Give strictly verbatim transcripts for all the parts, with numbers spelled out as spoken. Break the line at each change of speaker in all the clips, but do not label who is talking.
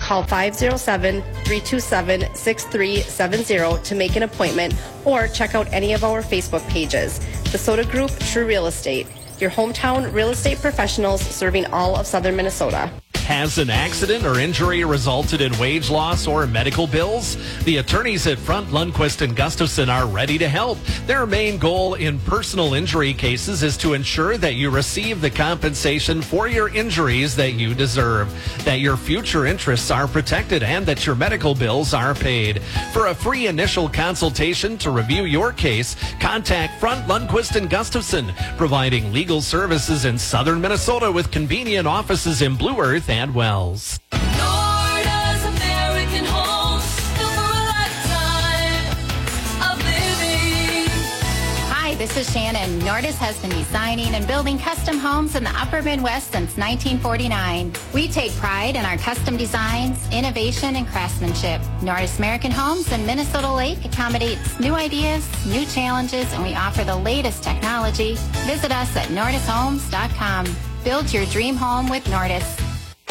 Call five oh seven, three two seven, six three seven zero to make an appointment or check out any of our Facebook pages. The Soda Group, True Real Estate, your hometown real estate professionals serving all of southern Minnesota.
Has an accident or injury resulted in wage loss or medical bills? The attorneys at Front, Lundquist, and Gustafson are ready to help. Their main goal in personal injury cases is to ensure that you receive the compensation for your injuries that you deserve, that your future interests are protected, and that your medical bills are paid. For a free initial consultation to review your case, contact Front, Lundquist, and Gustafson, providing legal services in southern Minnesota with convenient offices in Blue Earth and Wells.
Norda's American Homes, built for a lifetime of living.
Hi, this is Shannon. Nordis has been designing and building custom homes in the Upper Midwest since nineteen forty-nine. We take pride in our custom designs, innovation, and craftsmanship. Nordis American Homes in Minnesota Lake accommodates new ideas, new challenges, and we offer the latest technology. Visit us at nordis homes dot com. Build your dream home with Nordis.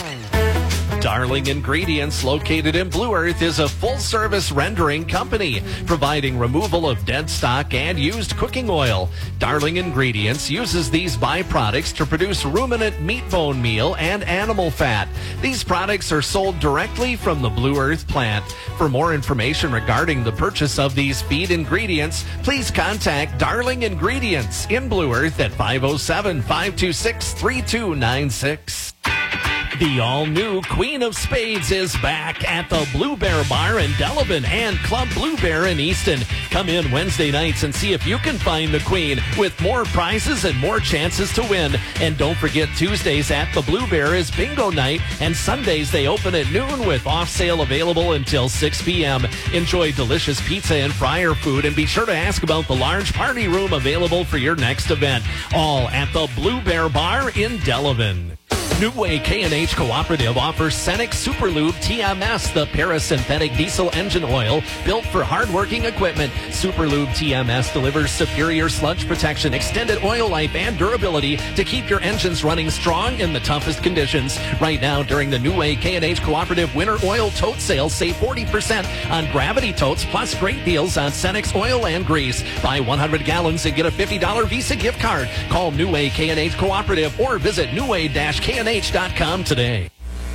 Darling Ingredients, located in Blue Earth, is a full-service rendering company, providing removal of dead stock and used cooking oil. Darling Ingredients uses these byproducts to produce ruminant meat bone meal and animal fat. These products are sold directly from the Blue Earth plant. For more information regarding the purchase of these feed ingredients, please contact Darling Ingredients in Blue Earth at five oh seven, five two six, three two nine six. The all-new Queen of Spades is back at the Blue Bear Bar in Delavan and Club Blue Bear in Easton. Come in Wednesday nights and see if you can find the Queen with more prizes and more chances to win. And don't forget, Tuesdays at the Blue Bear is bingo night, and Sundays they open at noon with off-sale available until six p.m. Enjoy delicious pizza and fryer food, and be sure to ask about the large party room available for your next event. All at the Blue Bear Bar in Delavan. New Way K and H Cooperative offers Cenex Super Lube T M S, the parasynthetic diesel engine oil built for hardworking equipment. Super Lube T M S delivers superior sludge protection, extended oil life, and durability to keep your engines running strong in the toughest conditions. Right now, during the New Way K and H Cooperative Winter Oil Tote Sale, save forty percent on Gravity Totes, plus great deals on Cenex oil and grease. Buy one hundred gallons and get a fifty dollars Visa gift card. Call New Way K and H Cooperative or visit new way dash K and H dot com today.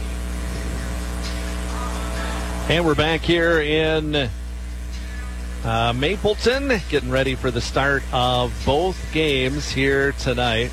And we're back here in uh, Mapleton, getting ready for the start of both games here tonight.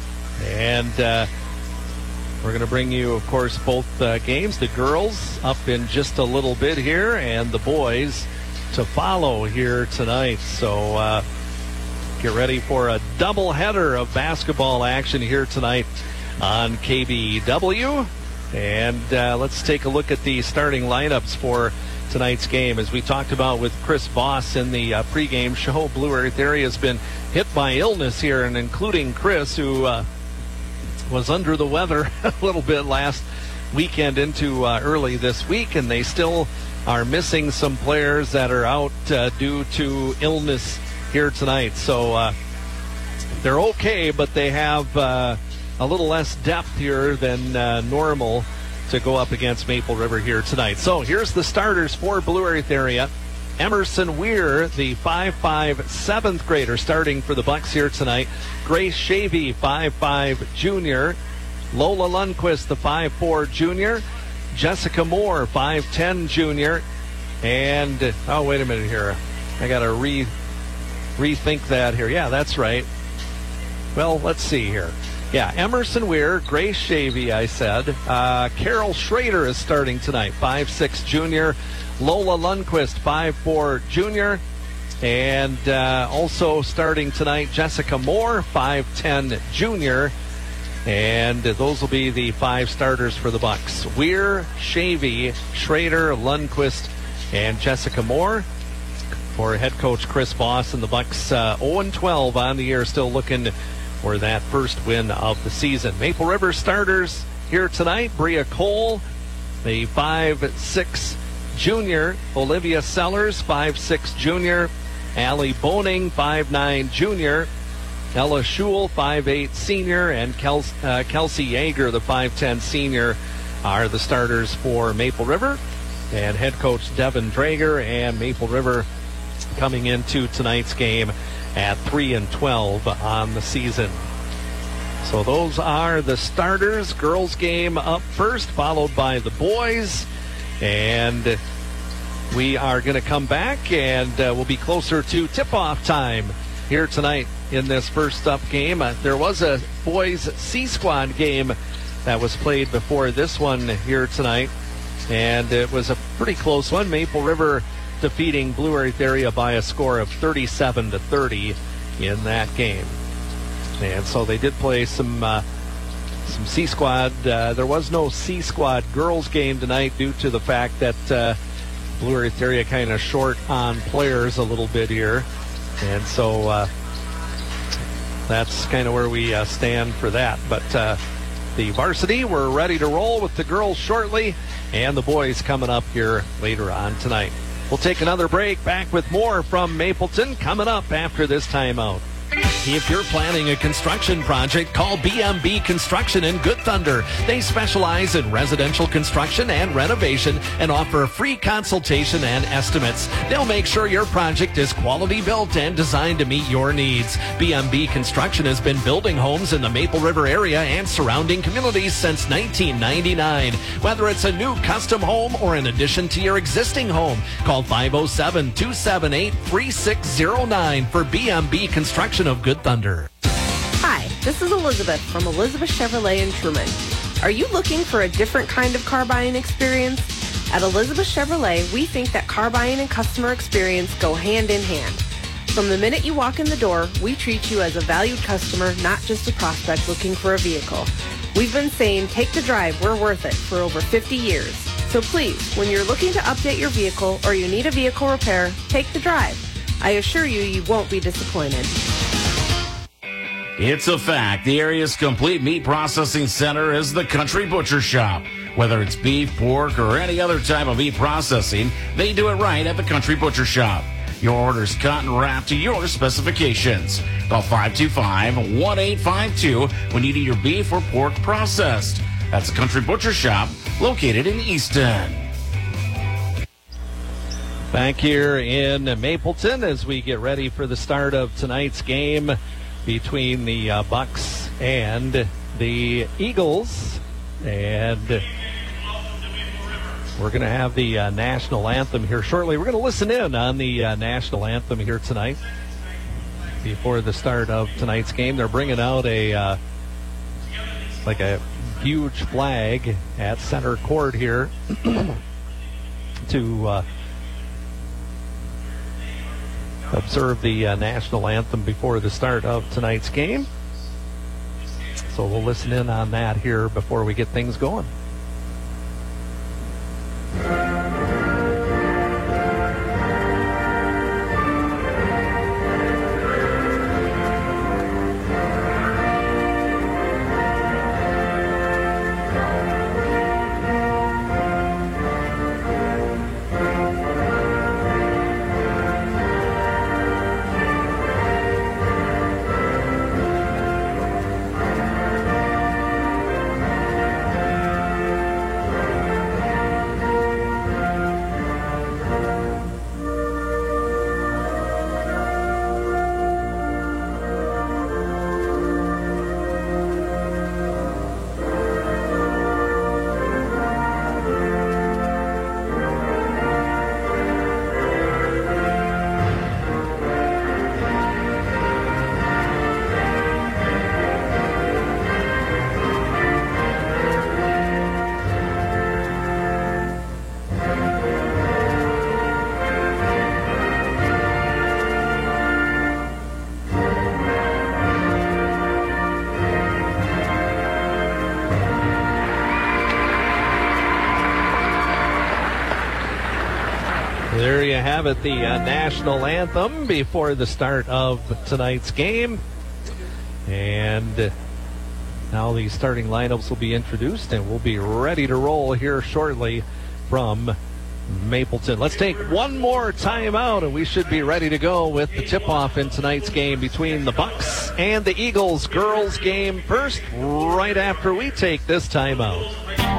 And uh, we're going to bring you, of course, both uh, games. The girls up in just a little bit here, and the boys to follow here tonight. So uh, get ready for a doubleheader of basketball action here tonight on K B W. And uh, let's take a look at the starting lineups for tonight's game. As we talked about with Chris Voss in the uh, pregame show, Blue Earth area has been hit by illness here, and including Chris, who uh, was under the weather a little bit last weekend into uh, early this week, and they still are missing some players that are out uh, due to illness here tonight. So uh, they're okay, but they have uh, a little less depth here than uh, normal to go up against Maple River here tonight. So here's the starters for Blue Earth area. Emerson Weir, the five five seventh grader, starting for the Bucks here tonight. Grace Shavy, five five junior. Lola Lundquist, the five four junior. Jessica Moore, five ten junior. And, oh, wait a minute here. I got to re rethink that here. Yeah, that's right. Well, let's see here. Yeah, Emerson Weir, Grace Shavy, I said. Uh, Carol Schrader is starting tonight, five six junior. Lola Lundquist, five four junior. And uh, also starting tonight, Jessica Moore, five ten junior. And those will be the five starters for the Bucks. Weir, Shavy, Schrader, Lundquist, and Jessica Moore. For head coach Chris Voss and the Bucks, uh, oh and twelve on the year, still looking for that first win of the season. Maple River starters here tonight. Bria Cole, the five six junior. Olivia Sellers, five six junior. Allie Boning, five nine junior. Ella Schul, five eight senior. And Kels, uh, Kelsey Yeager, the five ten senior, are the starters for Maple River, and head coach Devin Drager, and Maple River coming into tonight's game at three and twelve on the season. So those are the starters. Girls game up first, followed by the boys. And we are going to come back, and uh, we'll be closer to tip-off time here tonight in this first up game. Uh, there was a boys C-Squad game that was played before this one here tonight, and it was a pretty close one. Maple River defeating Blue Earth Area by a score of thirty-seven to thirty in that game. And so they did play some uh, some C-Squad. Uh, there was no C-Squad girls game tonight due to the fact that uh, Blue Earth Area kind of short on players a little bit here. And so uh, that's kind of where we uh, stand for that. But uh, the varsity, we're ready to roll with the girls shortly, and the boys coming up here later on tonight. We'll take another break. Back with more from Mapleton coming up after this timeout.
If you're planning a construction project, call B M B Construction in Good Thunder. They specialize in residential construction and renovation and offer a free consultation and estimates. They'll make sure your project is quality built and designed to meet your needs. B M B Construction has been building homes in the Maple River area and surrounding communities since nineteen ninety-nine. Whether it's a new custom home or an addition to your existing home, call five oh seven, two seven eight, three six oh nine for B M B Construction of Good Thunder.
Hi, this is Elizabeth from Elizabeth Chevrolet in Truman. Are you looking for a different kind of car buying experience? At Elizabeth Chevrolet, we think that car buying and customer experience go hand in hand. From the minute you walk in the door, we treat you as a valued customer, not just a prospect looking for a vehicle. We've been saying, take the drive, we're worth it, for over fifty years. So please, when you're looking to update your vehicle or you need a vehicle repair, take the drive. I assure you, you won't be disappointed.
It's a fact. The area's complete meat processing center is the Country Butcher Shop. Whether it's beef, pork, or any other type of meat processing, they do it right at the Country Butcher Shop. Your order's cut and wrapped to your specifications. Call five two five, one eight five two when you need your beef or pork processed. That's the Country Butcher Shop, located in Easton.
Back here in Mapleton as we get ready for the start of tonight's game between the uh, Bucks and the Eagles. And we're going to have the uh, national anthem here shortly. We're going to listen in on the uh, national anthem here tonight before the start of tonight's game. They're bringing out a uh, like a huge flag at center court here to uh, observe the uh, national anthem before the start of tonight's game. So we'll listen in on that here before we get things going. There you have it, the uh, national anthem before the start of tonight's game. And now the starting lineups will be introduced, and we'll be ready to roll here shortly from Mapleton. Let's take one more timeout, and we should be ready to go with the tip-off in tonight's game between the Bucks and the Eagles. Girls game first, right after we take this timeout.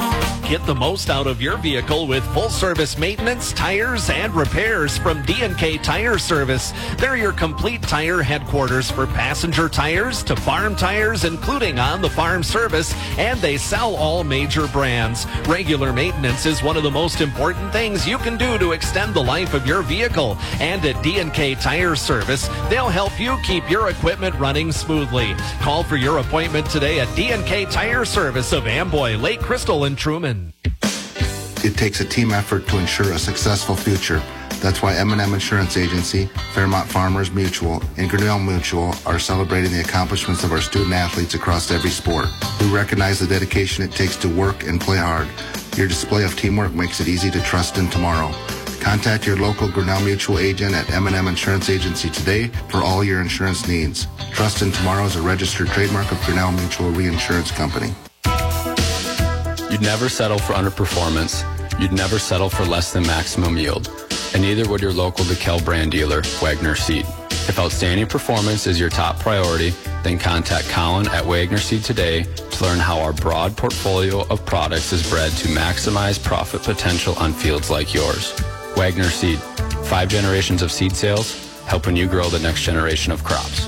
Get the most out of your vehicle with full-service maintenance, tires, and repairs from D and K Tire Service. They're your complete tire headquarters for passenger tires to farm tires, including on-the-farm service, and they sell all major brands. Regular maintenance is one of the most important things you can do to extend the life of your vehicle. And at D and K Tire Service, they'll help you keep your equipment running smoothly. Call for your appointment today at D and K Tire Service of Amboy, Lake Crystal, and Truman.
It takes a team effort to ensure a successful future. That's why M and M Insurance Agency, Fairmont Farmers Mutual, and Grinnell Mutual are celebrating the accomplishments of our student athletes across every sport. We recognize the dedication it takes to work and play hard. Your display of teamwork makes it easy to trust in tomorrow. Contact your local Grinnell Mutual agent at M and M Insurance Agency today for all your insurance needs. Trust in Tomorrow is a registered trademark of Grinnell Mutual Reinsurance Company.
You'd never settle for underperformance. You'd never settle for less than maximum yield. And neither would your local DeKalb brand dealer, Wagner Seed. If outstanding performance is your top priority, then contact Colin at Wagner Seed today to learn how our broad portfolio of products is bred to maximize profit potential on fields like yours. Wagner Seed, five generations of seed sales, helping you grow the next generation of crops.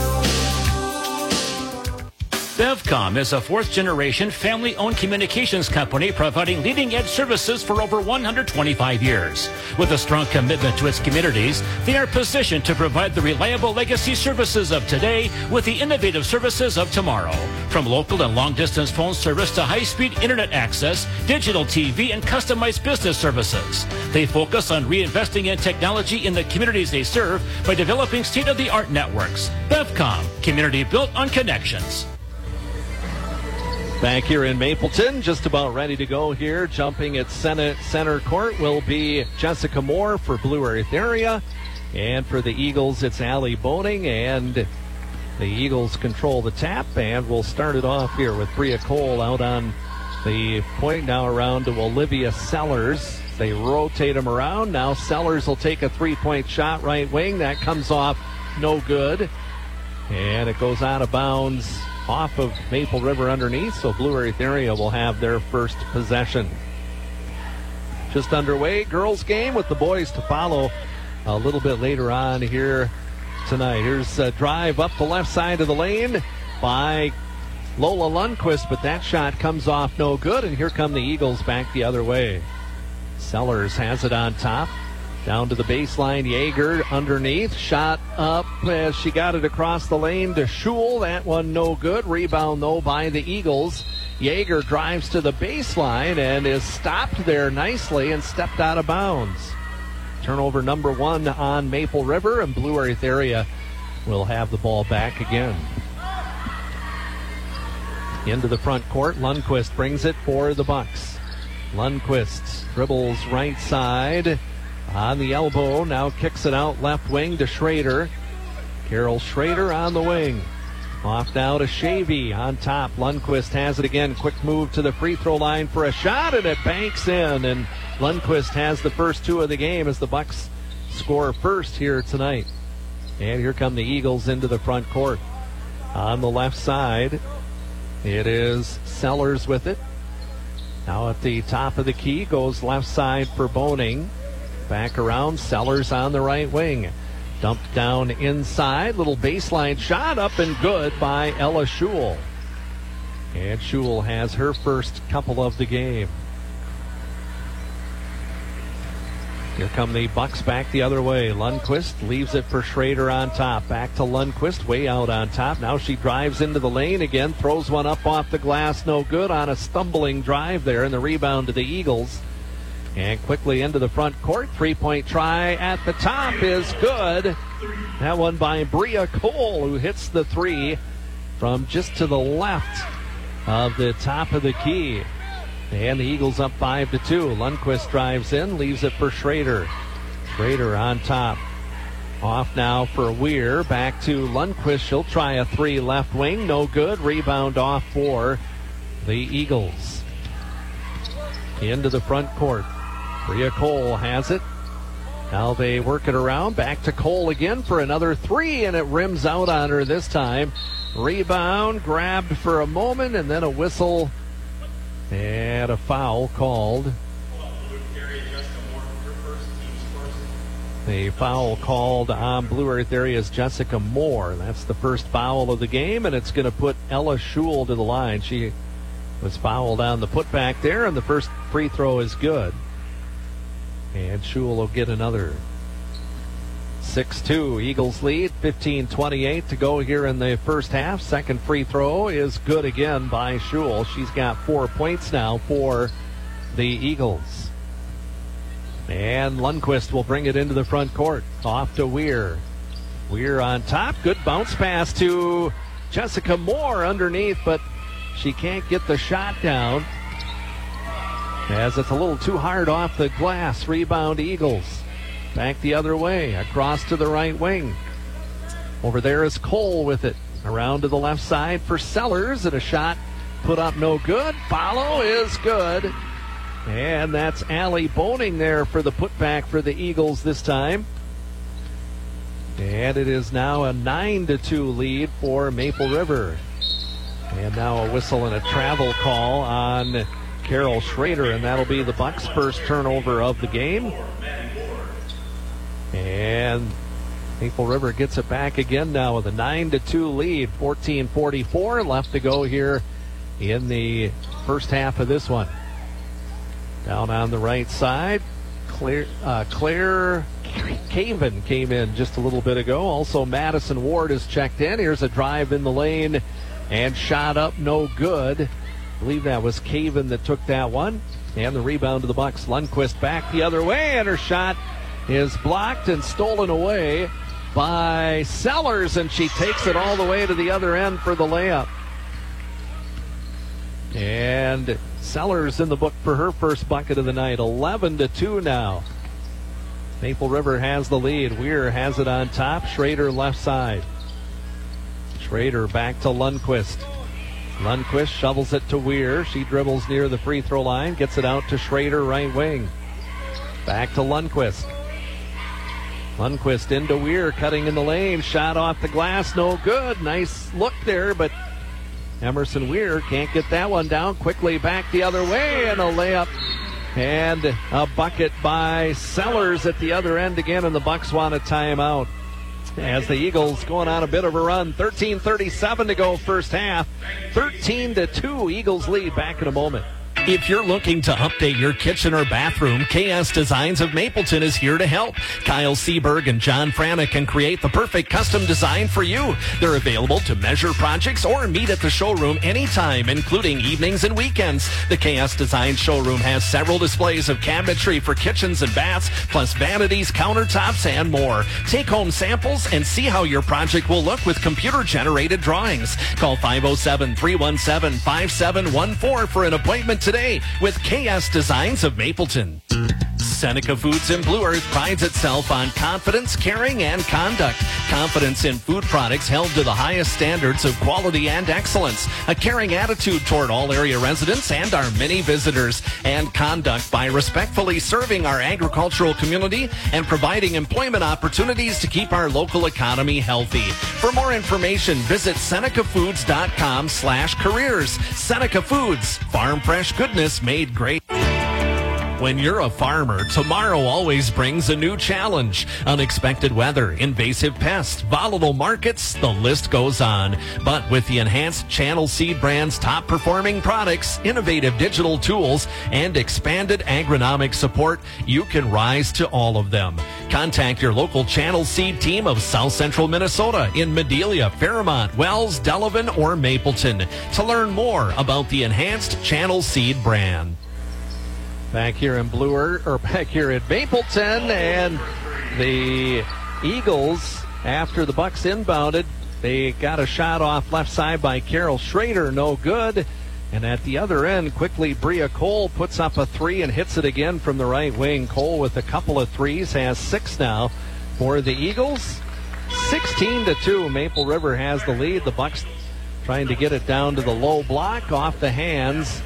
Bevcom is a fourth-generation family-owned communications company providing leading-edge services for over one hundred twenty-five years. With a strong commitment to its communities, they are positioned to provide the reliable legacy services of today with the innovative services of tomorrow. From local and long-distance phone service to high-speed internet access, digital T V, and customized business services. They focus on reinvesting in technology in the communities they serve by developing state-of-the-art networks. Bevcom, community built on connections.
Back here in Mapleton, just about ready to go here. Jumping at center, center court will be Jessica Moore for Blue Earth area. And for the Eagles, it's Allie Boning. And the Eagles control the tap. And we'll start it off here with Bria Cole out on the point. Now around to Olivia Sellers. They rotate them around. Now Sellers will take a three-point shot right wing. That comes off no good. And it goes out of bounds off of Maple River underneath, so Blue Earth area will have their first possession. Just underway, girls game with the boys to follow a little bit later on here tonight. Here's a drive up the left side of the lane by Lola Lundquist, but that shot comes off no good, and here come the Eagles back the other way. Sellers has it on top. Down to the baseline, Yeager underneath, shot up as she got it across the lane to Schul. That one no good. Rebound though by the Eagles. Yeager drives to the baseline and is stopped there nicely and stepped out of bounds. Turnover number one on Maple River, and Blue Earth area will have the ball back again. Into the front court, Lundquist brings it for the Bucks. Lundquist dribbles right side. On the elbow, now kicks it out left wing to Schrader. Carol Schrader on the wing. Off now to Shavy on top. Lundquist has it again. Quick move to the free throw line for a shot, and it banks in. And Lundquist has the first two of the game as the Bucks score first here tonight. And here come the Eagles into the front court. On the left side, it is Sellers with it. Now at the top of the key goes left side for Boning. Back around, Sellers on the right wing. Dumped down inside. Little baseline shot up and good by Ella Schul. And Schul has her first couple of the game. Here come the Bucks back the other way. Lundquist leaves it for Schrader on top. Back to Lundquist, way out on top. Now she drives into the lane again. Throws one up off the glass. No good on a stumbling drive there. And the rebound to the Eagles. And quickly into the front court. Three-point try at the top is good. That one by Bria Cole, who hits the three from just to the left of the top of the key. And the Eagles up five to two. Lundquist drives in, leaves it for Schrader. Schrader on top. Off now for Weir. Back to Lundquist. She'll try a three left wing. No good. Rebound off for the Eagles. Into the front court. Bria Cole has it. Now they work it around. Back to Cole again for another three, and it rims out on her this time. Rebound, grabbed for a moment, and then a whistle. And had a foul called. A foul called on Blue Earth Area's Jessica Moore. That's the first foul of the game, and it's going to put Ella Schul to the line. She was fouled on the putback there, and the first free throw is good. And Schul will get another. six two, Eagles lead, fifteen twenty-eight to go here in the first half. Second free throw is good again by Schul. She's got four points now for the Eagles. And Lundquist will bring it into the front court. Off to Weir. Weir on top. Good bounce pass to Jessica Moore underneath, but she can't get the shot down as it's a little too hard off the glass. Rebound Eagles. Back the other way. Across to the right wing. Over there is Cole with it. Around to the left side for Sellers, and a shot put up no good. Follow is good. And that's Allie Boning there for the putback for the Eagles this time. And it is now a nine to two lead for Maple River. And now a whistle and a travel call on Carol Schrader, and that'll be the Bucks' first turnover of the game. And Maple River gets it back again now with a nine to two lead. fourteen forty-four left to go here in the first half of this one. Down on the right side, Claire, uh, Claire Caven came in just a little bit ago. Also, Madison Ward is checked in. Here's a drive in the lane and shot up, no good. I believe that was Caven that took that one. And the rebound to the Bucks. Lundquist back the other way, and her shot is blocked and stolen away by Sellers, and she takes it all the way to the other end for the layup. And Sellers in the book for her first bucket of the night. eleven to two now. Maple River has the lead. Weir has it on top. Schrader left side. Schrader back to Lundquist. Lundquist shovels it to Weir. She dribbles near the free throw line. Gets it out to Schrader right wing. Back to Lundquist. Lundquist into Weir, cutting in the lane. Shot off the glass, no good. Nice look there, but Emerson Weir can't get that one down. Quickly back the other way, and a layup and a bucket by Sellers at the other end again, and the Bucks want a timeout as the Eagles going on a bit of a run. thirteen thirty-seven to go first half. thirteen to two, Eagles lead. Back in a moment.
If you're looking to update your kitchen or bathroom, K S Designs of Mapleton is here to help. Kyle Seberg and John Frana can create the perfect custom design for you. They're available to measure projects or meet at the showroom anytime, including evenings and weekends. The K S Design showroom has several displays of cabinetry for kitchens and baths, plus vanities, countertops, and more. Take home samples and see how your project will look with computer-generated drawings. Call five oh seven, three one seven, five seven one four for an appointment today with K S Designs of Mapleton. Seneca Foods in Blue Earth prides itself on confidence, caring, and conduct. Confidence in food products held to the highest standards of quality and excellence. A caring attitude toward all area residents and our many visitors. And conduct by respectfully serving our agricultural community and providing employment opportunities to keep our local economy healthy. For more information, visit Seneca Foods dot com slash careers. Seneca Foods, farm fresh goodness made great. When you're a farmer, tomorrow always brings a new challenge. Unexpected weather, invasive pests, volatile markets, the list goes on. But with the enhanced Channel Seed brand's top performing products, innovative digital tools, and expanded agronomic support, you can rise to all of them. Contact your local Channel Seed team of South Central Minnesota in Medelia, Fairmont, Wells, Delavan, or Mapleton to learn more about the enhanced Channel Seed brand.
Back here in Blue Earth, or back here at Mapleton, and the Eagles, after the Bucks inbounded, they got a shot off left side by Carol Schrader, no good. And at the other end, quickly Bria Cole puts up a three and hits it again from the right wing. Cole with a couple of threes has six now for the Eagles. sixteen to two, Maple River has the lead. The Bucks trying to get it down to the low block off the hands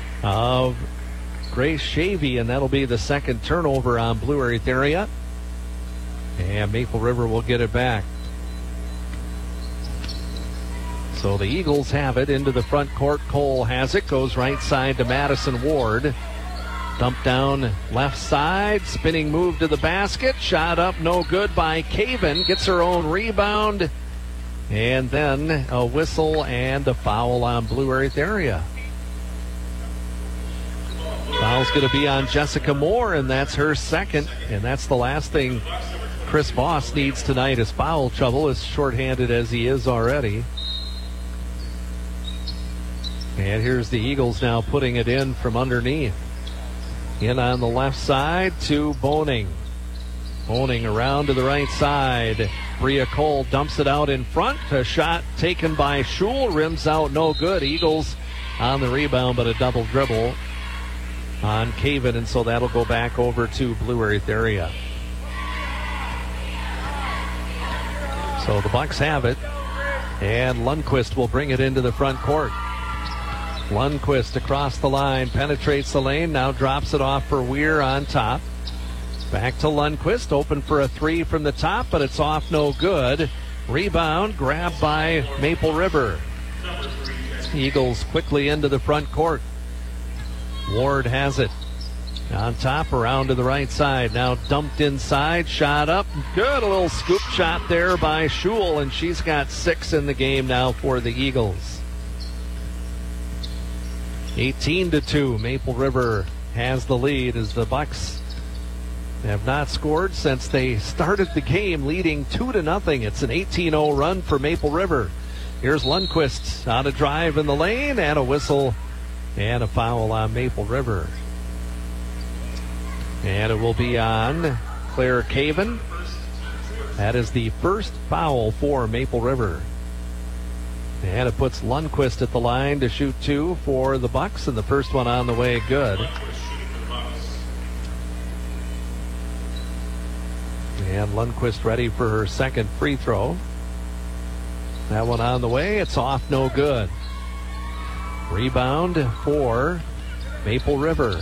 of Grace Shavy, and that'll be the second turnover on Blue Earth area. And Maple River will get it back. So the Eagles have it into the front court. Cole has it, goes right side to Madison Ward. Dump down left side, spinning move to the basket. Shot up, no good by Caven. Gets her own rebound. And then a whistle and a foul on Blue Earth area. Foul's going to be on Jessica Moore, and that's her second. And that's the last thing Chris Voss needs tonight is foul trouble, as shorthanded as he is already. And here's the Eagles now putting it in from underneath. In on the left side to Boning. Boning around to the right side. Bria Cole dumps it out in front. A shot taken by Schul. Rims out, no good. Eagles on the rebound, but a double dribble on Caven, and so that'll go back over to Blue Earth area. So the Bucks have it, and Lundquist will bring it into the front court. Lundquist across the line, penetrates the lane, now drops it off for Weir on top. Back to Lundquist, open for a three from the top, but it's off, no good. Rebound, grabbed by Maple River. Eagles quickly into the front court. Ward has it. On top, around to the right side. Now dumped inside, shot up. Good, a little scoop shot there by Schul, and she's got six in the game now for the Eagles. eighteen to two, Maple River has the lead as the Bucks have not scored since they started the game, leading two to nothing. It's an eighteen oh run for Maple River. Here's Lundquist on a drive in the lane, and a whistle and a foul on Maple River. And it will be on Claire Caven. That is the first foul for Maple River. And it puts Lundquist at the line to shoot two for the Bucks, and the first one on the way, good. And Lundquist ready for her second free throw. That one on the way, it's off, no good. Rebound for Maple River.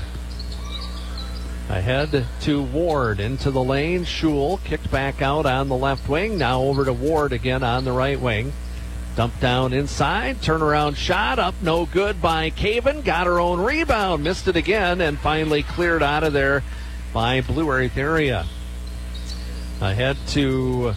Ahead to Ward, into the lane. Schul kicked back out on the left wing. Now over to Ward again on the right wing. Dump down inside, turnaround shot up, no good by Caven. Got her own rebound, missed it again, and finally cleared out of there by Blue Earth area. Ahead to,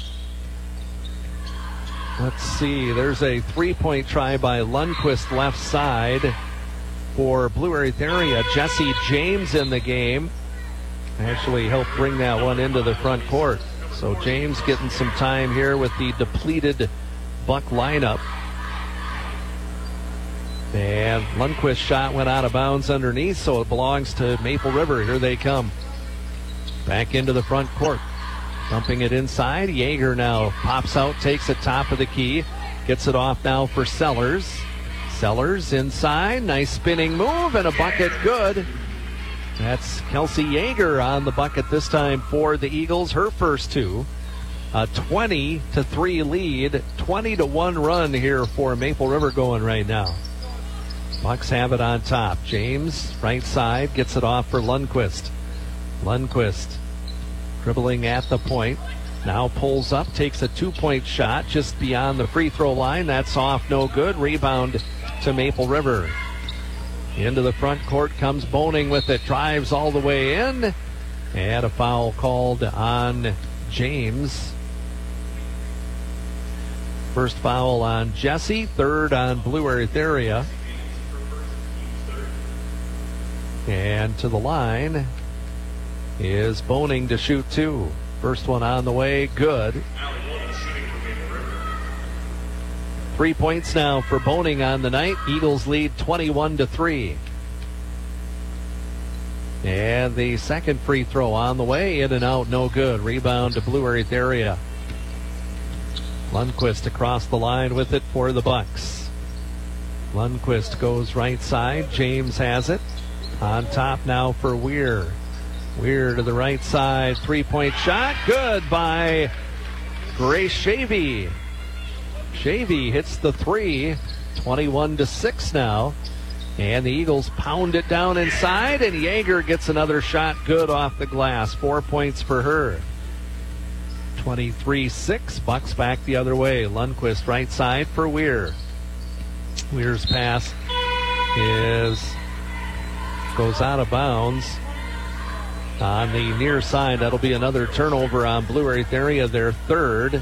let's see, there's a three-point try by Lundquist left side for Blue Earth area. Jesse James in the game. Actually helped bring that one into the front court. So James getting some time here with the depleted Buck lineup. And Lundquist's shot went out of bounds underneath, so it belongs to Maple River. Here they come. Back into the front court. Dumping it inside. Yeager now pops out, takes it top of the key. Gets it off now for Sellers. Sellers inside. Nice spinning move and a bucket, good. That's Kelsey Yeager on the bucket this time for the Eagles. Her first two. A twenty to three lead, twenty to one run here for Maple River going right now. Bucks have it on top. James, right side, gets it off for Lundquist. Lundquist dribbling at the point. Now pulls up, takes a two-point shot just beyond the free throw line. That's off, no good. Rebound to Maple River. Into the front court comes Boning with it. Drives all the way in. And a foul called on James. First foul on Jesse, third on Blue Earth area. And to the line is Boning to shoot two. First one on the way, good. Three points now for Boning on the night. Eagles lead twenty-one to three. And the second free throw on the way, in and out, no good. Rebound to Blue Earth area. Lundquist across the line with it for the Bucks. Lundquist goes right side. James has it. On top now for Weir. Weir to the right side. Three-point shot. Good by Grace Shavy. Shavy hits the three. twenty-one to six now. And the Eagles pound it down inside, and Yeager gets another shot good off the glass. Four points for her. twenty-three six. Bucks back the other way. Lundquist right side for Weir. Weir's pass is goes out of bounds on the near side. That'll be another turnover on Blue Earth area, their third.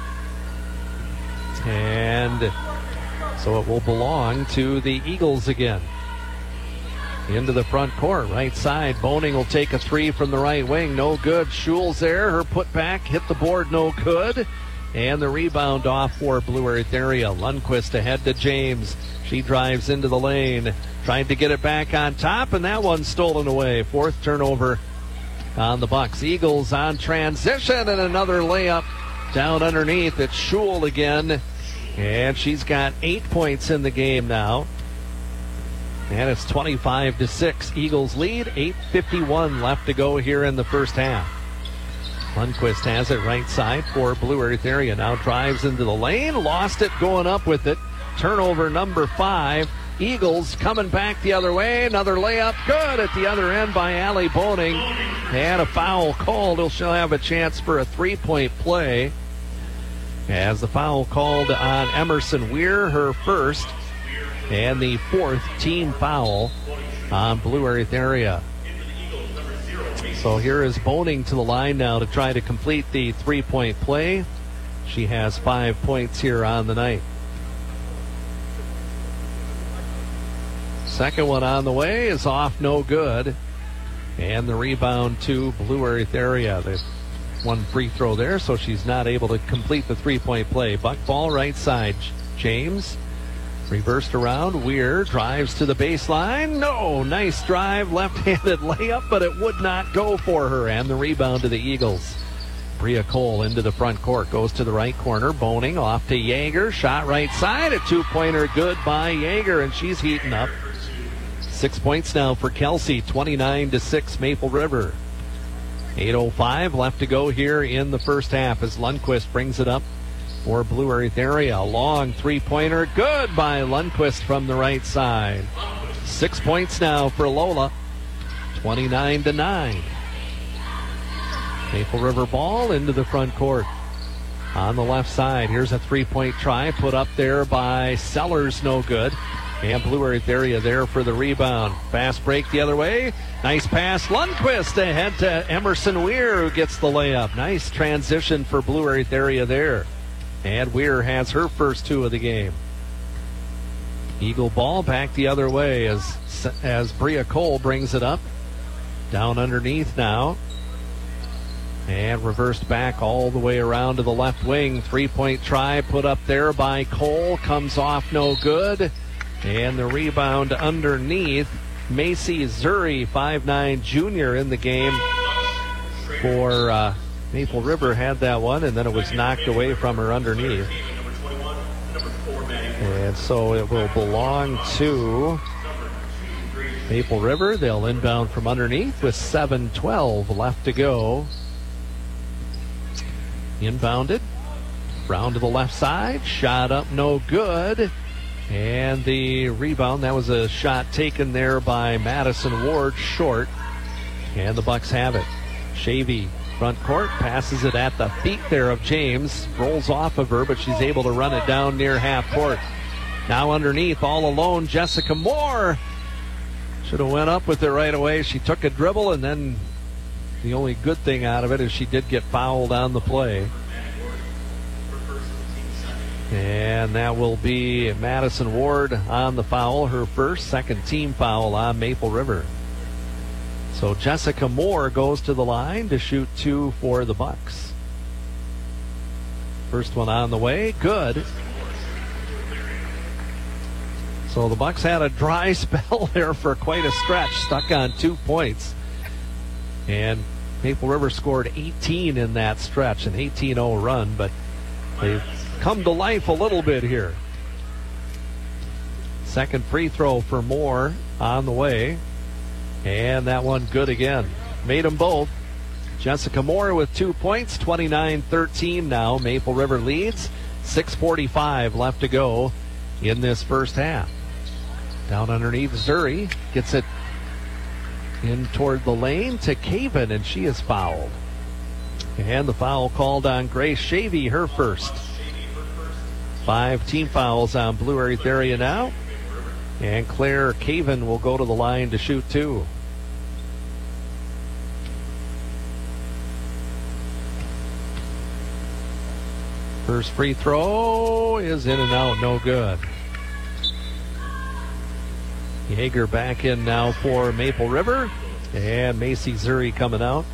And so it will belong to the Eagles again. Into the front court, right side. Boning will take a three from the right wing. No good. Schul's there. Her putback hit the board. No good. And the rebound off for Blue Earth area. Lundquist ahead to James. She drives into the lane. Trying to get it back on top, and that one's stolen away. Fourth turnover on the Bucks. Eagles on transition, and another layup down underneath. It's Schul again. And she's got eight points in the game now. And it's twenty-five to six. Eagles lead. eight fifty-one left to go here in the first half. Lundquist has it right side for Blue Earth area. Now drives into the lane. Lost it going up with it. Turnover number five. Eagles coming back the other way. Another layup. Good at the other end by Allie Boning. And a foul called. She'll have a chance for a three-point play. As the foul called on Emerson Weir, her first. And the fourth team foul on Blue Earth area. So here is Boning to the line now to try to complete the three-point play. She has five points here on the night. Second one on the way is off, no good. And the rebound to Blue Earth area. There's one free throw there, so she's not able to complete the three-point play. Buck ball right side. James reversed around. Weir drives to the baseline. No, nice drive, left-handed layup, but it would not go for her. And the rebound to the Eagles. Bria Cole into the front court, goes to the right corner. Boning off to Yeager. Shot right side. A two-pointer good by Yeager, and she's heating up. Six points now for Kelsey. twenty-nine to six Maple River. eight oh five left to go here in the first half as Lundquist brings it up for Blue Earth area. A long three-pointer. Good by Lundquist from the right side. Six points now for Lola. twenty-nine to nine. Maple River ball into the front court. On the left side, here's a three-point try put up there by Sellers. No good. And Blue Earth area there for the rebound. Fast break the other way. Nice pass. Lundquist ahead to Emerson Weir, who gets the layup. Nice transition for Blue Earth area there. And Weir has her first two of the game. Eagle ball back the other way as, as Bria Cole brings it up. Down underneath now. And reversed back all the way around to the left wing. Three-point try put up there by Cole. Comes off no good. And the rebound underneath. Macy Zuri, five nine junior in the game for uh, Maple River, had that one, and then it was knocked away from her underneath. And so it will belong to Maple River. They'll inbound from underneath with seven twelve left to go. Inbounded. Round to the left side. Shot up, no good. And the rebound, that was a shot taken there by Madison Ward, short. And the Bucks have it. Shavy, front court, passes it at the feet there of James. Rolls off of her, but she's able to run it down near half court. Now underneath, all alone, Jessica Moore. Should have went up with it right away. She took a dribble, and then the only good thing out of it is she did get fouled on the play. And that will be Madison Ward on the foul, her first, second team foul on Maple River. So Jessica Moore goes to the line to shoot two for the Bucks. First one on the way, good. So the Bucks had a dry spell there for quite a stretch, stuck on two points. And Maple River scored eighteen in that stretch, an eighteen oh run, but they've come to life a little bit here. Second free throw for Moore on the way. And that one good again. Made them both. Jessica Moore with two points, twenty-nine thirteen now. Maple River leads. six forty-five left to go in this first half. Down underneath, Zuri gets it in toward the lane to Caven, and she is fouled. And the foul called on Grace Shavy, her first. Five team fouls on Blue Earth area now. And Claire Caven will go to the line to shoot two. First free throw is in and out, no good. Yeager back in now for Maple River. And Macy Zuri coming out.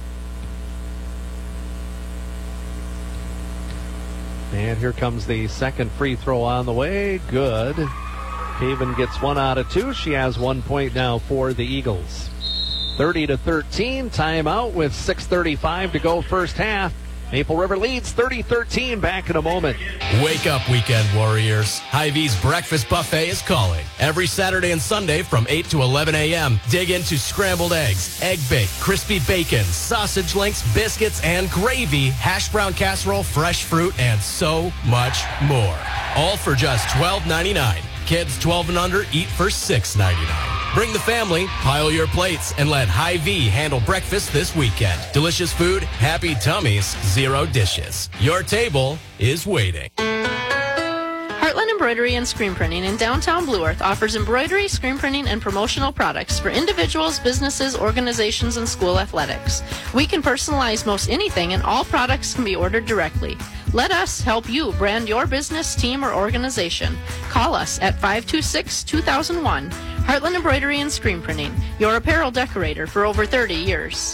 And here comes the second free throw on the way. Good. Haven gets one out of two. She has one point now for the Eagles. thirty to thirteen. Timeout with six thirty-five to go first half. Maple River leads thirty thirteen. Back in a moment.
Wake up, weekend warriors. Hy-Vee's Breakfast Buffet is calling. Every Saturday and Sunday from eight to eleven a.m. Dig into scrambled eggs, egg bake, crispy bacon, sausage links, biscuits, and gravy, hash brown casserole, fresh fruit, and so much more. All for just twelve ninety-nine. Kids twelve and under eat for six ninety-nine. Bring the family, pile your plates, and let Hy-Vee handle breakfast this weekend. Delicious food, happy tummies, zero dishes. Your table is waiting.
Heartland Embroidery and Screen Printing in downtown Blue Earth offers embroidery, screen printing, and promotional products for individuals, businesses, organizations, and school athletics. We can personalize most anything, and all products can be ordered directly. Let us help you brand your business, team, or organization. Call us at five two six, two thousand one. Heartland Embroidery and Screen Printing, your apparel decorator for over thirty years.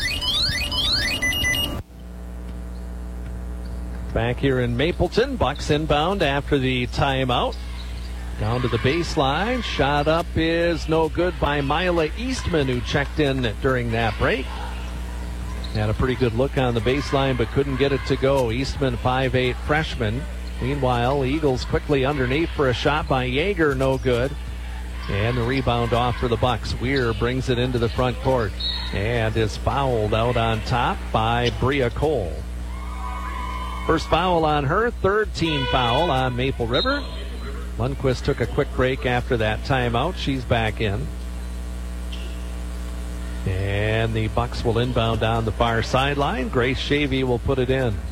Back here in Mapleton, Bucks inbound after the timeout. Down to the baseline. Shot up is no good by Mila Eastman, who checked in during that break. Had a pretty good look on the baseline, but couldn't get it to go. Eastman, five eight freshman. Meanwhile, Eagles quickly underneath for a shot by Yeager, no good. And the rebound off for the Bucks. Weir brings it into the front court and is fouled out on top by Bria Cole. First foul on her, third team foul on Maple River. Lundquist took a quick break after that timeout. She's back in. And the Bucks will inbound down the far sideline. Grace Shavy will put it in.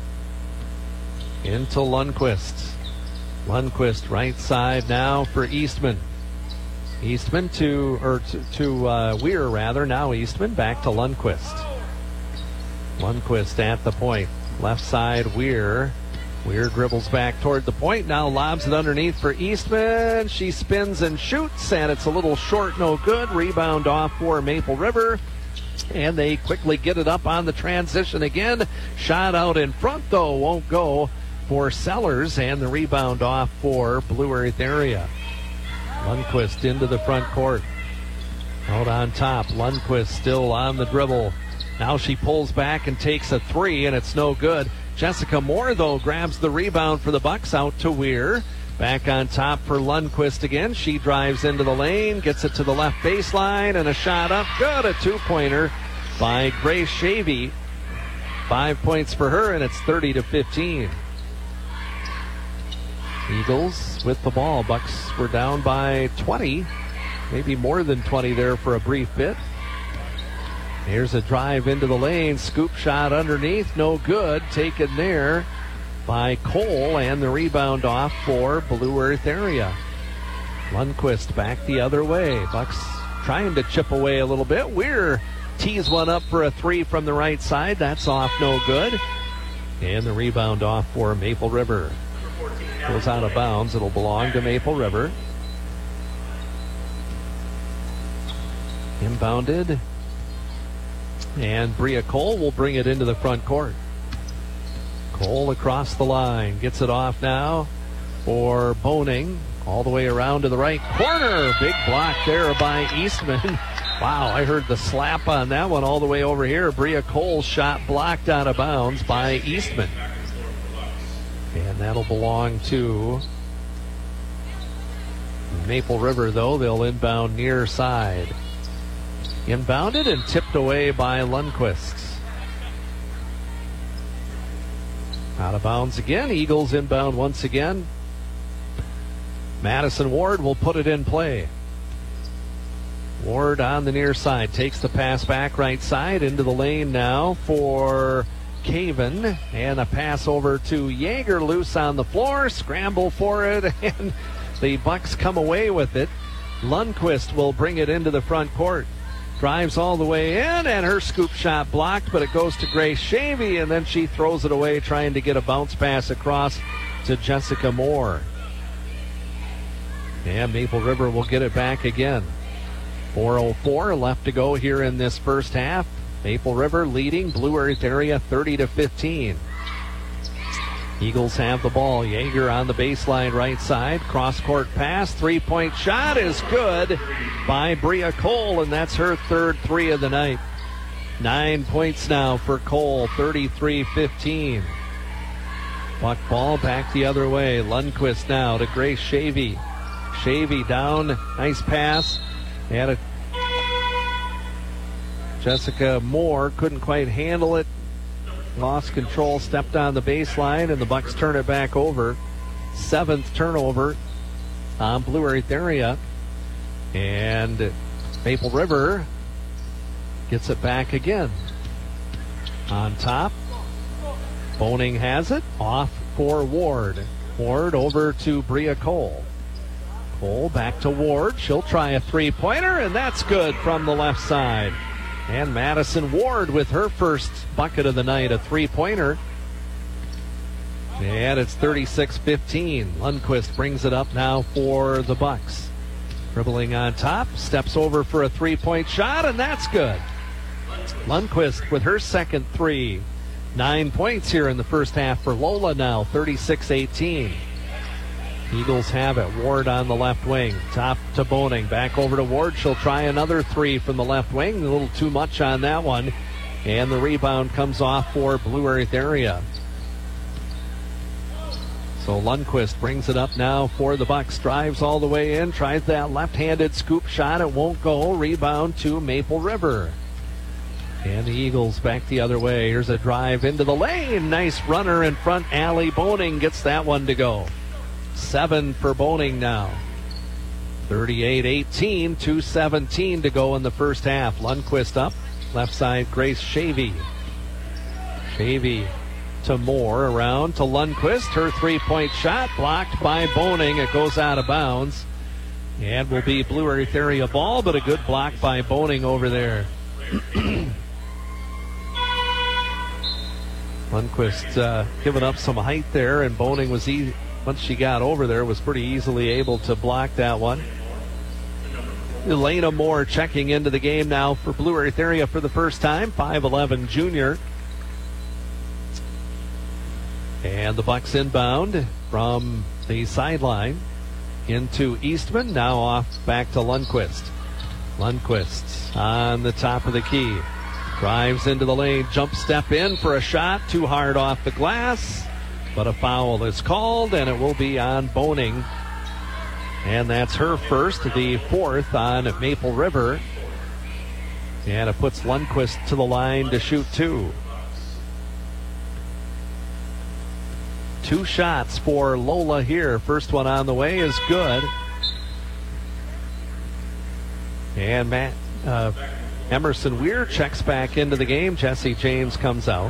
Into Lundquist. Lundquist right side now for Eastman. Eastman to, or to, to uh, Weir rather. Now Eastman back to Lundquist. Lundquist at the point. Left side, Weir. Weir dribbles back toward the point. Now lobs it underneath for Eastman. She spins and shoots, and it's a little short, no good. Rebound off for Maple River. And they quickly get it up on the transition again. Shot out in front, though, won't go for Sellers. And the rebound off for Blue Earth area. Lundquist into the front court. Out on top. Lundquist still on the dribble. Now she pulls back and takes a three, and it's no good. Jessica Moore, though, grabs the rebound for the Bucks out to Weir. Back on top for Lundquist again. She drives into the lane, gets it to the left baseline, and a shot up. Good, a two-pointer by Grace Shavy. Five points for her, and it's thirty to fifteen. Eagles with the ball. Bucks were down by twenty, maybe more than twenty there for a brief bit. Here's a drive into the lane. Scoop shot underneath. No good. Taken there by Cole, and the rebound off for Blue Earth area. Lundquist back the other way. Bucks trying to chip away a little bit. Weir tees one up for a three from the right side. That's off, no good. And the rebound off for Maple River. Goes out of bounds. It'll belong to Maple River. Inbounded. And Bria Cole will bring it into the front court. Cole across the line. Gets it off now for Boning. All the way around to the right corner. Big block there by Eastman. Wow, I heard the slap on that one all the way over here. Bria Cole's shot blocked out of bounds by Eastman. And that'll belong to Maple River, though. They'll inbound near side. Inbounded and tipped away by Lundquist. Out of bounds again. Eagles inbound once again. Madison Ward will put it in play. Ward on the near side. Takes the pass back right side into the lane now for Caven. And a pass over to Yeager, loose on the floor. Scramble for it, and the Bucks come away with it. Lundquist will bring it into the front court. Drives all the way in, and her scoop shot blocked, but it goes to Grace Shavy, and then she throws it away, trying to get a bounce pass across to Jessica Moore. And Maple River will get it back again. four oh four left to go here in this first half. Maple River leading Blue Earth area thirty to fifteen. Eagles have the ball. Yeager on the baseline right side. Cross-court pass. Three-point shot is good by Bria Cole, and that's her third three of the night. Nine points now for Cole, thirty-three fifteen. Buck ball back the other way. Lundquist now to Grace Shavy. Shavy down. Nice pass. And a Jessica Moore couldn't quite handle it. Lost control, stepped on the baseline, and the Bucks turn it back over. Seventh turnover on Blue Earth area. And Maple River gets it back again. On top, Boning has it. Off for Ward. Ward over to Bria Cole. Cole back to Ward. She'll try a three-pointer, and that's good from the left side. And Madison Ward with her first bucket of the night, a three-pointer. And it's thirty-six fifteen. Lundquist brings it up now for the Bucks. Dribbling on top, steps over for a three-point shot, and that's good. Lundquist with her second three. Nine points here in the first half for Lola now, thirty-six eighteen. Eagles have it. Ward on the left wing. Top to Boning. Back over to Ward. She'll try another three from the left wing. A little too much on that one. And the rebound comes off for Blue Earth area. So Lundquist brings it up now for the Bucks. Drives all the way in. Tries that left-handed scoop shot. It won't go. Rebound to Maple River. And the Eagles back the other way. Here's a drive into the lane. Nice runner in front. Allie Boning gets that one to go. Seven for Boning now. thirty-eight eighteen, two seventeen to go in the first half. Lundquist up. Left side, Grace Shavy. Shavy to Moore, around to Lundquist. Her three-point shot blocked by Boning. It goes out of bounds. And will be Blue Earth area ball, but a good block by Boning over there. Lundquist uh, giving up some height there, and Boning was easy. Once she got over there, was pretty easily able to block that one. Elena Moore checking into the game now for Blue Earth area for the first time. five eleven junior. And the Bucks inbound from the sideline into Eastman. Now off back to Lundquist. Lundquist on the top of the key. Drives into the lane. Jump step in for a shot. Too hard off the glass. But a foul is called, and it will be on Boning. And that's her first, the fourth on Maple River. And it puts Lundquist to the line to shoot two. Two shots for Lola here. First one on the way is good. And Matt uh, Emerson Weir checks back into the game. Jesse James comes out.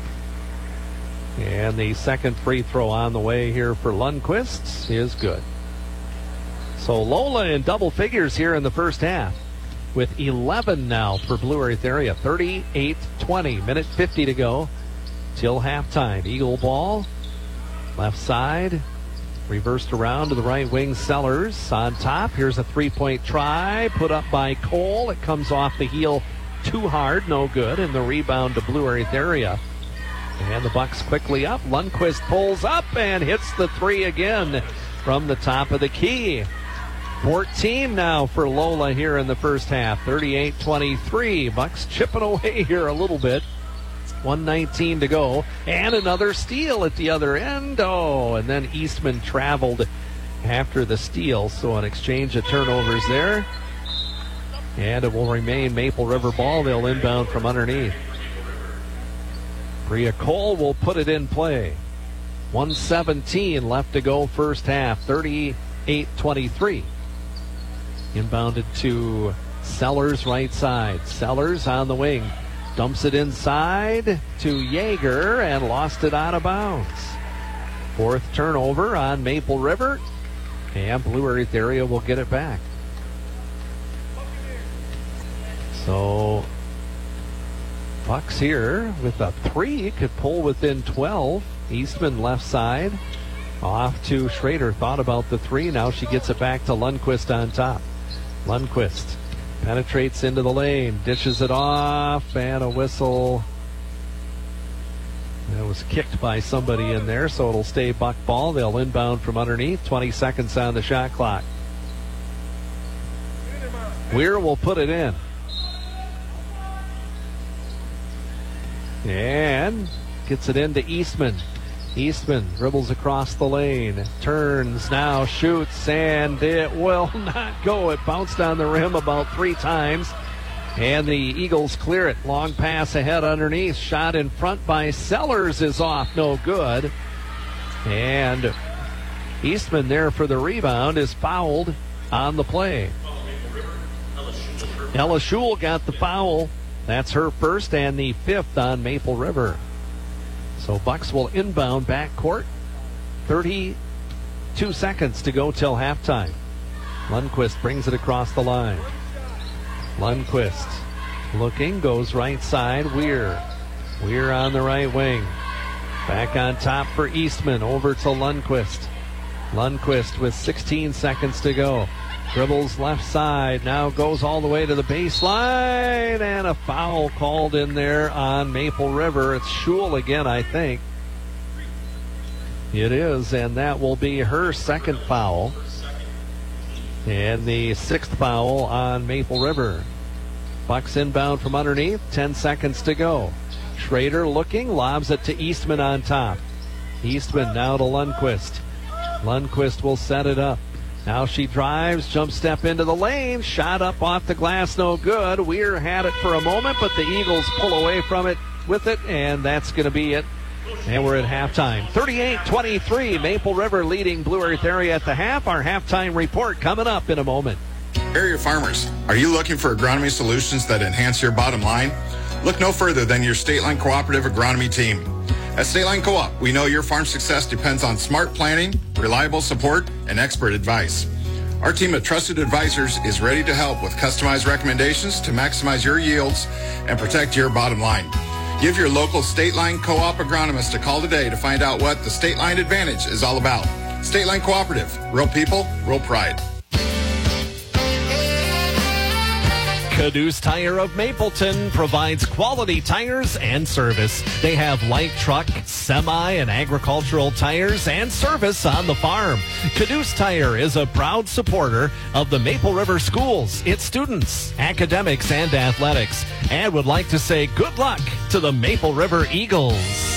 And the second free throw on the way here for Lundquist is good. So Lola in double figures here in the first half with eleven now for Blue Earth area. thirty-eight twenty. Minute fifty to go till halftime. Eagle ball. Left side. Reversed around to the right wing. Sellers on top. Here's a three-point try. Put up by Cole. It comes off the heel too hard. No good. And the rebound to Blue Earth area. And the Bucks quickly up. Lundquist pulls up and hits the three again from the top of the key. fourteen now for Lola here in the first half. thirty-eight twenty-three. Bucks chipping away here a little bit. one nineteen to go. And another steal at the other end. Oh, and then Eastman traveled after the steal. So an exchange of turnovers there. And it will remain Maple River ball. They'll inbound from underneath. Bria Cole will put it in play. one seventeen left to go first half. thirty-eight twenty-three. Inbounded to Sellers right side. Sellers on the wing. Dumps it inside to Yeager and lost it out of bounds. Fourth turnover on Maple River, and Blue Earth area will get it back. So Bucks here with a three could pull within twelve. Eastman left side off to Schrader. Thought about the three. Now she gets it back to Lundquist on top. Lundquist penetrates into the lane, dishes it off, and a whistle. That was kicked by somebody in there, so it'll stay Buck ball. They'll inbound from underneath. twenty seconds on the shot clock. Weir will put it in. And gets it into Eastman. Eastman dribbles across the lane, turns now, shoots, and it will not go. It bounced on the rim about three times, and the Eagles clear it. Long pass ahead underneath, shot in front by Sellers is off, no good. And Eastman there for the rebound is fouled on the play. Ella Schul got the foul. That's her first and the fifth on Maple River. So Bucks will inbound backcourt. thirty-two seconds to go till halftime. Lundquist brings it across the line. Lundquist looking, goes right side. Weir. Weir on the right wing. Back on top for Eastman. Over to Lundquist. Lundquist with sixteen seconds to go. Dribbles left side, now goes all the way to the baseline, and a foul called in there on Maple River. It's Schul again, I think. It is, and that will be her second foul. And the sixth foul on Maple River. Bucks inbound from underneath, ten seconds to go. Schrader looking, lobs it to Eastman on top. Eastman now to Lundquist. Lundquist will set it up. Now she drives, jump step into the lane, shot up off the glass, no good. Weir had it for a moment, but the Eagles pull away from it with it, and that's going to be it. And we're at halftime. thirty-eight twenty-three, Maple River leading Blue Earth area at the half. Our halftime report coming up in a moment.
Area farmers, are you looking for agronomy solutions that enhance your bottom line? Look no further than your State Line Cooperative Agronomy team. At State Line Co-op, we know your farm success depends on smart planning, reliable support, and expert advice. Our team of trusted advisors is ready to help with customized recommendations to maximize your yields and protect your bottom line. Give your local State Line Co-op agronomist a call today to find out what the State Line Advantage is all about. State Line Cooperative, real people, real pride.
Caduce Tire of Mapleton provides quality tires and service. They have light truck, semi, and agricultural tires and service on the farm. Caduce Tire is a proud supporter of the Maple River schools, its students, academics, and athletics, and would like to say good luck to the Maple River Eagles.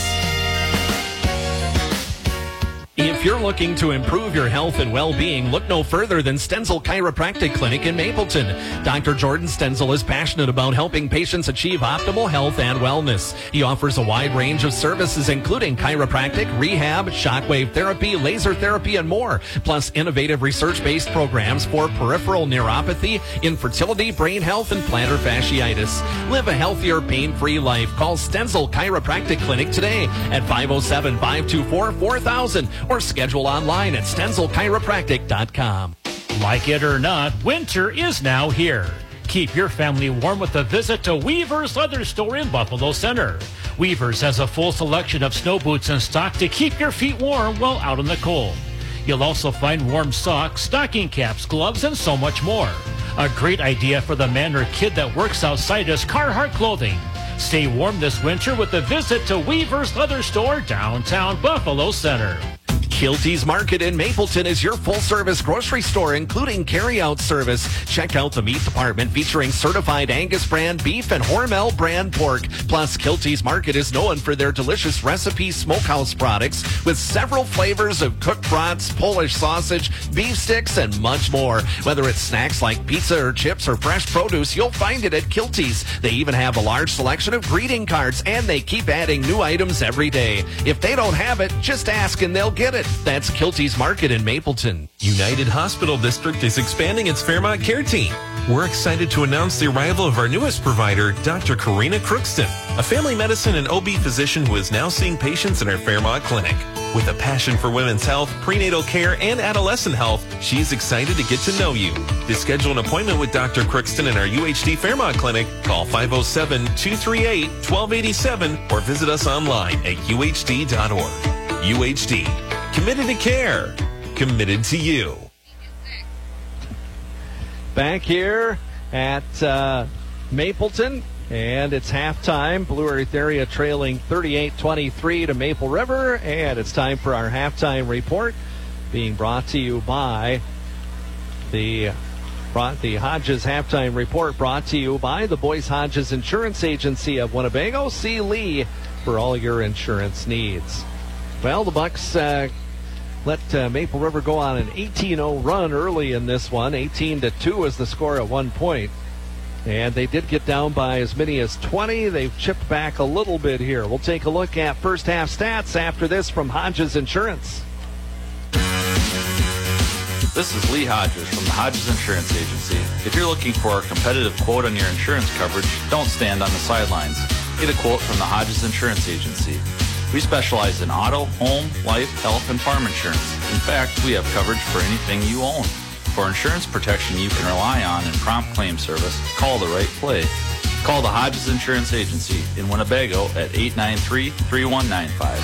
If you're looking to improve your health and well-being, look no further than Stenzel Chiropractic Clinic in Mapleton. Doctor Jordan Stenzel is passionate about helping patients achieve optimal health and wellness. He offers a wide range of services, including chiropractic, rehab, shockwave therapy, laser therapy, and more, plus innovative research-based programs for peripheral neuropathy, infertility, brain health, and plantar fasciitis. Live a healthier, pain-free life. Call Stenzel Chiropractic Clinic today at five oh seven, five two four, four thousand. Or schedule online at stenzel chiropractic dot com.
Like it or not, winter is now here. Keep your family warm with a visit to Weaver's Leather Store in Buffalo Center. Weaver's has a full selection of snow boots in stock to keep your feet warm while out in the cold. You'll also find warm socks, stocking caps, gloves, and so much more. A great idea for the man or kid that works outside is Carhartt clothing. Stay warm this winter with a visit to Weaver's Leather Store, downtown Buffalo Center.
Kilty's Market in Mapleton is your full-service grocery store, including carry-out service. Check out the meat department featuring certified Angus brand beef and Hormel brand pork. Plus, Kilty's Market is known for their delicious recipe smokehouse products with several flavors of cooked brats, Polish sausage, beef sticks, and much more. Whether it's snacks like pizza or chips or fresh produce, you'll find it at Kilty's. They even have a large selection of greeting cards, and they keep adding new items every day. If they don't have it, just ask and they'll get it. That's Kilty's Market in Mapleton.
United Hospital District is expanding its Fairmont Care Team. we're excited to announce the arrival of our newest provider, Doctor Karina Crookston, a family medicine and O B physician who is now seeing patients in our Fairmont Clinic. With a passion for women's health, prenatal care, and adolescent health, she's excited to get to know you. To schedule an appointment with Doctor Crookston in our U H D Fairmont Clinic, call five oh seven, two three eight, one two eight seven or visit us online at U H D dot org. U H D, committed to care, committed to you.
Back here at uh, Mapleton, and it's halftime. Blue Earth area trailing thirty-eight twenty-three to Maple River, and it's time for our halftime report, being brought to you by the brought the Hodges halftime report brought to you by the Boyce Hodges Insurance Agency of Winnebago. See Lee for all your insurance needs. Well, the Bucks uh, let uh, Maple River go on an eighteen oh run early in this one. eighteen to two is the score at one point. And they did get down by as many as twenty. They've chipped back a little bit here. We'll take a look at first half stats after this from Hodges Insurance.
This is Lee Hodges from the Hodges Insurance Agency. If you're looking for a competitive quote on your insurance coverage, don't stand on the sidelines. Get a quote from the Hodges Insurance Agency. We specialize in auto, home, life, health, and farm insurance. In fact, we have coverage for anything you own. For insurance protection you can rely on and prompt claim service, call the right play. Call the Hodges Insurance Agency in Winnebago at eight nine three, three one nine five.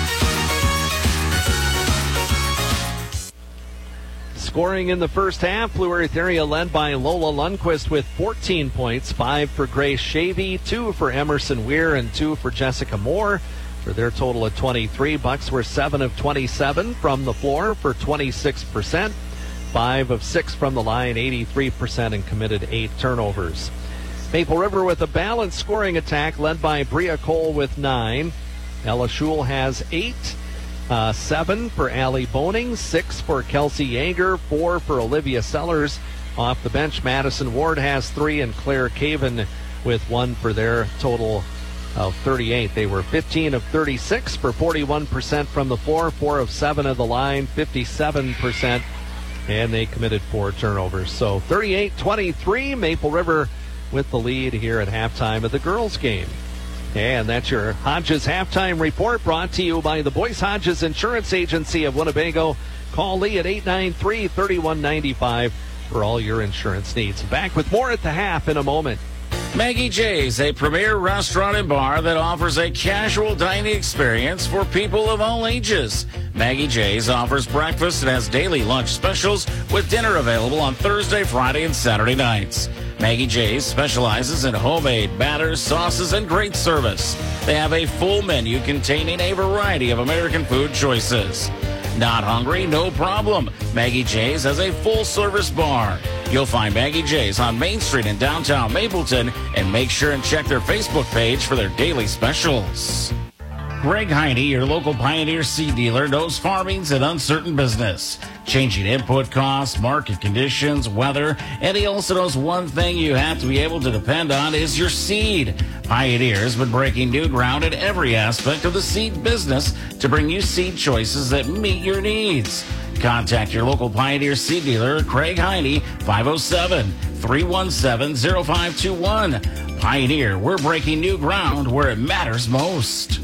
Scoring in the first half, Blue Earth area led by Lola Lundquist with fourteen points, five for Grace Shavy, two for Emerson Weir, and two for Jessica Moore. For their total of twenty-three, Bucks were seven of twenty-seven from the floor for twenty-six percent. five of six from the line, eighty-three percent, and committed eight turnovers. Maple River with a balanced scoring attack led by Bria Cole with nine. Ella Schul has eight. Uh, seven for Allie Boning, six for Kelsey Yeager, four for Olivia Sellers. Off the bench, Madison Ward has three, and Claire Caven with one for their total of thirty-eight. They were fifteen of thirty-six for forty-one percent from the floor, four of seven of the line, fifty-seven percent, and they committed four turnovers. So thirty-eight twenty-three, Maple River with the lead here at halftime of the girls' game. And that's your Hodges halftime report, brought to you by the Boyce Hodges Insurance Agency of Winnebago. Call Lee at eight nine three, three one nine five for all your insurance needs. Back with more at the half in a moment.
Maggie J's, a premier restaurant and bar that offers a casual dining experience for people of all ages. Maggie J's offers breakfast and has daily lunch specials with dinner available on Thursday, Friday, and Saturday nights. Maggie J's specializes in homemade batters, sauces, and great service. They have a full menu containing a variety of American food choices. Not hungry? No problem. Maggie J's has a full-service bar. You'll find Maggie J's on Main Street in downtown Mapleton, and make sure and check their Facebook page for their daily specials. Greg Heine, your local Pioneer seed dealer, knows farming's an uncertain business. Changing input costs, market conditions, weather, and he also knows one thing you have to be able to depend on is your seed. Pioneer has been breaking new ground in every aspect of the seed business to bring you seed choices that meet your needs. Contact your local Pioneer seed dealer, Craig Heine, five oh seven, three one seven, oh five two one. Pioneer, we're breaking new ground where it matters most.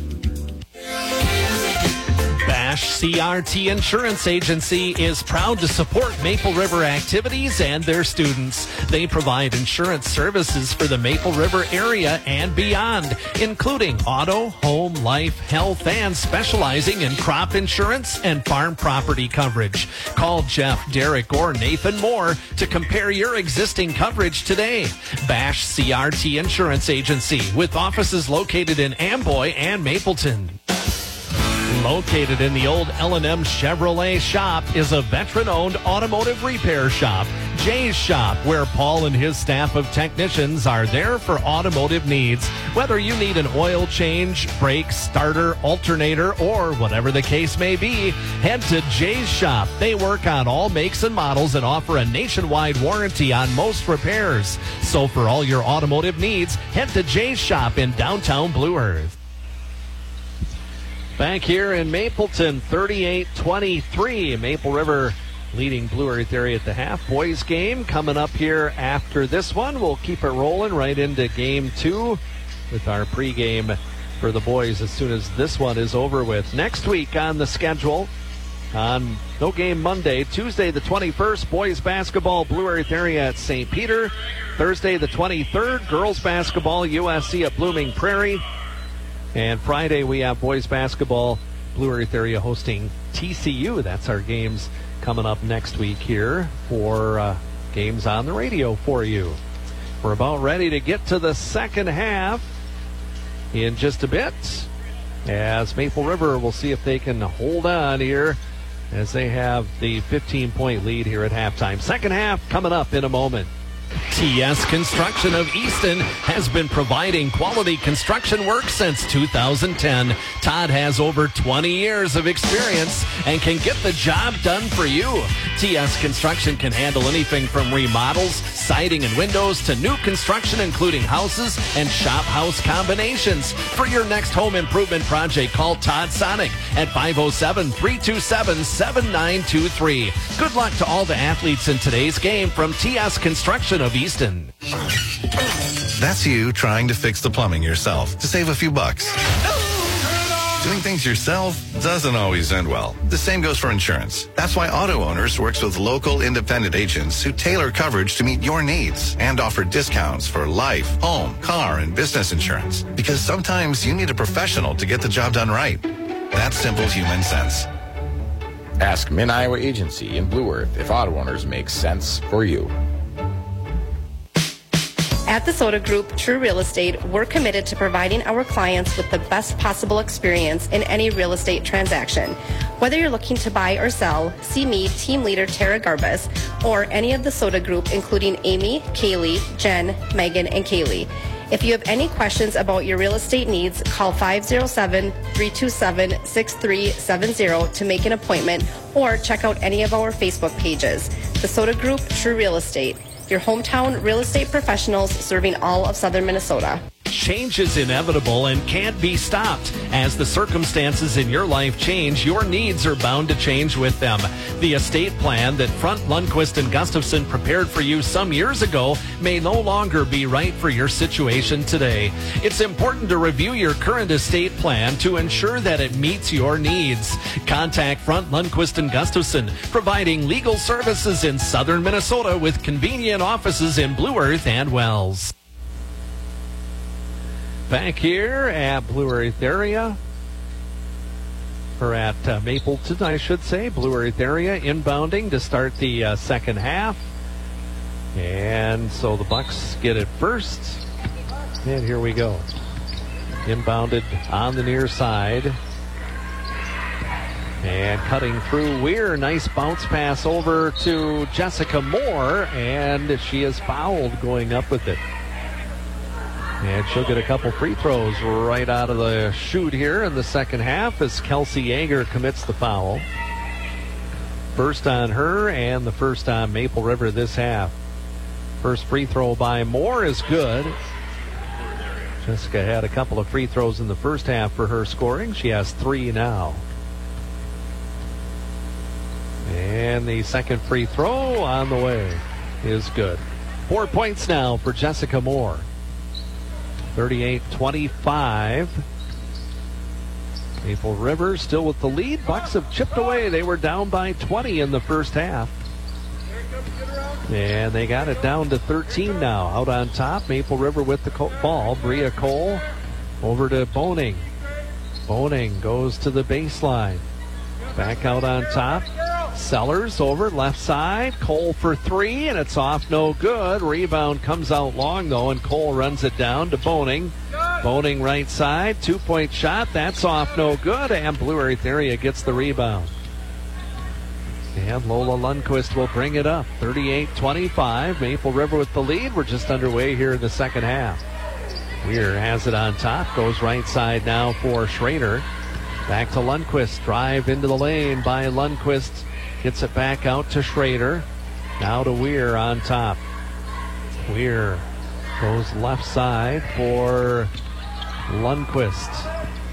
Bash C R T Insurance Agency is proud to support Maple River activities and their students. They provide insurance services for the Maple River area and beyond, including auto, home, life, health, and specializing in crop insurance and farm property coverage. Call Jeff, Derek, or Nathan Moore to compare your existing coverage today. Bash C R T Insurance Agency, with offices located in Amboy and Mapleton. Located in the old L and M Chevrolet shop is a veteran-owned automotive repair shop, Jay's Shop, where Paul and his staff of technicians are there for automotive needs. Whether you need an oil change, brake, starter, alternator, or whatever the case may be, head to Jay's Shop. They work on all makes and models and offer a nationwide warranty on most repairs. So for all your automotive needs, head to Jay's Shop in downtown Blue Earth. Back here in Mapleton, thirty-eight twenty-three. Maple River
leading Blue Earth area at the half. Boys game coming up here after this one. We'll keep it rolling right into game two with our pregame for the boys as soon as this one is over with. Next week on the schedule, on no game Monday, Tuesday the twenty-first, boys basketball, Blue Earth area at Saint Peter. Thursday the twenty-third, girls basketball, U S C at Blooming Prairie. And Friday we have boys basketball, Blue Earth area hosting T C U. That's our games coming up next week here for uh, games on the radio for you. We're about ready to get to the second half in just a bit, as Maple River will see if they can hold on here as they have the fifteen-point lead here at halftime. Second half coming up in a moment.
T S Construction of Easton has been providing quality construction work since two thousand ten. Todd has over twenty years of experience and can get the job done for you. T S Construction can handle anything from remodels, siding and windows to new construction, including houses and shop house combinations. For your next home improvement project, call Todd Sonic at five oh seven, three two seven, seven nine two three. Good luck to all the athletes in today's game from T S Construction of Easton.
That's you trying to fix the plumbing yourself to save a few bucks. Doing things yourself doesn't always end well. The same goes for insurance. That's why Auto Owners works with local independent agents who tailor coverage to meet your needs and offer discounts for life, home, car, and business insurance. Because sometimes you need a professional to get the job done right. That's simple human sense.
Ask Mid-Iowa Agency in Blue Earth if Auto Owners makes sense for you.
At the Soda Group True Real Estate, we're committed to providing our clients with the best possible experience in any real estate transaction. Whether you're looking to buy or sell, see me, team leader Tara Garbus, or any of the Soda Group, including Amy, Kaylee, Jen, Megan, and Kaylee. If you have any questions about your real estate needs, call five oh seven, three two seven, six three seven zero to make an appointment or check out any of our Facebook pages. The Soda Group True Real Estate, your hometown real estate professionals serving all of southern Minnesota.
Change is inevitable and can't be stopped. As the circumstances in your life change, your needs are bound to change with them. The estate plan that Front, Lundquist, and Gustafson prepared for you some years ago may no longer be right for your situation today. It's important to review your current estate plan to ensure that it meets your needs. Contact Front, Lundquist, and Gustafson, providing legal services in southern Minnesota with convenient offices in Blue Earth and Wells.
Back here at Blue Earth area, or at uh, Mapleton, I should say, Blue Earth area, inbounding to start the uh, second half. And so the Bucks get it first. And here we go. Inbounded on the near side. And cutting through Weir. Nice bounce pass over to Jessica Moore. And she is fouled going up with it. And she'll get a couple free throws right out of the chute here in the second half as Kelsey Yeager commits the foul. First on her and the first on Maple River this half. First free throw by Moore is good. Jessica had a couple of free throws in the first half for her scoring. She has three now. And the second free throw on the way is good. Four points now for Jessica Moore. thirty-eight twenty-five. Maple River still with the lead. Bucks have chipped away. They were down by twenty in the first half. And they got it down to thirteen now. Out on top, Maple River with the ball. Bria Cole over to Boning. Boning goes to the baseline. Back out on top. Sellers over left side. Cole for three, and it's off no good. Rebound comes out long, though, and Cole runs it down to Boning. Boning right side. Two-point shot. That's off no good, and Blue Earth area gets the rebound. And Lola Lundquist will bring it up. thirty-eight twenty-five. Maple River with the lead. We're just underway here in the second half. Weir has it on top. Goes right side now for Schrader. Back to Lundquist. Drive into the lane by Lundquist. Gets it back out to Schrader. Now to Weir on top. Weir goes left side for Lundquist.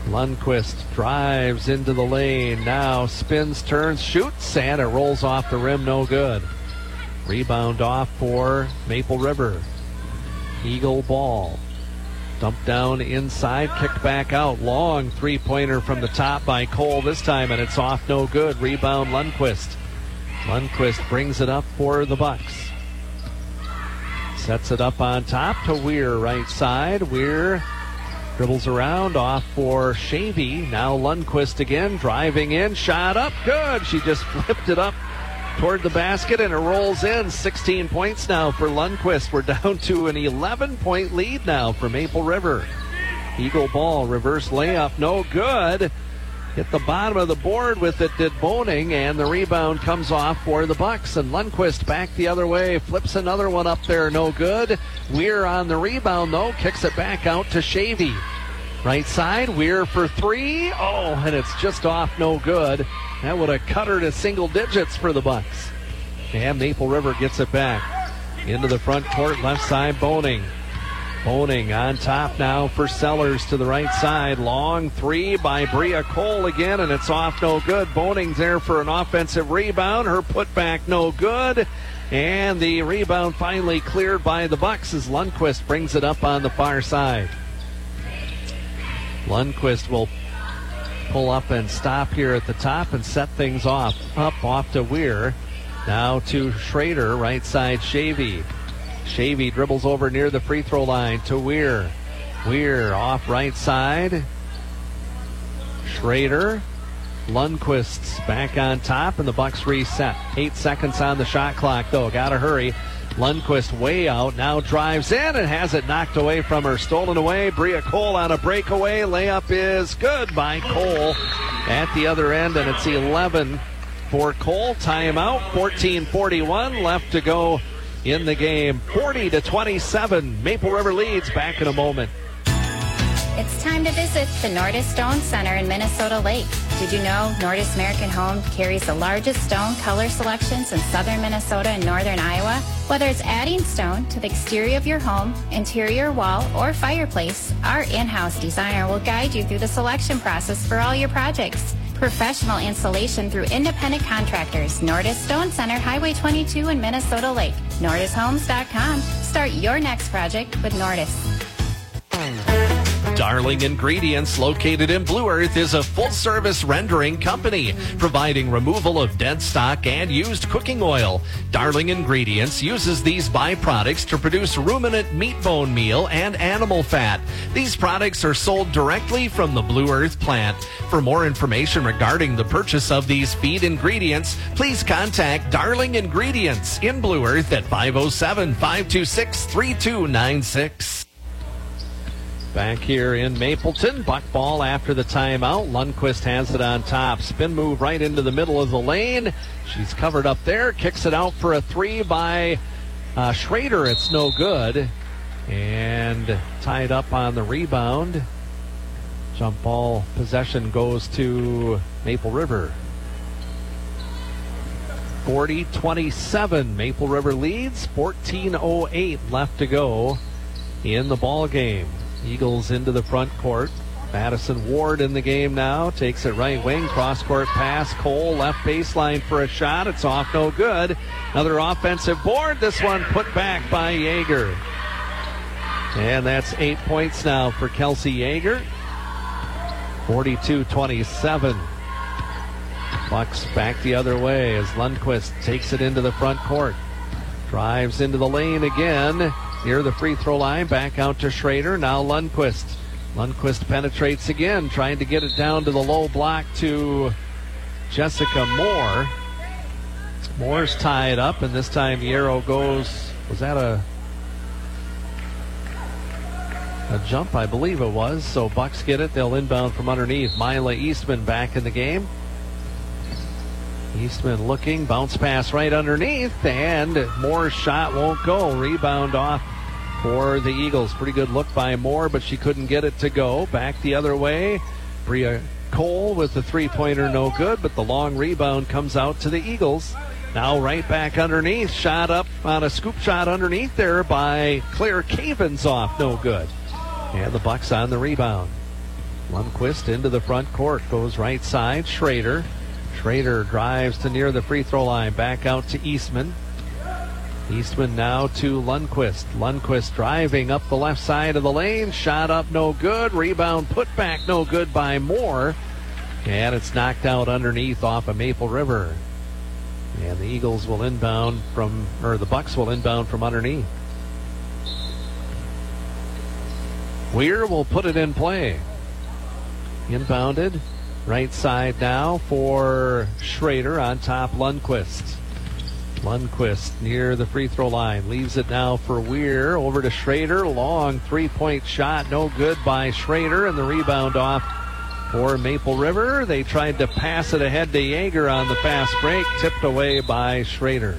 Lundqvist drives into the lane. Now spins, turns, shoots, and it rolls off the rim. No good. Rebound off for Maple River. Eagle ball. Dumped down inside, kicked back out. Long three-pointer from the top by Cole this time, and it's off. No good. Rebound Lundqvist. Lundqvist brings it up for the Bucks. Sets it up on top to Weir, right side. Weir dribbles around, off for Shavy. Now Lundqvist again, driving in, shot up, good. She just flipped it up toward the basket, and it rolls in. sixteen points now for Lundqvist. We're down to an eleven-point lead now for Maple River. Eagle ball, reverse layup, no good. Hit the bottom of the board with it, did Boning, and the rebound comes off for the Bucks. And Lundqvist back the other way, flips another one up there, no good. Weir on the rebound, though, kicks it back out to Shavy. Right side, Weir for three. Oh, and it's just off, no good. That would have cut her to single digits for the Bucks. And Maple River gets it back. Into the front court, left side, Boning. Boning on top now for Sellers to the right side. Long three by Bria Cole again, and it's off, no good. Boning's there for an offensive rebound. Her putback, no good. And the rebound finally cleared by the Bucks as Lundqvist brings it up on the far side. Lundqvist will pull up and stop here at the top and set things off. Up off to Weir. Now to Schrader, right side Shavy. Shavy dribbles over near the free throw line to Weir. Weir off right side. Schrader. Lundqvist's back on top, and the Bucks reset. Eight seconds on the shot clock, though. Gotta hurry. Lundqvist way out, now drives in and has it knocked away from her. Stolen away. Bria Cole on a breakaway. Layup is good by Cole at the other end, and it's eleven for Cole. Timeout. fourteen forty-one left to go in the game. forty to twenty-seven. Maple River leads. Back in a moment.
It's time to visit the Nordis Stone Center in Minnesota Lake. Did you know Nordis American Home carries the largest stone color selections in southern Minnesota and northern Iowa? Whether it's adding stone to the exterior of your home, interior wall, or fireplace, our in-house designer will guide you through the selection process for all your projects. Professional installation through independent contractors. Nordis Stone Center, Highway twenty-two in Minnesota Lake. Nordis Homes dot com. Start your next project with Nordis.
Darling Ingredients, located in Blue Earth, is a full-service rendering company, providing removal of dead stock and used cooking oil. Darling Ingredients uses these byproducts to produce ruminant meat bone meal and animal fat. These products are sold directly from the Blue Earth plant. For more information regarding the purchase of these feed ingredients, please contact Darling Ingredients in Blue Earth at five oh seven, five two six, three two nine six.
Back here in Mapleton, buck ball after the timeout. Lundqvist has it on top. Spin move right into the middle of the lane. She's covered up there. Kicks it out for a three by uh, Schrader. It's no good. And tied up on the rebound. Jump ball possession goes to Maple River. forty twenty-seven. Maple River leads. fourteen oh eight left to go in the ball game. Eagles into the front court. Madison Ward in the game now. Takes it right wing. Cross-court pass. Cole left baseline for a shot. It's off, no good. Another offensive board. This one put back by Yeager. And that's eight points now for Kelsey Yeager. forty-two twenty-seven. Bucks back the other way as Lundqvist takes it into the front court. Drives into the lane again. Near the free throw line, back out to Schrader. Now Lundqvist. Lundqvist penetrates again, trying to get it down to the low block to Jessica Moore. Moore's tied up, and this time Yarrow goes, was that a, a jump? I believe it was. So Bucks get it. They'll inbound from underneath. Mila Eastman back in the game. Eastman looking, bounce pass right underneath, and Moore's shot won't go. Rebound off for the Eagles. Pretty good look by Moore, but she couldn't get it to go. Back the other way. Bria Cole with the three-pointer, no good, but the long rebound comes out to the Eagles. Now right back underneath. Shot up on a scoop shot underneath there by Claire Cavens, off, no good. And the Bucks on the rebound. Lundquist into the front court. Goes right side. Schrader. Schrader drives to near the free throw line. Back out to Eastman. Eastman now to Lundquist. Lundquist driving up the left side of the lane. Shot up, no good. Rebound put back, no good by Moore. And it's knocked out underneath off of Maple River. And the Eagles will inbound from, or the Bucks will inbound from underneath. Weir will put it in play. Inbounded. Right side now for Schrader, on top Lundquist. Lundquist near the free throw line. Leaves it now for Weir. Over to Schrader. Long three-point shot. No good by Schrader. And the rebound off for Maple River. They tried to pass it ahead to Yeager on the fast break. Tipped away by Schrader.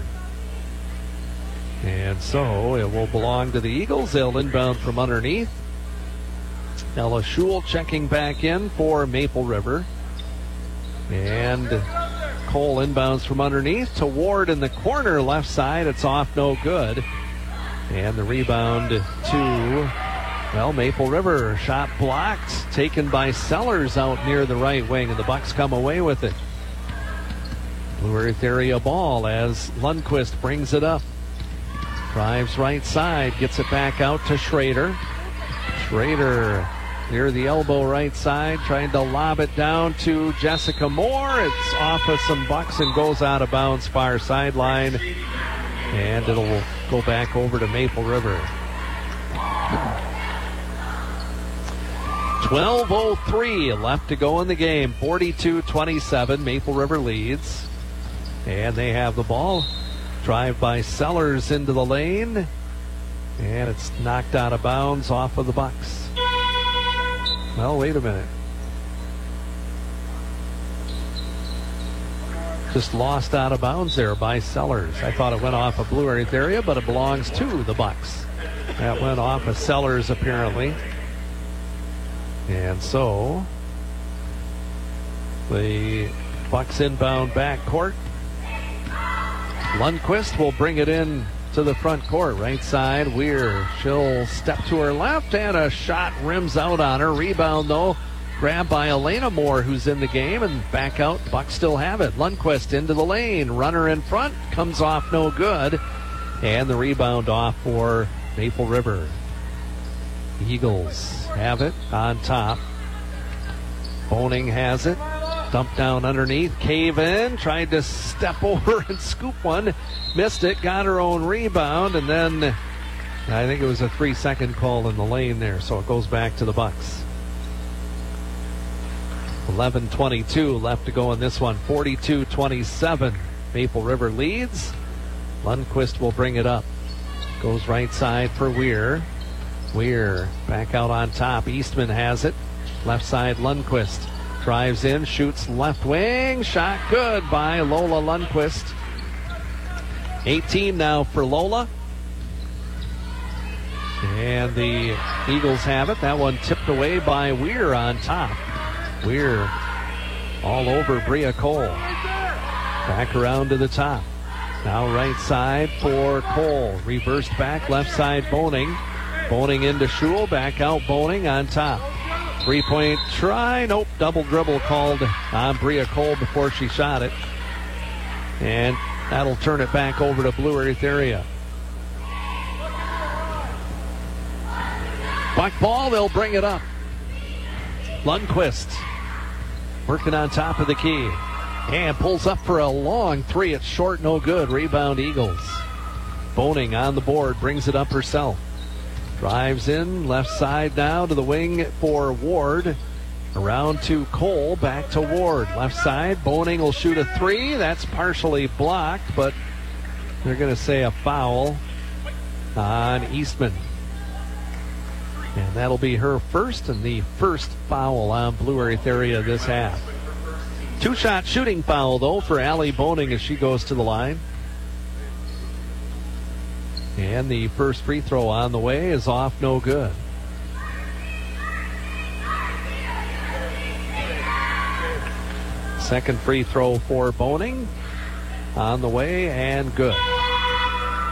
And so it will belong to the Eagles. They'll inbound from underneath. Ella Schul checking back in for Maple River. And Cole inbounds from underneath to Ward in the corner left side. It's off, no good. And the rebound to, well, Maple River. Shot blocked, taken by Sellers out near the right wing, and the Bucks come away with it. Blue Earth area ball as Lundquist brings it up. Drives right side, gets it back out to Schrader. Schrader near the elbow right side, trying to lob it down to Jessica Moore. It's off of some Bucks and goes out of bounds far sideline. And it'll go back over to Maple River. twelve oh three left to go in the game. forty-two twenty-seven. Maple River leads. And they have the ball. Drive by Sellers into the lane. And it's knocked out of bounds off of the Bucks. Well, wait a minute. Just lost out of bounds there by Sellers. I thought it went off a Blue Earth area, but it belongs to the Bucks. That went off of Sellers apparently. And so the Bucks inbound back court. Lundquist will bring it in to the front court. Right side, Weir. She'll step to her left, and a shot rims out on her. Rebound, though, grabbed by Elena Moore, who's in the game, and back out. Bucks still have it. Lundquist into the lane. Runner in front. Comes off no good. And the rebound off for Maple River. Eagles have it on top. Boning has it. Dumped down underneath. Cave in. Tried to step over and scoop one. Missed it. Got her own rebound. And then I think it was a three-second call in the lane there. So it goes back to the Bucks. eleven twenty-two left to go in this one. forty-two twenty-seven. Maple River leads. Lundquist will bring it up. Goes right side for Weir. Weir back out on top. Eastman has it. Left side Lundquist. Drives in, shoots left wing. Shot good by Lola Lundquist. eighteen now for Lola. And the Eagles have it. That one tipped away by Weir on top. Weir all over Bria Cole. Back around to the top. Now right side for Cole. Reversed back, left side Boning. Boning into Schul, back out Boning on top. Three-point try. Nope, double dribble called on Bria Cole before she shot it. And that'll turn it back over to Blue Earth area. Buck ball, they'll bring it up. Lundquist working on top of the key. And pulls up for a long three. It's short, no good. Rebound Eagles. Boning on the board, brings it up herself. Drives in, left side now to the wing for Ward. Around to Cole, back to Ward. Left side, Boning will shoot a three. That's partially blocked, but they're going to say a foul on Eastman. And that'll be her first and the first foul on Blue Earth area this half. Two-shot shooting foul, though, for Allie Boning as she goes to the line. And the first free throw on the way is off, no good. Second free throw for Boning on the way and good.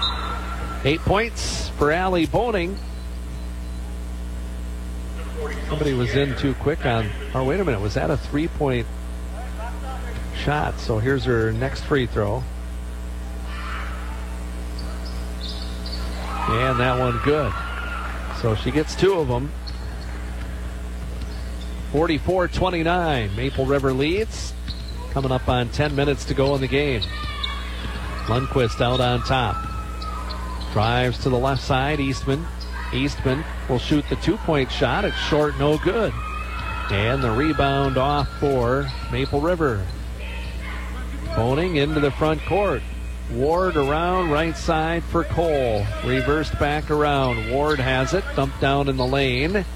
Eight points for Allie Boning. Somebody was in too quick on, oh, wait a minute. Was that a three-point shot? So here's her next free throw. And that one good. So she gets two of them. forty-four twenty-nine. Maple River leads. Coming up on ten minutes to go in the game. Lundquist out on top. Drives to the left side. Eastman. Eastman will shoot the two-point shot. It's short, no good. And the rebound off for Maple River. Boning into the front court. Ward around right side for Cole. Reversed back around. Ward has it. Dumped down in the lane.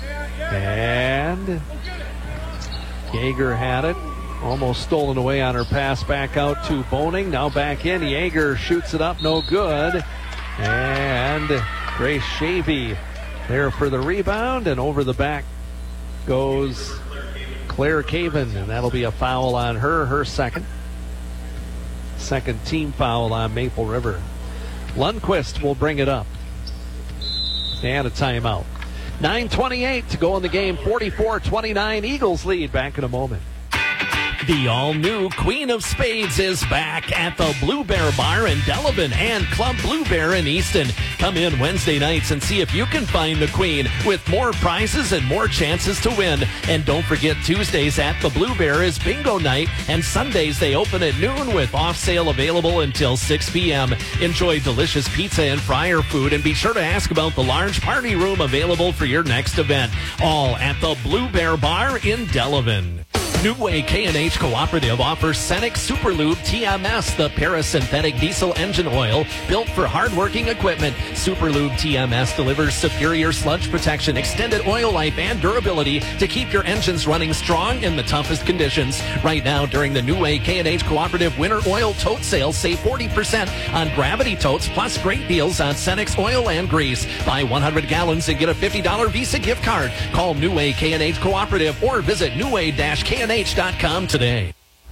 And Yeager had it. Almost stolen away on her pass back out to Boning. Now back in. Yeager shoots it up. No good. And Grace Shavy there for the rebound. And over the back goes Claire Caven. And that'll be a foul on her. Her second. Second team foul on Maple River. Lundquist will bring it up. And a timeout. nine twenty-eight to go in the game. forty-four twenty-nine. Eagles lead. Back in a moment.
The all-new Queen of Spades is back at the Blue Bear Bar in Delavan and Club Blue Bear in Easton. Come in Wednesday nights and see if you can find the Queen with more prizes and more chances to win. And don't forget, Tuesdays at the Blue Bear is bingo night, and Sundays they open at noon with off-sale available until six p.m. Enjoy delicious pizza and fryer food, and be sure to ask about the large party room available for your next event. All at the Blue Bear Bar in Delavan. New Way K and H Cooperative offers Cenex Superlube T M S, the parasynthetic diesel engine oil built for hardworking equipment. Superlube T M S delivers superior sludge protection, extended oil life, and durability to keep your engines running strong in the toughest conditions. Right now, during the New Way K and H Cooperative Winter Oil Tote Sale, save forty percent on Gravity Totes, plus great deals on Cenex oil and grease. Buy one hundred gallons and get a fifty dollars Visa gift card. Call New Way K and H Cooperative or visit new way dash K and H dot com today.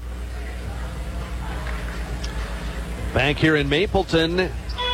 Back here in Mapleton.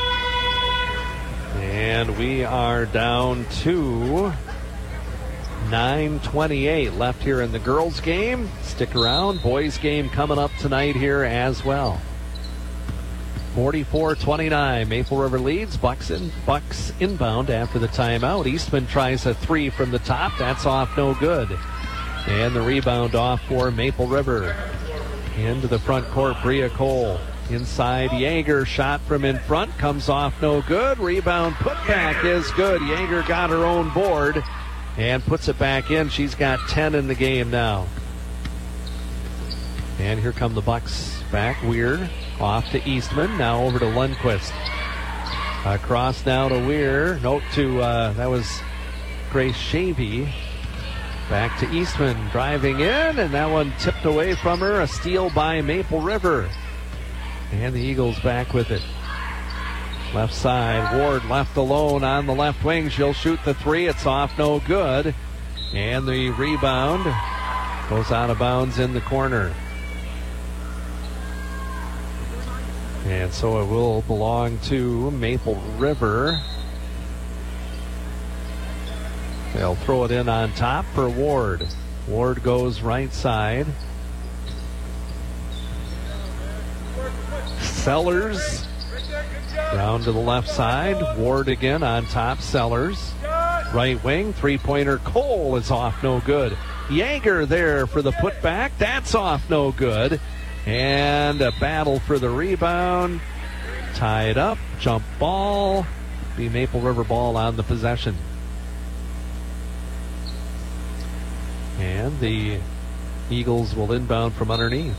And we are down to nine twenty-eight left here in the girls' game. Stick around. Boys' game coming up tonight here as well. forty-four twenty-nine. Maple River leads. Bucks, in, Bucks inbound after the timeout. Eastman tries a three from the top. That's off, no good. And the rebound off for Maple River. Into the front court, Bria Cole. Inside, Yeager, shot from in front, comes off, no good. Rebound putback is good. Yeager got her own board and puts it back in. She's got ten in the game now. And here come the Bucks back. Weir off to Eastman, now over to Lundquist. Across now to Weir. Note to, uh, that was Grace Shavy. Back to Eastman, driving in, and that one tipped away from her. A steal by Maple River. And the Eagles back with it. Left side, Ward left alone on the left wing. She'll shoot the three. It's off, no good. And the rebound goes out of bounds in the corner. And so it will belong to Maple River. They'll throw it in on top for Ward. Ward goes right side. Sellers down to the left side. Ward again on top. Sellers. Right wing. Three-pointer. Cole is off. No good. Yeager there for the putback. That's off. No good. And a battle for the rebound. Tied up. Jump ball. Be Maple River ball on the possession. And the Eagles will inbound from underneath.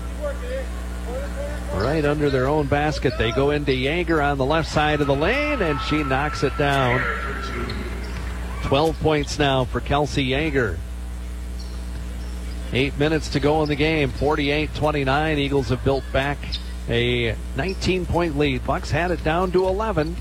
Right under their own basket. They go into Yeager on the left side of the lane, and she knocks it down. twelve points now for Kelsey Yeager. Eight minutes to go in the game. forty-eight twenty-nine. Eagles have built back a nineteen-point lead. Bucks had it down to eleven.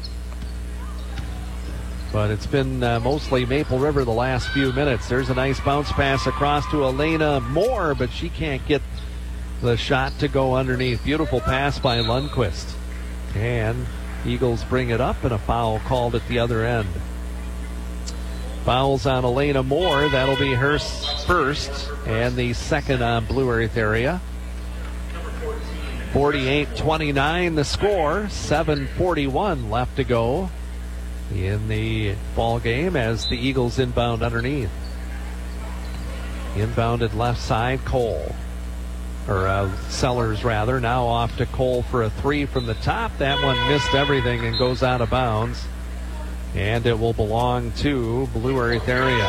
But it's been uh, mostly Maple River the last few minutes. There's a nice bounce pass across to Elena Moore, but she can't get the shot to go underneath. Beautiful pass by Lundquist. And Eagles bring it up, and a foul called at the other end. Fouls on Elena Moore. That'll be her first and the second on Blue Earth area. forty-eight twenty-nine the score. seven forty-one left to go in the ball game as the Eagles inbound underneath. Inbounded left side, Cole. Or uh, Sellers, rather. Now off to Cole for a three from the top. That one missed everything and goes out of bounds. And it will belong to Blue Earth area.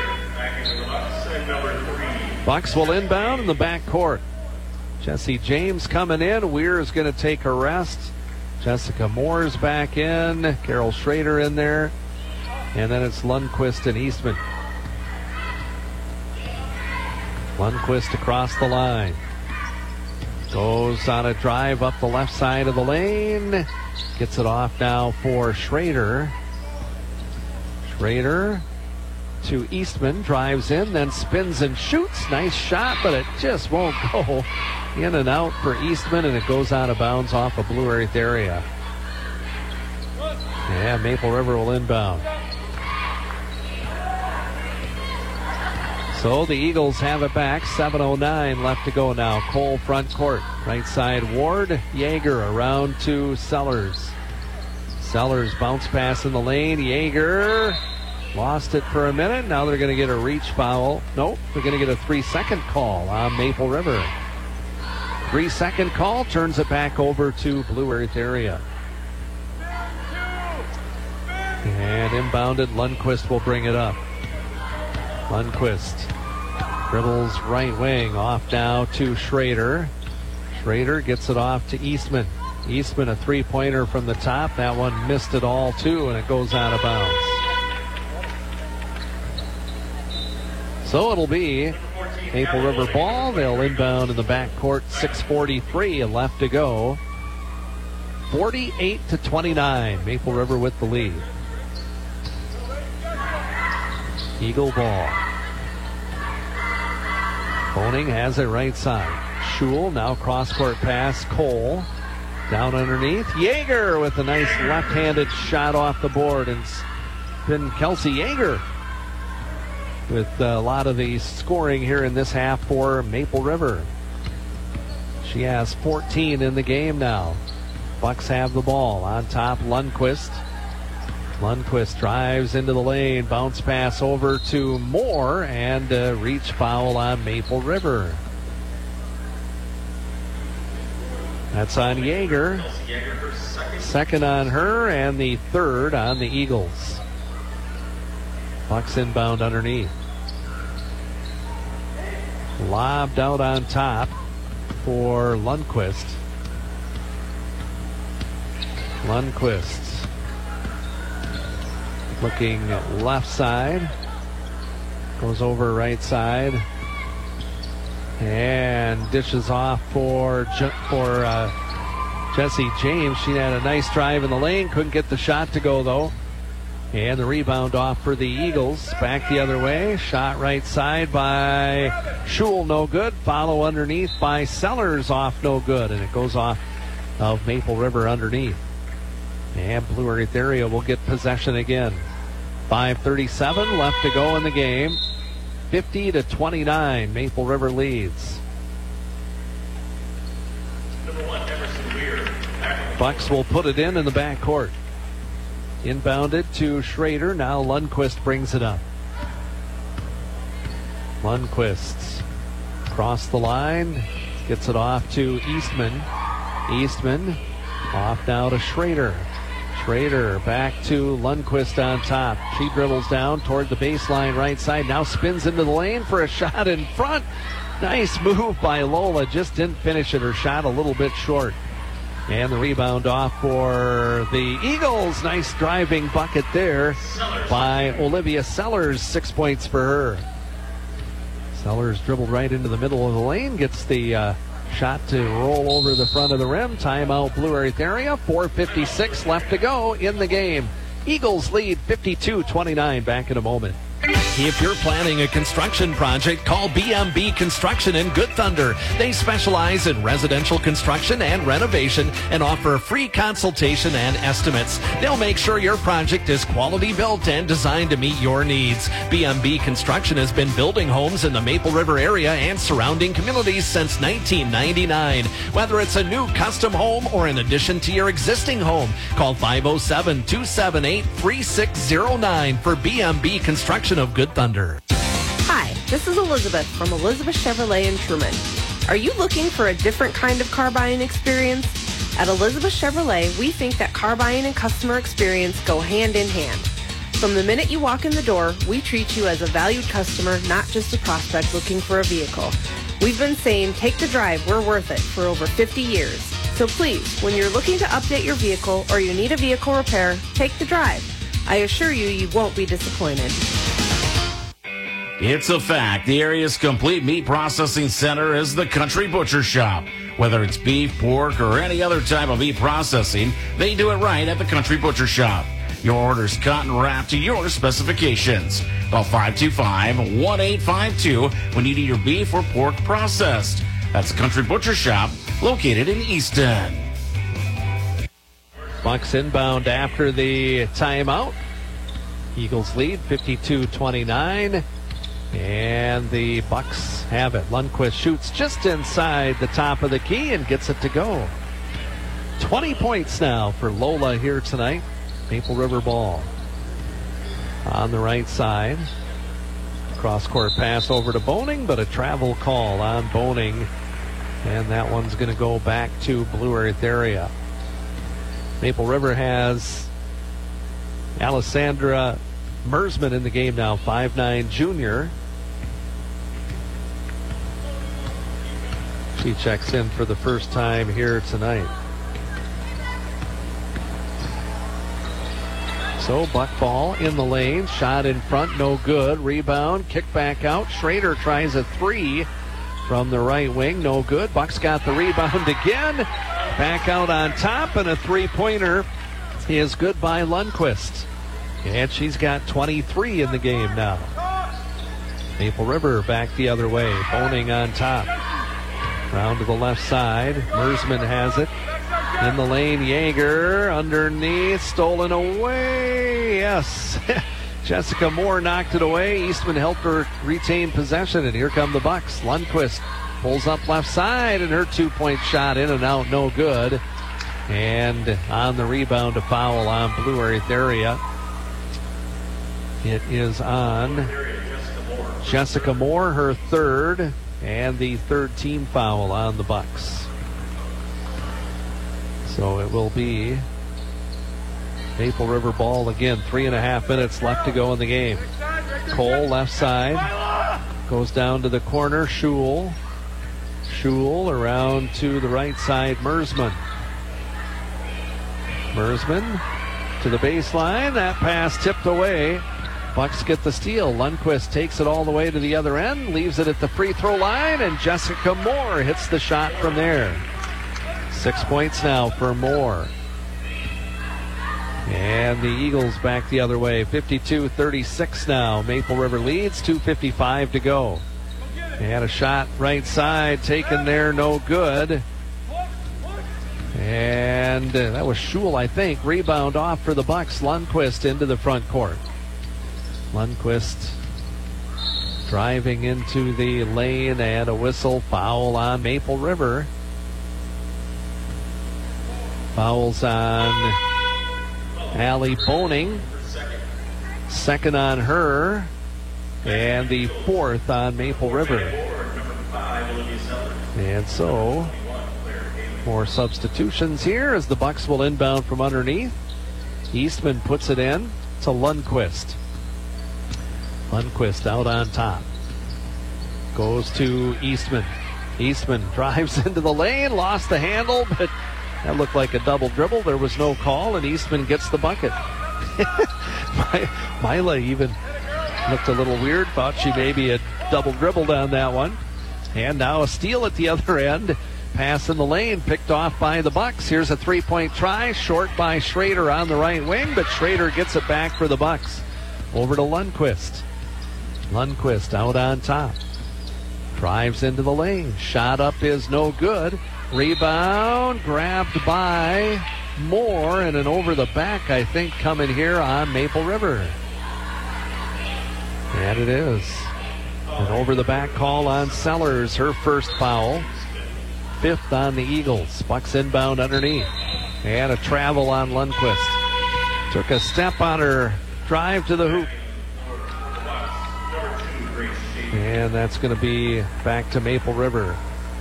Bucks will inbound in the back court. Jesse James coming in. Weir is going to take a rest. Jessica Moore's back in. Carol Schrader in there. And then it's Lundquist and Eastman. Lundquist across the line. Goes on a drive up the left side of the lane. Gets it off now for Schrader. Schrader to Eastman. Drives in, then spins and shoots. Nice shot, but it just won't go. In and out for Eastman, and it goes out of bounds off a Blue Earth area. Yeah, Maple River will inbound. So the Eagles have it back. seven oh nine left to go now. Cole front court. Right side Ward. Yeager around to Sellers. Sellers bounce pass in the lane. Yeager lost it for a minute. Now they're going to get a reach foul. Nope, they're going to get a three-second call on Maple River. Three-second call turns it back over to Blue Earth area. And inbounded, Lundquist will bring it up. Lundquist dribbles right wing, off now to Schrader. Schrader gets it off to Eastman. Eastman a three-pointer from the top. That one missed it all too, and it goes out of bounds. So it'll be Maple River ball. They'll inbound in the backcourt. six forty-three left to go. forty-eight to twenty-nine. Maple River with the lead. Eagle ball. Boning has it right side. Schul now cross-court pass. Cole down underneath. Yeager with a nice left-handed shot off the board. And it's been Kelsey Yeager with a lot of the scoring here in this half for Maple River. She has fourteen in the game now. Bucks have the ball. On top, Lundquist. Lundquist drives into the lane. Bounce pass over to Moore, and a reach foul on Maple River. That's on Yeager. Second on her, and the third on the Eagles. Bucks inbound underneath. Lobbed out on top for Lundquist. Lundquist looking left side. Goes over right side. And dishes off for, for uh, Jesse James. She had a nice drive in the lane. Couldn't get the shot to go, though. And the rebound off for the Eagles. Back the other way. Shot right side by Schul, no good. Follow underneath by Sellers, off no good. And it goes off of Maple River underneath. And Blue Earth area will get possession again. five thirty-seven left to go in the game. fifty to twenty-nine, Maple River leads. Bucks will put it in in the backcourt. Inbounded to Schrader. Now Lundquist brings it up. Lundquist across the line. Gets it off to Eastman. Eastman off now to Schrader. Schrader back to Lundquist on top. She dribbles down toward the baseline right side. Now spins into the lane for a shot in front. Nice move by Lola. Just didn't finish it. Her shot a little bit short. And the rebound off for the Eagles. Nice driving bucket there by Olivia Sellers. Six points for her. Sellers dribbled right into the middle of the lane. Gets the uh, shot to roll over the front of the rim. Timeout Blue Earth area. four fifty-six left to go in the game. Eagles lead fifty-two twenty-nine. Back in a moment.
If you're planning a construction project, call B M B Construction in Good Thunder. They specialize in residential construction and renovation and offer a free consultation and estimates. They'll make sure your project is quality built and designed to meet your needs. B M B Construction has been building homes in the Maple River area and surrounding communities since nineteen ninety-nine. Whether it's a new custom home or an addition to your existing home, call five oh seven, two seven eight, three six oh nine for B M B Construction of Good Thunder.
Hi, this is Elizabeth from Elizabeth Chevrolet in Truman. Are you looking for a different kind of car buying experience? At Elizabeth Chevrolet, we think that car buying and customer experience go hand in hand. From the minute you walk in the door, we treat you as a valued customer, not just a prospect looking for a vehicle. We've been saying, take the drive, we're worth it, for over fifty years. So please, when you're looking to update your vehicle or you need a vehicle repair, take the drive. I assure you, you won't be disappointed.
It's a fact. The area's complete meat processing center is the Country Butcher Shop. Whether it's beef, pork, or any other type of meat processing, they do it right at the Country Butcher Shop. Your order's cut and wrapped to your specifications. Call five two five, one eight five two when you need your beef or pork processed. That's the Country Butcher Shop, located in Easton.
Bucks inbound after the timeout. Eagles lead fifty-two twenty-nine. And the Bucks have it. Lundqvist shoots just inside the top of the key and gets it to go. twenty points now for Lola here tonight. Maple River ball. On the right side. Cross-court pass over to Boning, but a travel call on Boning. And that one's going to go back to Blue Earth area. Maple River has Alessandra Mersman in the game now, five nine junior. She checks in for the first time here tonight. So Buck ball in the lane, shot in front, no good. Rebound, kick back out. Schrader tries a three from the right wing, no good. Bucks got the rebound again. Back out on top, and a three-pointer is good by Lundqvist. And she's got twenty-three in the game now. Maple River back the other way. Boning on top. Round to the left side. Mersman has it. In the lane, Yeager underneath. Stolen away. Yes. Jessica Moore knocked it away. Eastman helped her retain possession. And here come the Bucks. Lundqvist pulls up left side. And her two-point shot in and out. No good. And on the rebound, a foul on Blue Earth area. It is on Jessica Moore, her third, and the third team foul on the Bucks. So it will be Maple River ball again. Three and a half minutes left to go in the game. Cole left side goes down to the corner. Schul, Schul around to the right side. Mersman, Mersman to the baseline. That pass tipped away. Bucks get the steal. Lundqvist takes it all the way to the other end, leaves it at the free throw line, and Jessica Moore hits the shot from there. Six points now for Moore. And the Eagles back the other way. fifty-two thirty-six now. Maple River leads. two fifty-five to go. They had a shot right side taken there, no good. And uh, that was Schul, I think. Rebound off for the Bucks. Lundqvist into the front court. Lundqvist driving into the lane, and a whistle. Foul on Maple River. Fouls on Allie Boning. Second on her. And the fourth on Maple River. And so, more substitutions here as the Bucks will inbound from underneath. Eastman puts it in to Lundqvist. Lundqvist out on top. Goes to Eastman. Eastman drives into the lane, lost the handle, but that looked like a double dribble. There was no call, and Eastman gets the bucket. Mila even looked a little weird, thought she maybe had double dribbled on that one. And now a steal at the other end. Pass in the lane, picked off by the Bucks. Here's a three-point try, short by Schrader on the right wing, but Schrader gets it back for the Bucks. Over to Lundqvist. Lundqvist out on top. Drives into the lane. Shot up is no good. Rebound grabbed by Moore, and an over the back, I think, coming here on Maple River. And it is. An over the back call on Sellers, her first foul. Fifth on the Eagles. Bucks inbound underneath. And a travel on Lundqvist. Took a step on her drive to the hoop. And that's going to be back to Maple River.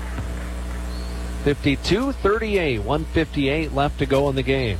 fifty-two thirty-eight, one fifty-eight left to go in the game.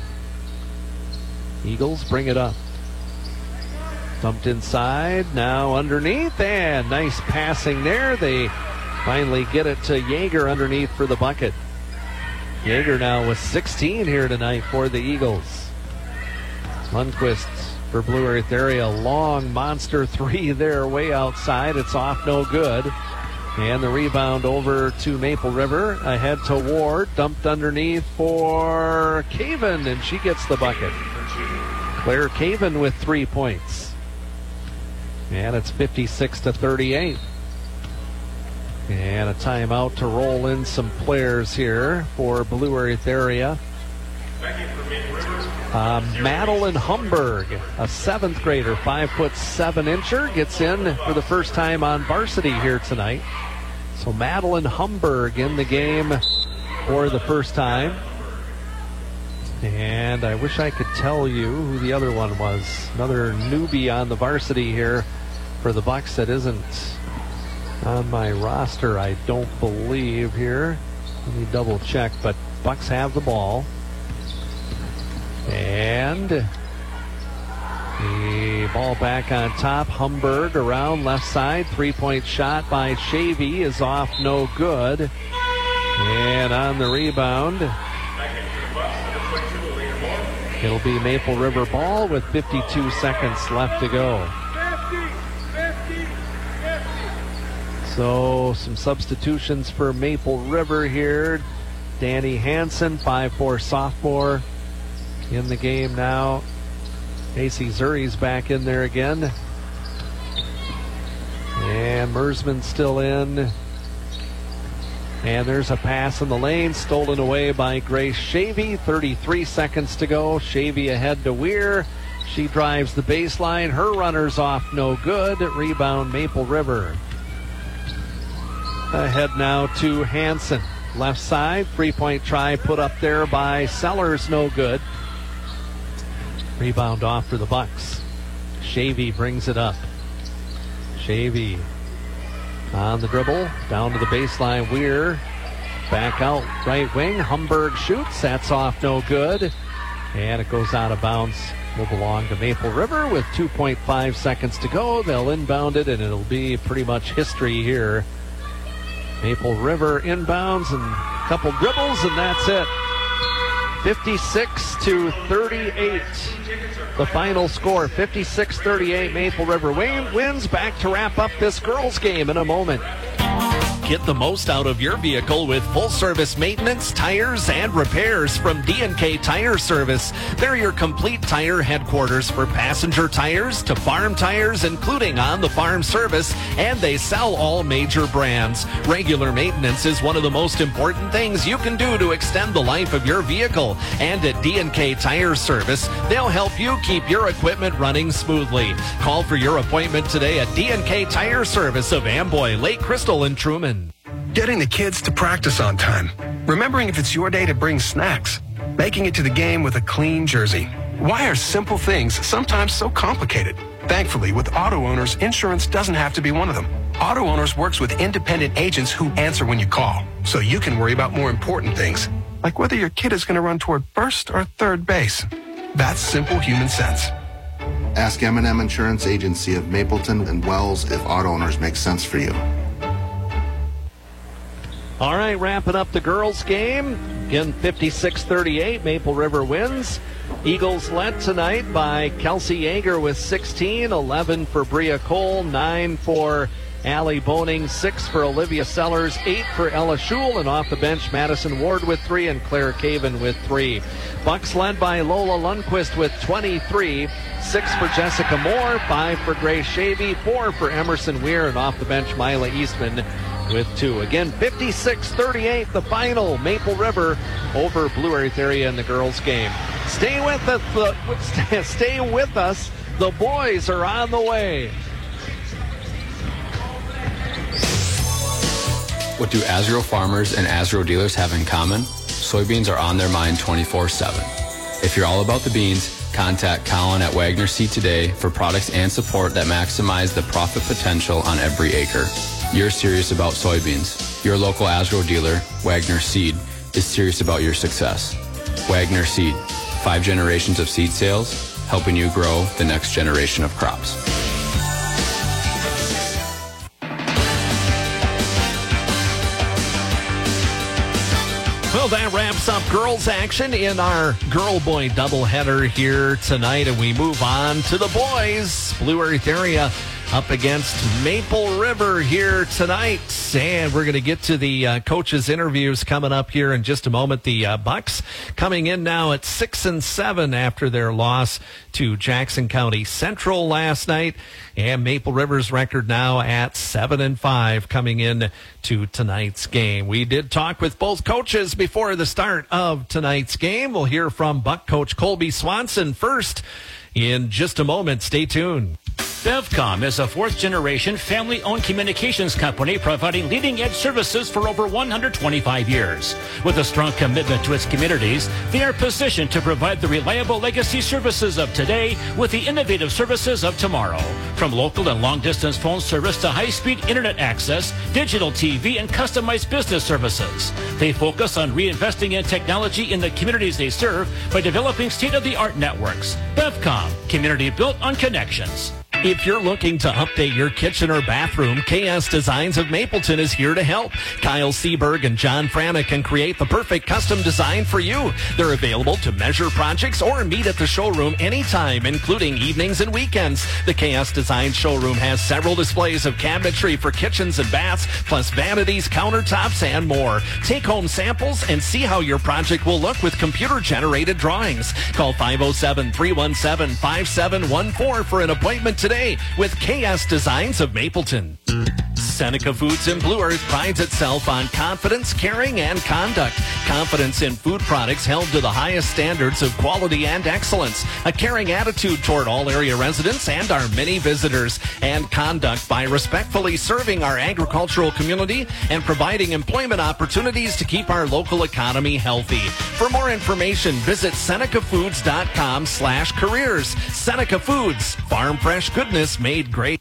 Eagles bring it up. Dumped inside, now underneath, and nice passing there. They finally get it to Yeager underneath for the bucket. Yeager now with sixteen here tonight for the Eagles. Lundqvist for Blue Earth area, long monster three there way outside. It's off, no good. And the rebound over to Maple River. Ahead to Ward. Dumped underneath for Caven, and she gets the bucket. Claire Caven with three points. And it's fifty-six to thirty-eight. And a timeout to roll in some players here for Blue Earth area. Uh, Madeline Humberg, a seventh grader, five foot seven incher, gets in for the first time on varsity here tonight. So Madeline Humberg in the game for the first time. And I wish I could tell you who the other one was. Another newbie on the varsity here for the Bucks that isn't on my roster, I don't believe here. Let me double check, but Bucks have the ball. And the ball back on top. Humberg around left side. Three-point shot by Shavy is off, no good. And on the rebound, it'll be Maple River ball with fifty-two seconds left to go. So some substitutions for Maple River here. Danny Hansen, five four sophomore, in the game now. Macy Zuri's back in there again. And Mersman still in. And there's a pass in the lane, stolen away by Grace Shavy. thirty-three seconds to go. Shavy ahead to Weir. She drives the baseline. Her runner's off, no good. Rebound, Maple River. Ahead now to Hansen. Left side, three-point try put up there by Sellers, no good. Rebound off for the Bucks. Shavy brings it up. Shavy on the dribble, down to the baseline. Weir back out right wing. Humberg shoots. That's off, no good. And it goes out of bounds. Will belong to Maple River with two point five seconds to go. They'll inbound it, and it'll be pretty much history here. Maple River inbounds and a couple dribbles, and that's it. fifty-six to thirty-eight. The final score, fifty-six thirty-eight. Maple River wins. Back to wrap up this girls' game in a moment.
Get the most out of your vehicle with full-service maintenance, tires, and repairs from D and K Tire Service. They're your complete tire headquarters for passenger tires to farm tires, including on-the-farm service, and they sell all major brands. Regular maintenance is one of the most important things you can do to extend the life of your vehicle. And at D and K Tire Service, they'll help you keep your equipment running smoothly. Call for your appointment today at D and K Tire Service of Amboy, Lake Crystal, and Truman.
Getting the kids to practice on time. Remembering if it's your day to bring snacks. Making it to the game with a clean jersey. Why are simple things sometimes so complicated? Thankfully, with Auto Owners, insurance doesn't have to be one of them. Auto Owners works with independent agents who answer when you call, so you can worry about more important things, like whether your kid is going to run toward first or third base. That's simple human sense.
Ask M and M Insurance Agency of Mapleton and Wells if Auto Owners makes sense for you.
All right, wrapping up the girls' game. Again, fifty-six thirty-eight, Maple River wins. Eagles led tonight by Kelsey Yeager with sixteen, eleven for Bria Cole, nine for Allie Boning, six for Olivia Sellers, eight for Ella Schul, and off the bench, Madison Ward with three and Claire Caven with three. Bucks led by Lola Lundqvist with twenty-three, Six for Jessica Moore, five for Grace Shavy, four for Emerson Weir, and off the bench, Mila Eastman with two. Again, fifty-six thirty-eight, the final. Maple River over Blue Earth Area in the girls' game. Stay with us. The, stay with us. The boys are on the way.
What do Azro farmers and Azro dealers have in common? Soybeans are on their mind twenty-four seven. If you're all about the beans, contact Colin at Wagner Seed today for products and support that maximize the profit potential on every acre. You're serious about soybeans. Your local Azro dealer, Wagner Seed, is serious about your success. Wagner Seed, five generations of seed sales, helping you grow the next generation of crops.
Well, that wraps up girls action in our girl-boy doubleheader here tonight, and we move on to the boys. Blue Earth Area up against Maple River here tonight, and we're going to get to the uh, coaches' interviews coming up here in just a moment. The uh, Bucks coming in now at six and seven after their loss to Jackson County Central last night, and Maple River's record now at seven and five coming in to tonight's game. We did talk with both coaches before the start of tonight's game. We'll hear from Buck coach Colby Swanson first in just a moment. Stay tuned.
Bevcom is a fourth-generation family-owned communications company providing leading-edge services for over one hundred twenty-five years. With a strong commitment to its communities, they are positioned to provide the reliable legacy services of today with the innovative services of tomorrow. From local and long-distance phone service to high-speed internet access, digital T V, and customized business services. They focus on reinvesting in technology in the communities they serve by developing state-of-the-art networks. Bevcom, community built on connections.
If you're looking to update your kitchen or bathroom, K S Designs of Mapleton is here to help. Kyle Seberg and John Frana can create the perfect custom design for you. They're available to measure projects or meet at the showroom anytime, including evenings and weekends. The K S Design showroom has several displays of cabinetry for kitchens and baths, plus vanities, countertops, and more. Take home samples and see how your project will look with computer-generated drawings. Call five oh seven, three one seven, five seven one four for an appointment today with K S Designs of Mapleton. Seneca Foods in Blue Earth prides itself on confidence, caring, and conduct. Confidence in food products held to the highest standards of quality and excellence. A caring attitude toward all area residents and our many visitors. And conduct by respectfully serving our agricultural community and providing employment opportunities to keep our local economy healthy. For more information, visit Seneca Foods dot com slash careers. Seneca Foods, farm fresh goodness made great.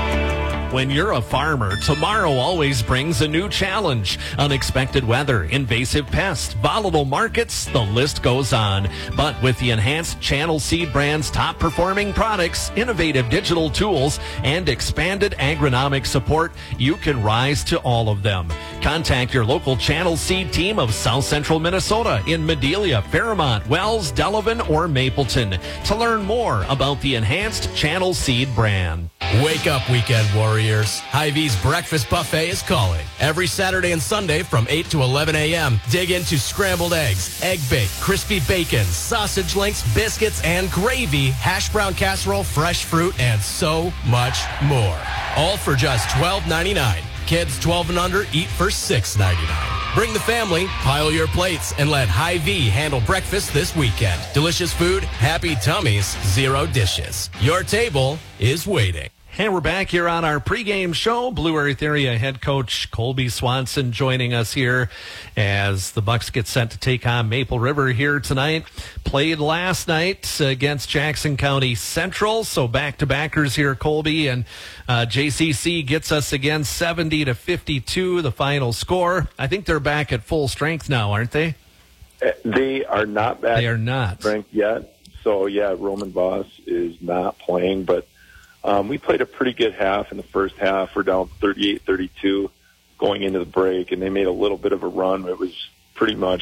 When you're a farmer, tomorrow always brings a new challenge. Unexpected weather, invasive pests, volatile markets, the list goes on. But with the enhanced Channel Seed brand's top-performing products, innovative digital tools, and expanded agronomic support, you can rise to all of them. Contact your local Channel Seed team of South Central Minnesota in Medelia, Fairmont, Wells, Delavan, or Mapleton to learn more about the enhanced Channel Seed brand.
Wake up, weekend warriors. Hy-Vee's Breakfast Buffet is calling. Every Saturday and Sunday from eight to eleven a.m., dig into scrambled eggs, egg bake, crispy bacon, sausage links, biscuits, and gravy, hash brown casserole, fresh fruit, and so much more. All for just twelve ninety-nine. Kids twelve and under eat for six ninety-nine. Bring the family, pile your plates, and let Hy-Vee handle breakfast this weekend. Delicious food, happy tummies, zero dishes. Your table is waiting.
And we're back here on our pregame show. Blue Earth Area head coach Colby Swanson joining us here as the Bucks get set to take on Maple River here tonight. Played last night against Jackson County Central, so back-to-backers here, Colby. And uh, J C C gets us again seventy to fifty-two, the final score. I think they're back at full strength now, aren't they?
They are not back.
They are not.
Strength yet. So, yeah, Roman Voss is not playing, but Um, we played a pretty good half in the first half. We're down thirty-eight thirty-two going into the break, and they made a little bit of a run. It was pretty much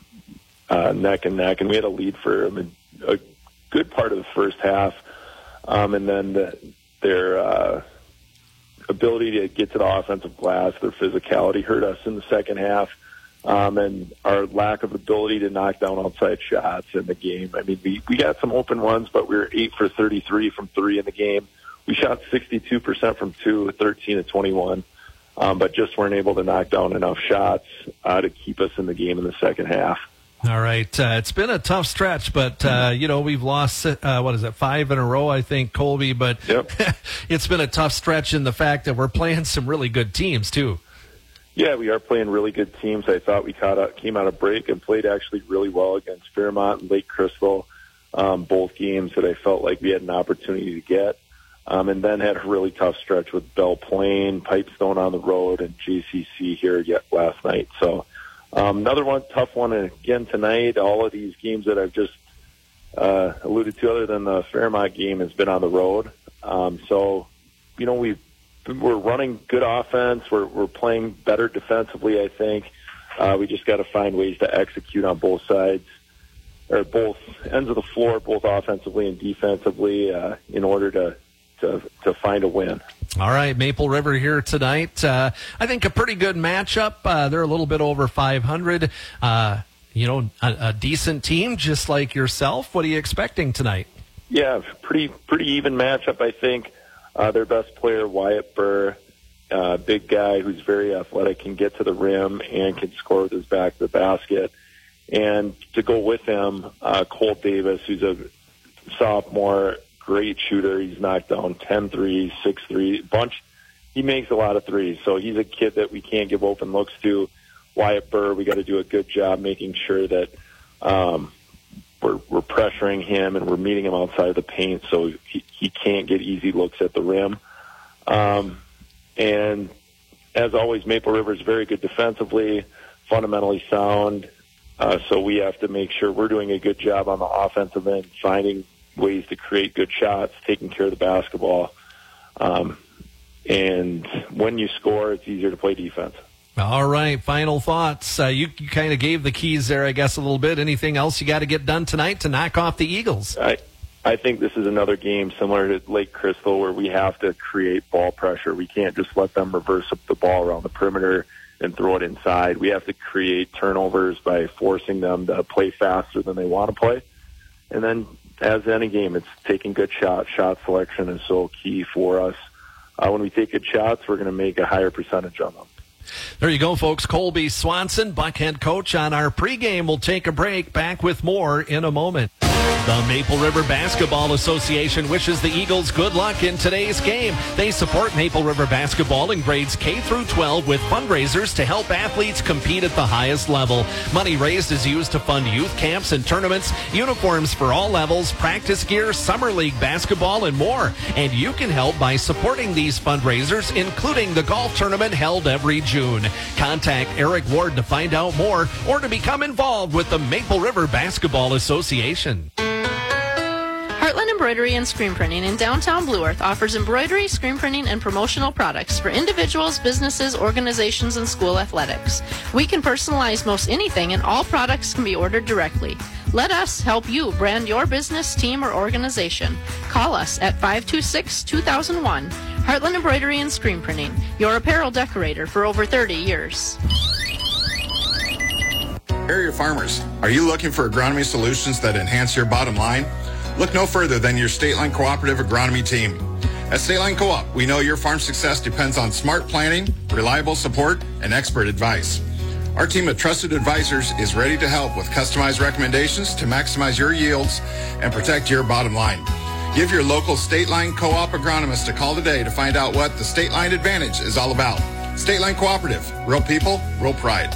uh, neck and neck, and we had a lead for a, a good part of the first half. Um, and then the, their uh, ability to get to the offensive glass, their physicality hurt us in the second half. um, and our lack of ability to knock down outside shots in the game. I mean, we, we got some open ones, but we were eight for thirty-three from three in the game. We shot sixty-two percent from two, thirteen to twenty-one, um, but just weren't able to knock down enough shots uh, to keep us in the game in the second half.
All right. Uh, it's been a tough stretch, but, uh, you know, we've lost, uh, what is it, five in a row, I think, Colby. But
yep.
It's been a tough stretch in the fact that we're playing some really good teams, too.
Yeah, we are playing really good teams. I thought we caught out, came out of break and played actually really well against Fairmont and Lake Crystal, um, both games that I felt like we had an opportunity to get. Um, and then had a really tough stretch with Belle Plaine, Pipestone on the road, and J C C here yet last night. So, Um, another one, tough one again tonight. All of these games that I've just uh, alluded to, other than the Fairmont game, has been on the road. Um, so, you know, we've, we're running good offense. We're, we're playing better defensively, I think. Uh, we just got to find ways to execute on both sides, or both ends of the floor, both offensively and defensively, uh, in order to, to, to find a win.
All right, Maple River here tonight. Uh, I think a pretty good matchup. Uh, they're a little bit over five hundred. Uh, you know, a, a decent team, just like yourself. What are you expecting tonight?
Yeah, pretty pretty even matchup, I think. Uh, their best player, Wyatt Burr, uh, big guy who's very athletic, can get to the rim and can score with his back to the basket. And to go with him, uh, Cole Davis, who's a sophomore, great shooter. He's knocked down ten threes, six threes, bunch. He makes a lot of threes, so he's a kid that we can't give open looks to. Wyatt Burr, we got to do a good job making sure that um, we're, we're pressuring him and we're meeting him outside of the paint, so he, he can't get easy looks at the rim. Um, and as always, Maple River is very good defensively, fundamentally sound. Uh, so we have to make sure we're doing a good job on the offensive end, finding ways to create good shots, taking care of the basketball. Um, and when you score, it's easier to play defense.
All right, final thoughts. Uh, you you kind of gave the keys there, I guess, a little bit. Anything else you got to get done tonight to knock off the Eagles?
I, I think this is another game similar to Lake Crystal where we have to create ball pressure. We can't just let them reverse up the ball around the perimeter and throw it inside. We have to create turnovers by forcing them to play faster than they want to play. And then, as any game, it's taking good shots. Shot selection is so key for us. Uh, when we take good shots, we're going to make a higher percentage on them.
There you go, folks. Colby Swanson, Buckhead coach, on our pregame. We'll take a break. Back with more in a moment. The Maple River Basketball Association wishes the Eagles good luck in today's game. They support Maple River basketball in grades K through twelve with fundraisers to help athletes compete at the highest level. Money raised is used to fund youth camps and tournaments, uniforms for all levels, practice gear, summer league basketball, and more. And you can help by supporting these fundraisers, including the golf tournament held every June. Contact Eric Ward to find out more or to become involved with the Maple River Basketball Association.
Heartland Embroidery and Screen Printing in downtown Blue Earth offers embroidery, screen printing, and promotional products for individuals, businesses, organizations, and school athletics. We can personalize most anything, and all products can be ordered directly. Let us help you brand your business, team, or organization. Call us at five two six, two thousand one. Heartland Embroidery and Screen Printing, your apparel decorator for over thirty years.
Area farmers, are you looking for agronomy solutions that enhance your bottom line? Look no further than your State Line Cooperative Agronomy team. At State Line Co-op, we know your farm success depends on smart planning, reliable support, and expert advice. Our team of trusted advisors is ready to help with customized recommendations to maximize your yields and protect your bottom line. Give your local State Line Co-op agronomist a call today to find out what the State Line Advantage is all about. State Line Cooperative, real people, real pride.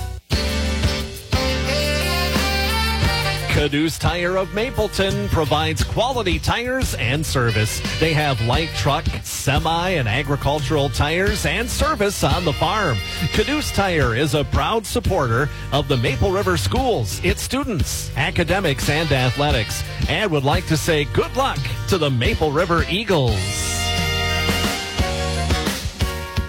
Caduce Tire of Mapleton provides quality tires and service. They have light truck, semi, and agricultural tires and service on the farm. Caduce Tire is a proud supporter of the Maple River schools, its students, academics, and athletics, and would like to say good luck to the Maple River Eagles. If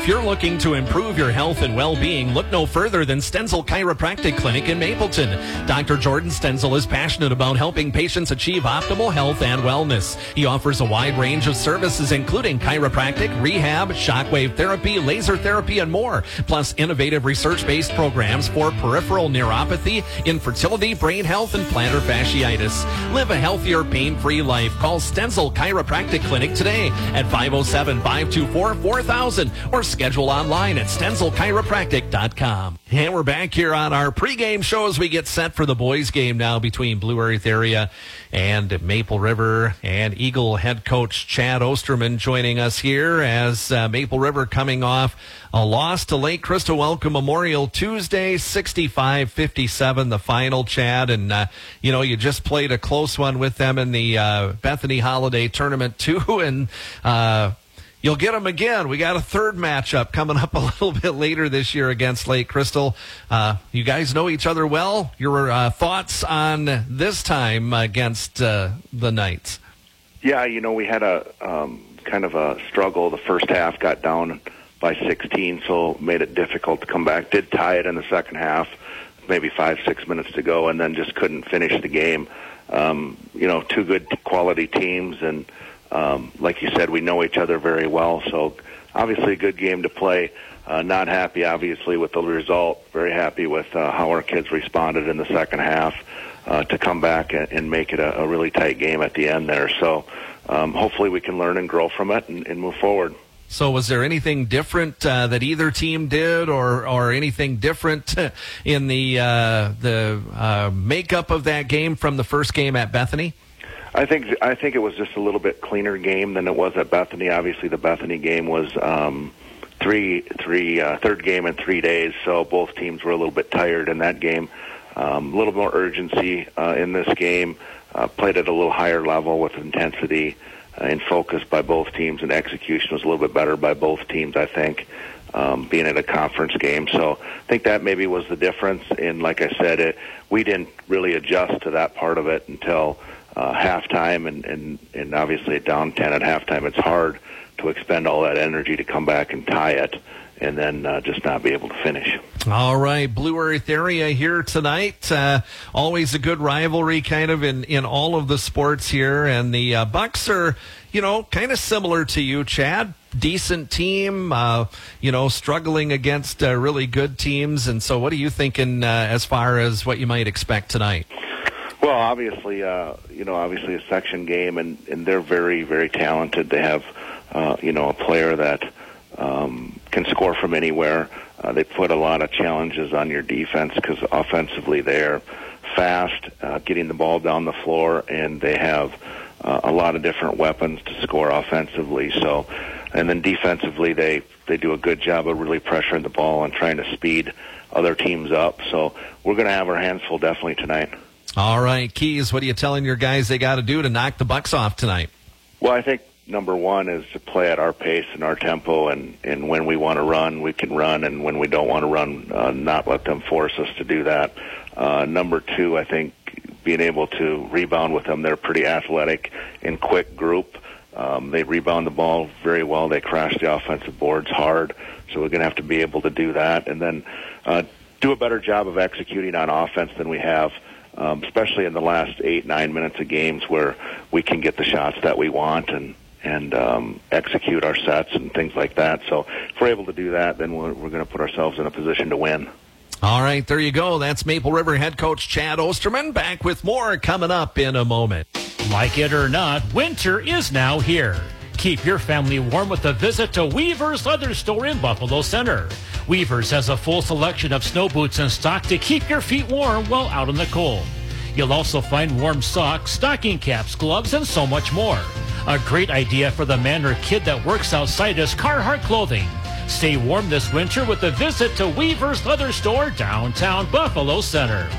If you're looking to improve your health and well-being, look no further than Stenzel Chiropractic Clinic in Mapleton. Doctor Jordan Stenzel is passionate about helping patients achieve optimal health and wellness. He offers a wide range of services, including chiropractic, rehab, shockwave therapy, laser therapy, and more, plus innovative research-based programs for peripheral neuropathy, infertility, brain health, and plantar fasciitis. Live a healthier, pain-free life. Call Stenzel Chiropractic Clinic today at five oh seven, five two four, four thousand or schedule online at stenzel chiropractic dot com. And we're back here on our pregame show as we get set for the boys' game now between Blue Earth area and Maple River. And Eagle head coach Chad Osterman joining us here as uh, Maple River coming off a loss to Lake Crystal Welcome Memorial Tuesday, sixty-five fifty-seven, the final, Chad. And, uh, you know, you just played a close one with them in the uh, Bethany Holiday Tournament, too. And uh, you'll get them again. We got a third matchup coming up a little bit later this year against Lake Crystal. Uh, you guys know each other well. Your uh, thoughts on this time against uh, the Knights?
Yeah, you know, we had a um, kind of a struggle. The first half got down by sixteen, so made it difficult to come back. Did tie it in the second half, maybe five, six minutes to go, and then just couldn't finish the game. Um, you know, two good quality teams, and um, like you said, we know each other very well, so obviously a good game to play. Uh, not happy, obviously, with the result. Very happy with uh, how our kids responded in the second half uh, to come back and, and make it a, a really tight game at the end there. So um, hopefully we can learn and grow from it and, and move forward.
So was there anything different uh, that either team did, or, or anything different in the uh, the uh, makeup of that game from the first game at Bethany?
I think I think it was just a little bit cleaner game than it was at Bethany. Obviously, the Bethany game was um, three three uh, third game in three days, so both teams were a little bit tired in that game. Um, a little more urgency uh, in this game. Uh, played at a little higher level with intensity and focus by both teams, and execution was a little bit better by both teams, I think, um, being at a conference game. So I think that maybe was the difference. And like I said, it, we didn't really adjust to that part of it until uh, halftime, and, and, and obviously at down ten at halftime, it's hard to expend all that energy to come back and tie it and then uh, just not be able to finish.
All right, Blue Earth area here tonight. Uh, always a good rivalry kind of in, in all of the sports here. And the uh, Bucks are, you know, kind of similar to you, Chad. Decent team, uh, you know, struggling against uh, really good teams. And so what are you thinking uh, as far as what you might expect tonight?
Well, obviously, uh, you know, obviously a section game, and, and they're very, very talented. They have, uh, you know, a player that um, can score from anywhere. Uh, they put a lot of challenges on your defense because offensively they're fast, uh, getting the ball down the floor, and they have uh, a lot of different weapons to score offensively. So, and then defensively they, they do a good job of really pressuring the ball and trying to speed other teams up. So we're going to have our hands full definitely tonight.
All right, Keys, what are you telling your guys they got to do to knock the Bucks off tonight?
Well, I think number one is to play at our pace and our tempo, and, and when we want to run, we can run, and when we don't want to run, uh, not let them force us to do that. Uh, number two, I think being able to rebound with them. They're a pretty athletic and quick group. Um, they rebound the ball very well. They crash the offensive boards hard, so we're going to have to be able to do that, and then uh, do a better job of executing on offense than we have. Um, especially in the last eight, nine minutes of games where we can get the shots that we want and, and um, execute our sets and things like that. So if we're able to do that, then we're, we're going to put ourselves in a position to win.
All right, there you go. That's Maple River head coach Chad Osterman. Back with more coming up in a moment.
Like it or not, winter is now here. Keep your family warm with a visit to Weaver's Leather Store in Buffalo Center. Weaver's has a full selection of snow boots in stock to keep your feet warm while out in the cold. You'll also find warm socks, stocking caps, gloves, and so much more. A great idea for the man or kid that works outside is Carhartt clothing. Stay warm this winter with a visit to Weaver's Leather Store, downtown Buffalo Center.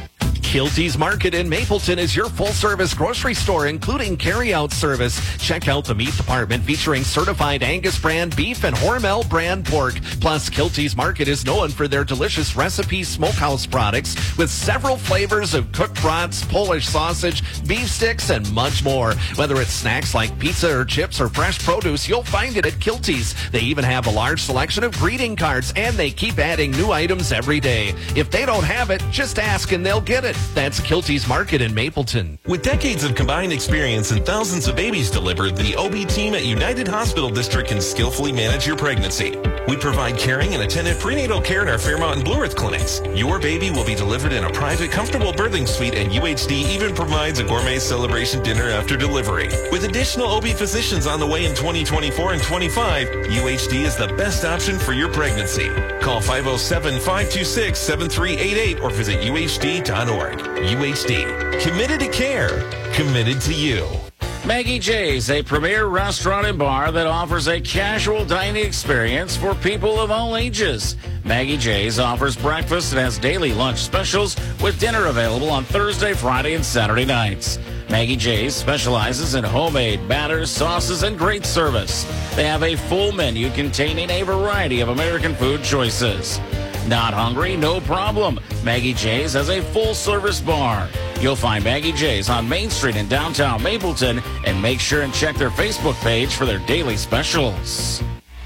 Kilty's Market in Mapleton is your full-service grocery store, including carry-out service. Check out the meat department featuring certified Angus brand beef and Hormel brand pork. Plus, Kilty's Market is known for their delicious recipe smokehouse products with several flavors of cooked brats, Polish sausage, beef sticks, and much more. Whether it's snacks like pizza or chips or fresh produce, you'll find it at Kilty's. They even have a large selection of greeting cards, and they keep adding new items every day. If they don't have it, just ask and they'll get it. That's Kilty's Market in Mapleton.
With decades of combined experience and thousands of babies delivered, the O B team at United Hospital District can skillfully manage your pregnancy. We provide caring and attentive prenatal care in our Fairmont and Blue Earth clinics. Your baby will be delivered in a private, comfortable birthing suite, and U H D even provides a gourmet celebration dinner after delivery. With additional O B physicians on the way in twenty twenty-four and twenty-five, U H D is the best option for your pregnancy. Call five oh seven, five two six, seven three eight eight or visit U H D dot org. U H D. Committed to care. Committed to you.
Maggie J's, a premier restaurant and bar that offers a casual dining experience for people of all ages. Maggie J's offers breakfast and has daily lunch specials with dinner available on Thursday, Friday, and Saturday nights. Maggie J's specializes in homemade batters, sauces, and great service. They have a full menu containing a variety of American food choices. Not hungry? No problem. Maggie J's has a full-service bar. You'll find Maggie J's on Main Street in downtown Mapleton, and make sure and check their Facebook page for their daily specials.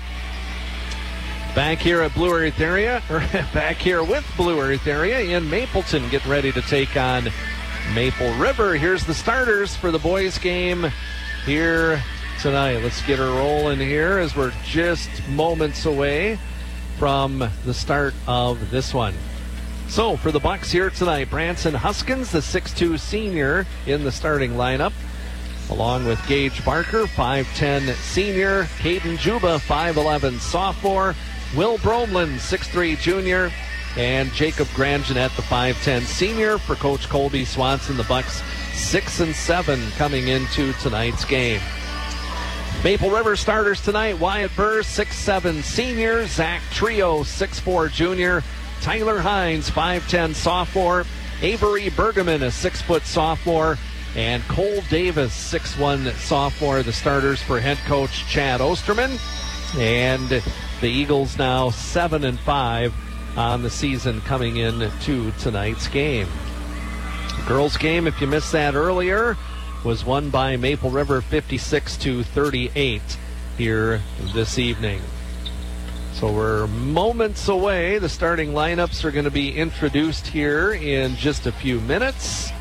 Back here at Blue Earth area, or back here with Blue Earth area in Mapleton, getting ready to take on Maple River. Here's the starters for the boys game here tonight. Let's get her rolling here as we're just moments away from the start of this one. So for the Bucks here tonight, Branson Huskins, the six two senior in the starting lineup, along with Gage Barker, five ten senior, Caden Juba, five eleven sophomore, Will Bromlin, six three junior, and Jacob Grangenet, the five ten senior. For Coach Colby Swanson, the Bucks six and seven coming into tonight's game. Maple River starters tonight, Wyatt Burr, six seven senior, Zach Trio, six four junior, Tyler Hines, five ten sophomore, Avery Bergman, a six foot sophomore, and Cole Davis, six one sophomore, the starters for head coach Chad Osterman. And the Eagles now seven and five on the season coming into tonight's game. The girls game, if you missed that earlier, was won by Maple River fifty-six to thirty-eight here this evening. So we're moments away. The starting lineups are going to be introduced here in just a few minutes.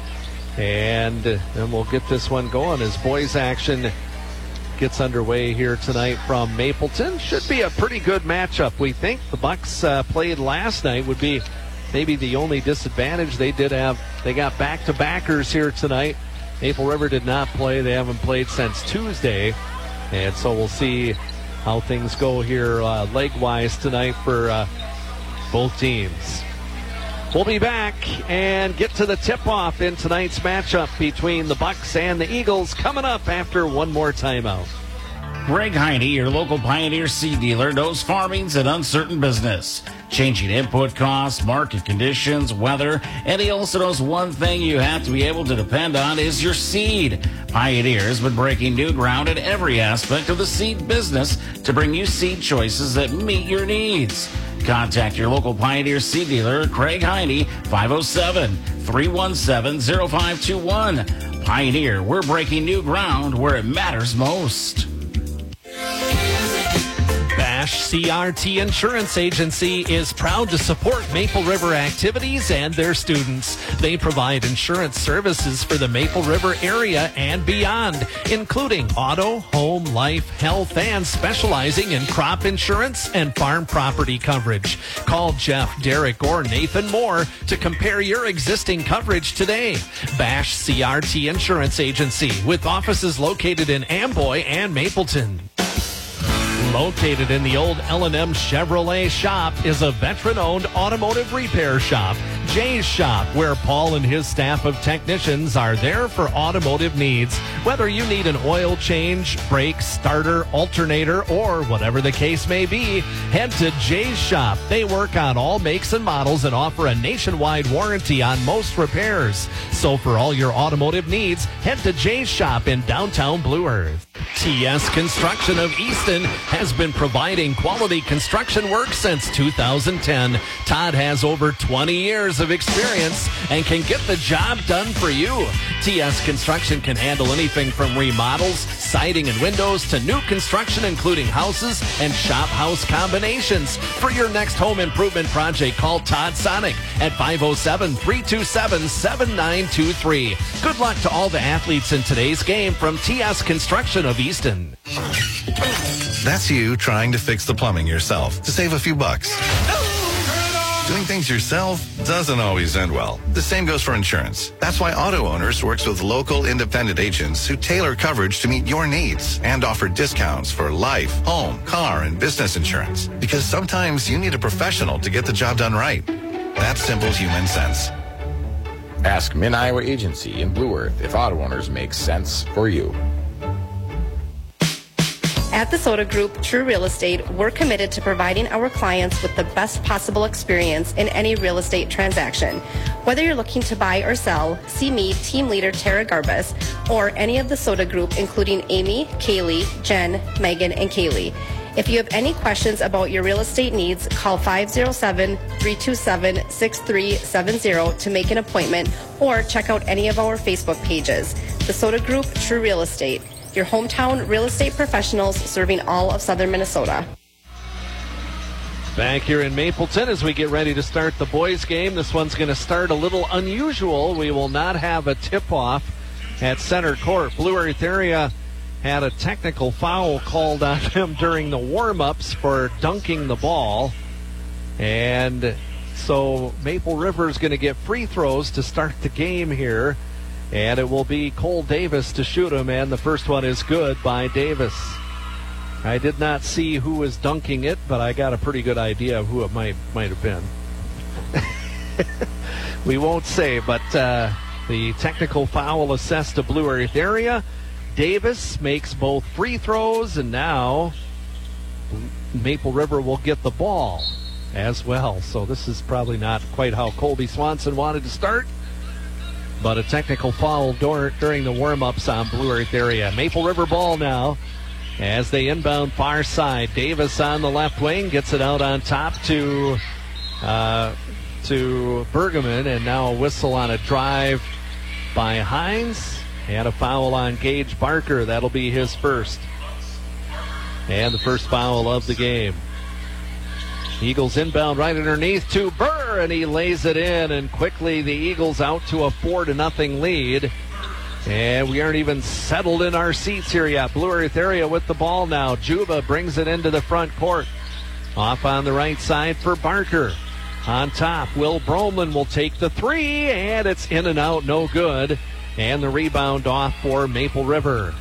And then we'll get this one going as boys action gets underway here tonight from Mapleton. Should be a pretty good matchup, we think. The Bucks uh, played last night, would be maybe the only disadvantage. They did have, they got back-to-backers here tonight. Maple River did not play. They haven't played since Tuesday. And so we'll see how things go here uh, leg-wise tonight for uh, both teams. We'll be back and get to the tip-off in tonight's matchup between the Bucks and the Eagles coming up after one more timeout.
Greg Heine, your local Pioneer seed dealer, knows farming's an uncertain business. Changing input costs, market conditions, weather, and he also knows one thing you have to be able to depend on is your seed. Pioneer has been breaking new ground in every aspect of the seed business to bring you seed choices that meet your needs. Contact your local Pioneer seed dealer, Craig Heine, five oh seven, three one seven, oh five two one. Pioneer, we're breaking new ground where it matters most.
Bash C R T Insurance Agency is proud to support Maple River activities and their students. They provide insurance services for the Maple River area and beyond, including auto, home, life, health, and specializing in crop insurance and farm property coverage. Call Jeff, Derek, or Nathan Moore to compare your existing coverage today. Bash C R T Insurance Agency with offices located in Amboy and Mapleton. Located in the old L and M Chevrolet shop is a veteran-owned automotive repair shop, Jay's Shop, where Paul and his staff of technicians are there for automotive needs. Whether you need an oil change, brake, starter, alternator, or whatever the case may be, head to Jay's Shop. They work on all makes and models and offer a nationwide warranty on most repairs. So for all your automotive needs, head to Jay's Shop in downtown Blue Earth. T S Construction of Easton has been providing quality construction work since two thousand ten. Todd has over twenty years of experience and can get the job done for you. T S Construction can handle anything from remodels, siding and windows to new construction, including houses and shop house combinations. For your next home improvement project, call Todd Sonic at five oh seven, three two seven, seven nine two three. Good luck to all the athletes in today's game from T S Construction of Easton.
That's you trying to fix the plumbing yourself to save a few bucks. Doing things yourself doesn't always end well. The same goes for insurance. That's why Auto Owners works with local independent agents who tailor coverage to meet your needs and offer discounts for life, home, car, and business insurance. Because sometimes you need a professional to get the job done right. That's simple human sense.
Ask Mid-Iowa Agency in Blue Earth if Auto Owners makes sense for you.
At the Soda Group True Real Estate, we're committed to providing our clients with the best possible experience in any real estate transaction. Whether you're looking to buy or sell, see me, team leader Tara Garbus, or any of the Soda Group, including Amy, Kaylee, Jen, Megan, and Kaylee. If you have any questions about your real estate needs, call five oh seven, three two seven, six three seven zero to make an appointment or check out any of our Facebook pages. The Soda Group True Real Estate, your hometown real estate professionals serving all of southern Minnesota.
Back here in Mapleton as we get ready to start the boys' game. This one's going to start a little unusual. We will not have a tip-off at center court. Blue Earth area had a technical foul called on them during the warm-ups for dunking the ball. And so Maple River is going to get free throws to start the game here. And it will be Cole Davis to shoot him, and the first one is good by Davis. I did not see who was dunking it, but I got a pretty good idea of who it might might have been. We won't say, but uh, the technical foul assessed to Blue Earth area. Davis makes both free throws, and now Maple River will get the ball as well. So this is probably not quite how Colby Swanson wanted to start. But a technical foul during the warm-ups on Blue Earth area. Maple River ball now as they inbound far side. Davis on the left wing gets it out on top to uh, to Bergman, and now a whistle on a drive by Hines and a foul on Gage Barker. That'll be his first. And the first foul of the game. Eagles inbound right underneath to Burr, and he lays it in, and quickly the Eagles out to a four to nothing lead. And we aren't even settled in our seats here yet. Blue Earth area with the ball now. Juba brings it into the front court. Off on the right side for Barker. On top, Will Bromlin will take the three, and it's in and out, no good. And the rebound off for Maple River.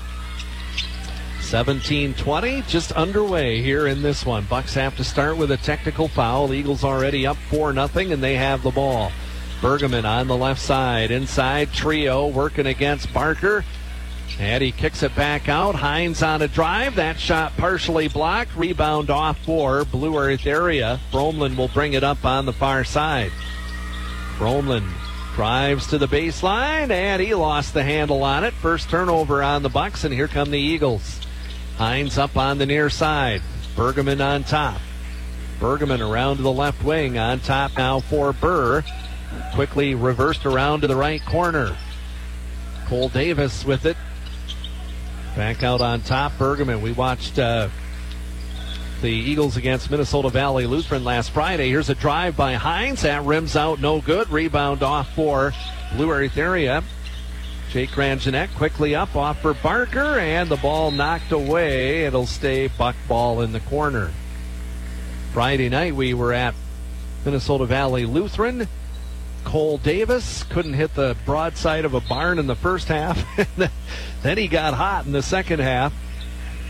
seventeen twenty, just underway here in this one. Bucks have to start with a technical foul. Eagles already up four nothing, and they have the ball. Bergman on the left side. Inside, Trio working against Barker. And he kicks it back out. Hines on a drive. That shot partially blocked. Rebound off for Blue Earth area. Bromlin will bring it up on the far side. Bromlin drives to the baseline, and he lost the handle on it. First turnover on the Bucks, and here come the Eagles. Hines up on the near side. Bergman on top. Bergman around to the left wing. On top now for Burr. Quickly reversed around to the right corner. Cole Davis with it. Back out on top, Bergman. We watched uh, the Eagles against Minnesota Valley Lutheran last Friday. Here's a drive by Hines. That rims out, no good. Rebound off for Blue Earth area. Jake Grangenet quickly up off for Barker, and the ball knocked away. It'll stay Buck ball in the corner. Friday night we were at Minnesota Valley Lutheran. Cole Davis couldn't hit the broadside of a barn in the first half. Then he got hot in the second half.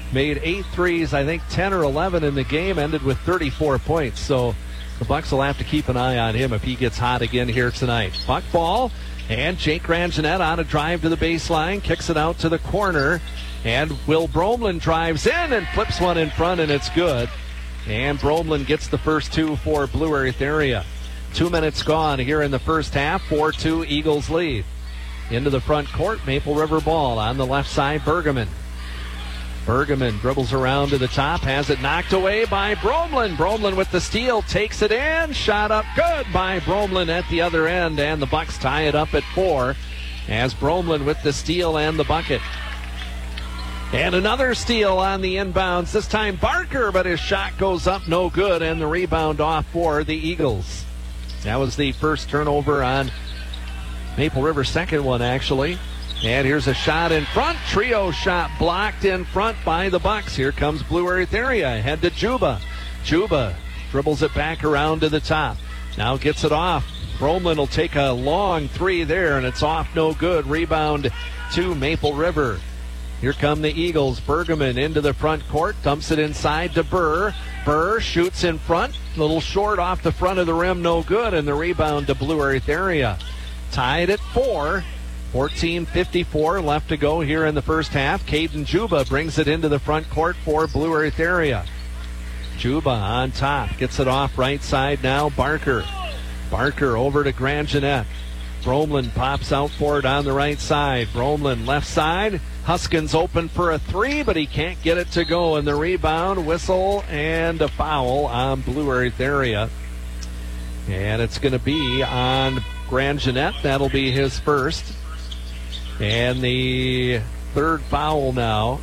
made eight threes, I think ten or eleven in the game, ended with thirty-four points. So the Bucks will have to keep an eye on him if he gets hot again here tonight. Buck ball, and Jake Ranjanette on a drive to the baseline, kicks it out to the corner, and Will Bromlin drives in and flips one in front, and it's good. And Bromlin gets the first two for Blue Earth area. Two minutes gone here in the first half, four two Eagles lead. Into the front court, Maple River ball on the left side, Bergman. Bergman dribbles around to the top, has it knocked away by Bromlin. Bromlin with the steal, takes it in, shot up good by Bromlin at the other end, and the Bucks tie it up at four as Bromlin with the steal and the bucket. And another steal on the inbounds, this time Barker, but his shot goes up no good, and the rebound off for the Eagles. That was the first turnover on Maple River's second one, actually. And here's a shot in front. Trio shot blocked in front by the Bucks. Here comes Blue Earth area. Head to Juba. Juba dribbles it back around to the top. Now gets it off. Bromlin will take a long three there, and it's off no good. Rebound to Maple River. Here come the Eagles. Bergman into the front court. Dumps it inside to Burr. Burr shoots in front. A little short off the front of the rim. No good. And the rebound to Blue Earth area. Tied at four. fourteen fifty-four left to go here in the first half. Caden Juba brings it into the front court for Blue Earth area. Juba on top. Gets it off right side now. Barker. Barker over to Granjanette. Bromlin pops out for it on the right side. Bromlin left side. Huskins open for a three, but he can't get it to go. And the rebound, whistle, and a foul on Blue Earth area. And it's going to be on Granjanette. That'll be his first. And the third foul now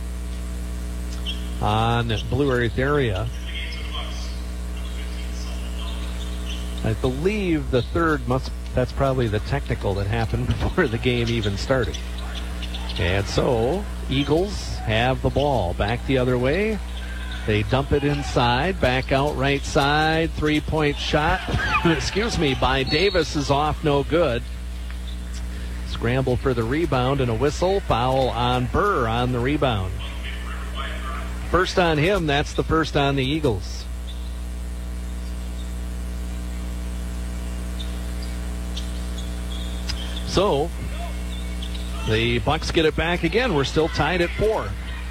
on Blue Earth area. I believe the third must, that's probably the technical that happened before the game even started. And so, Eagles have the ball back the other way. They dump it inside, back out right side, three-point shot, excuse me, by Davis is off, no good. Scramble for the rebound and a whistle, foul on Burr on the rebound. First on him, that's the first on the Eagles. So, the Bucks get it back again. We're still tied at four.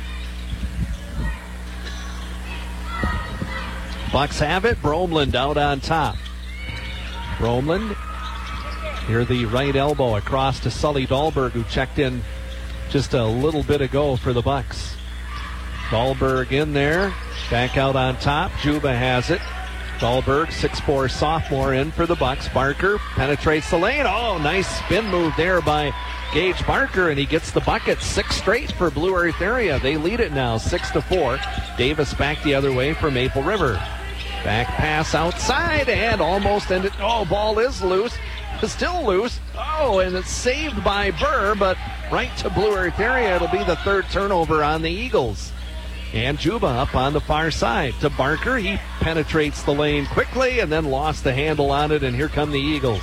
Bucks have it. Bromlin out on top. Bromlin, near the right elbow, across to Sully Dahlberg, who checked in just a little bit ago for the Bucks. Dahlberg in there. Back out on top. Juba has it. Dahlberg, six four sophomore, in for the Bucks. Barker penetrates the lane. Oh, nice spin move there by Gage Barker, and he gets the bucket. Six straight for Blue Earth area. They lead it now, six to four. Davis back the other way for Maple River. Back pass outside, and almost ended. Oh, ball is loose. It's still loose. Oh, and it's saved by Burr, but right to Blue Earth area. It'll be the third turnover on the Eagles. And Juba up on the far side to Barker. He penetrates the lane quickly and then lost the handle on it, and here come the Eagles.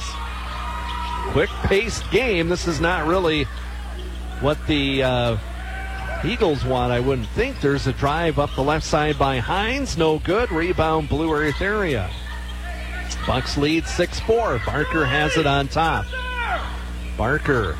Quick-paced game. This is not really what the uh, Eagles want, I wouldn't think. There's a drive up the left side by Hines. No good. Rebound Blue Earth area. Bucks lead six four. Barker has it on top. Barker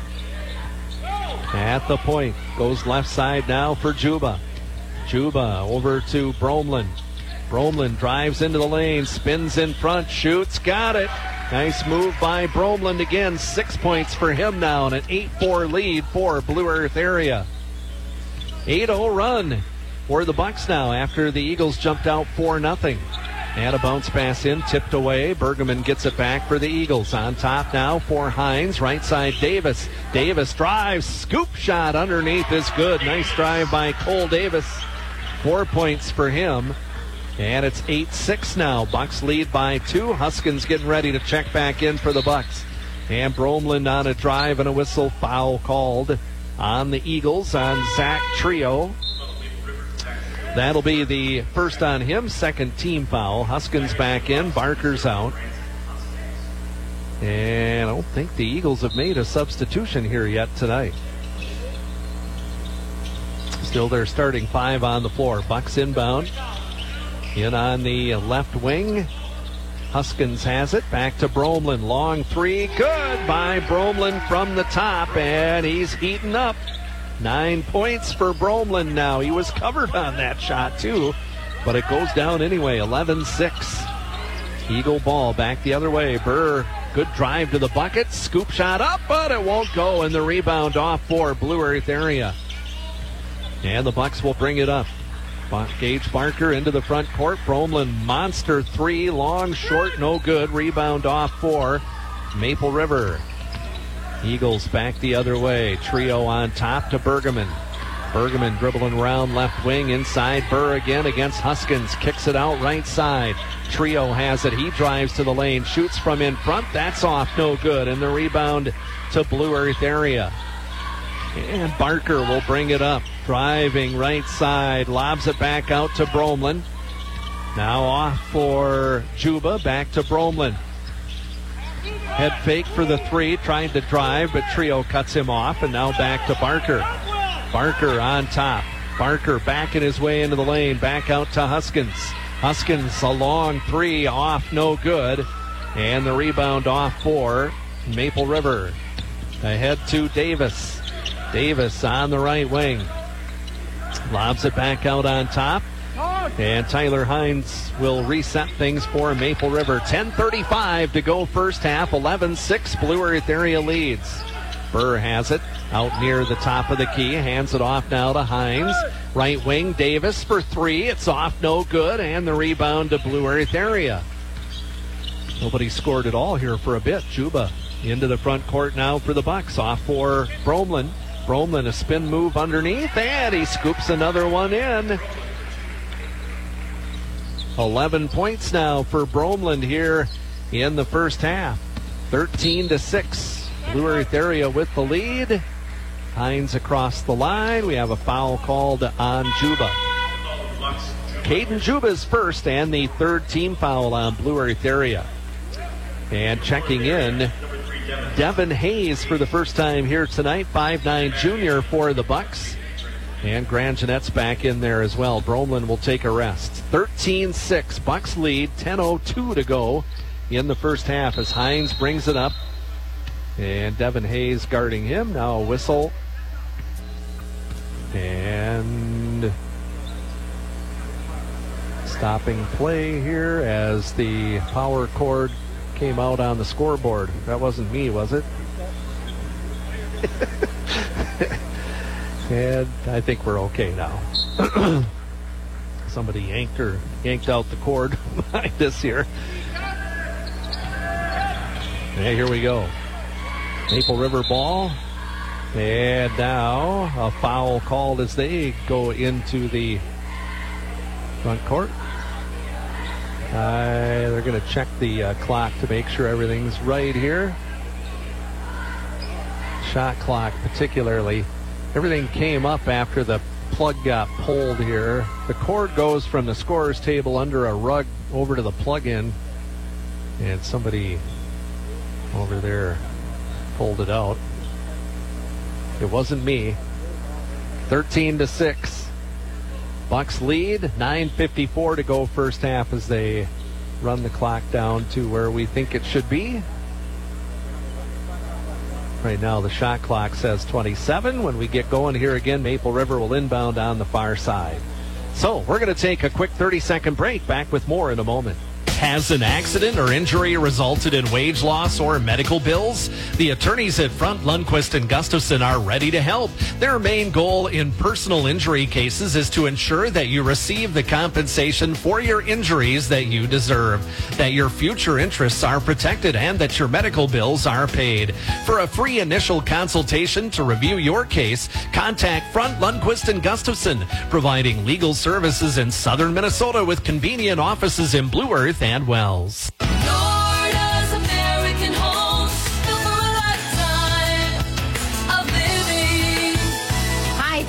at the point. Goes left side now for Juba. Juba over to Bromlin. Bromlin drives into the lane, spins in front, shoots, got it. Nice move by Bromlin again. Six points for him now, and an eight four lead for Blue Earth area. eight oh run for the Bucks now after the Eagles jumped out four nothing. And a bounce pass in, tipped away. Bergman gets it back for the Eagles. On top now for Hines. Right side Davis. Davis drives. Scoop shot underneath is good. Nice drive by Cole Davis. Four points for him. And it's eight six now. Bucks lead by two. Huskins getting ready to check back in for the Bucks. And Bromlin on a drive and a whistle. Foul called on the Eagles on Zach Trio. That'll be the first on him. Second team foul. Huskins back in. Barker's out. And I don't think the Eagles have made a substitution here yet tonight. Still their starting five on the floor. Bucks inbound. In on the left wing. Huskins has it. Back to Bromlin. Long three. Good by Bromlin from the top. And he's heating up. Nine points for Bromlin now. He was covered on that shot too. But it goes down anyway. eleven six. Eagle ball back the other way. Burr, good drive to the bucket. Scoop shot up, but it won't go. And the rebound off for Blue Earth area. And the Bucks will bring it up. Gage Barker into the front court. Bromlin monster three. Long, short, no good. Rebound off for Maple River. Eagles back the other way. Trio on top to Bergman. Bergman dribbling around left wing. Inside Burr again against Huskins. Kicks it out right side. Trio has it. He drives to the lane. Shoots from in front. That's off. No good. And the rebound to Blue Earth area. And Barker will bring it up. Driving right side. Lobs it back out to Bromlin. Now off for Juba. Back to Bromlin. Head fake for the three. Trying to drive, but Trio cuts him off. And now back to Barker. Barker on top. Barker backing his way into the lane. Back out to Huskins. Huskins a long three. Off. No good. And the rebound off for Maple River. Ahead to Davis. Davis on the right wing. Lobs it back out on top. And Tyler Hines will reset things for Maple River. ten thirty-five to go first half. eleven six Blue Earth area leads. Burr has it out near the top of the key. Hands it off now to Hines. Right wing, Davis for three. It's off, no good. And the rebound to Blue Earth area. Nobody scored at all here for a bit. Juba into the front court now for the Bucks. Off for Bromlin. Bromlin, a spin move underneath, and he scoops another one in. eleven points now for Bromlin here in the first half. thirteen to six. Blue Earth area with the lead. Hines across the line. We have a foul called on Juba. Caden Juba's first and the third team foul on Blue Earth area. And checking in, Devin Hayes for the first time here tonight, five nine junior for the Bucks. And Grand Jeanette's back in there as well. Bromlin will take a rest. thirteen six, Bucks lead, ten oh two to go in the first half as Hines brings it up. And Devin Hayes guarding him. Now a whistle. And stopping play here as the power cord came out on the scoreboard. That wasn't me, was it? And I think we're okay now. Somebody yanked or yanked out the cord behind us here. Yeah, here we go. Maple River ball. And now a foul called as they go into the front court. Uh, they're going to check the uh, clock to make sure everything's right here. Shot clock particularly. Everything came up after the plug got pulled here. The cord goes from the scorer's table under a rug over to the plug-in. And somebody over there pulled it out. It wasn't me. thirteen to six. Bucks lead. nine fifty-four to go first half as they run the clock down to where we think it should be. Right now the shot clock says twenty-seven. When we get going here again, Maple River will inbound on the far side. So we're going to take a quick thirty second break. Back with more in a moment.
Has an accident or injury resulted in wage loss or medical bills? The attorneys at Front, Lundquist and Gustafson are ready to help. Their main goal in personal injury cases is to ensure that you receive the compensation for your injuries that you deserve, that your future interests are protected, and that your medical bills are paid. For a free initial consultation to review your case, contact Front, Lundquist and Gustafson, providing legal services in southern Minnesota with convenient offices in Blue Earth and Wells.
Florida's American Homes, built for a lifetime of living.
Hi, this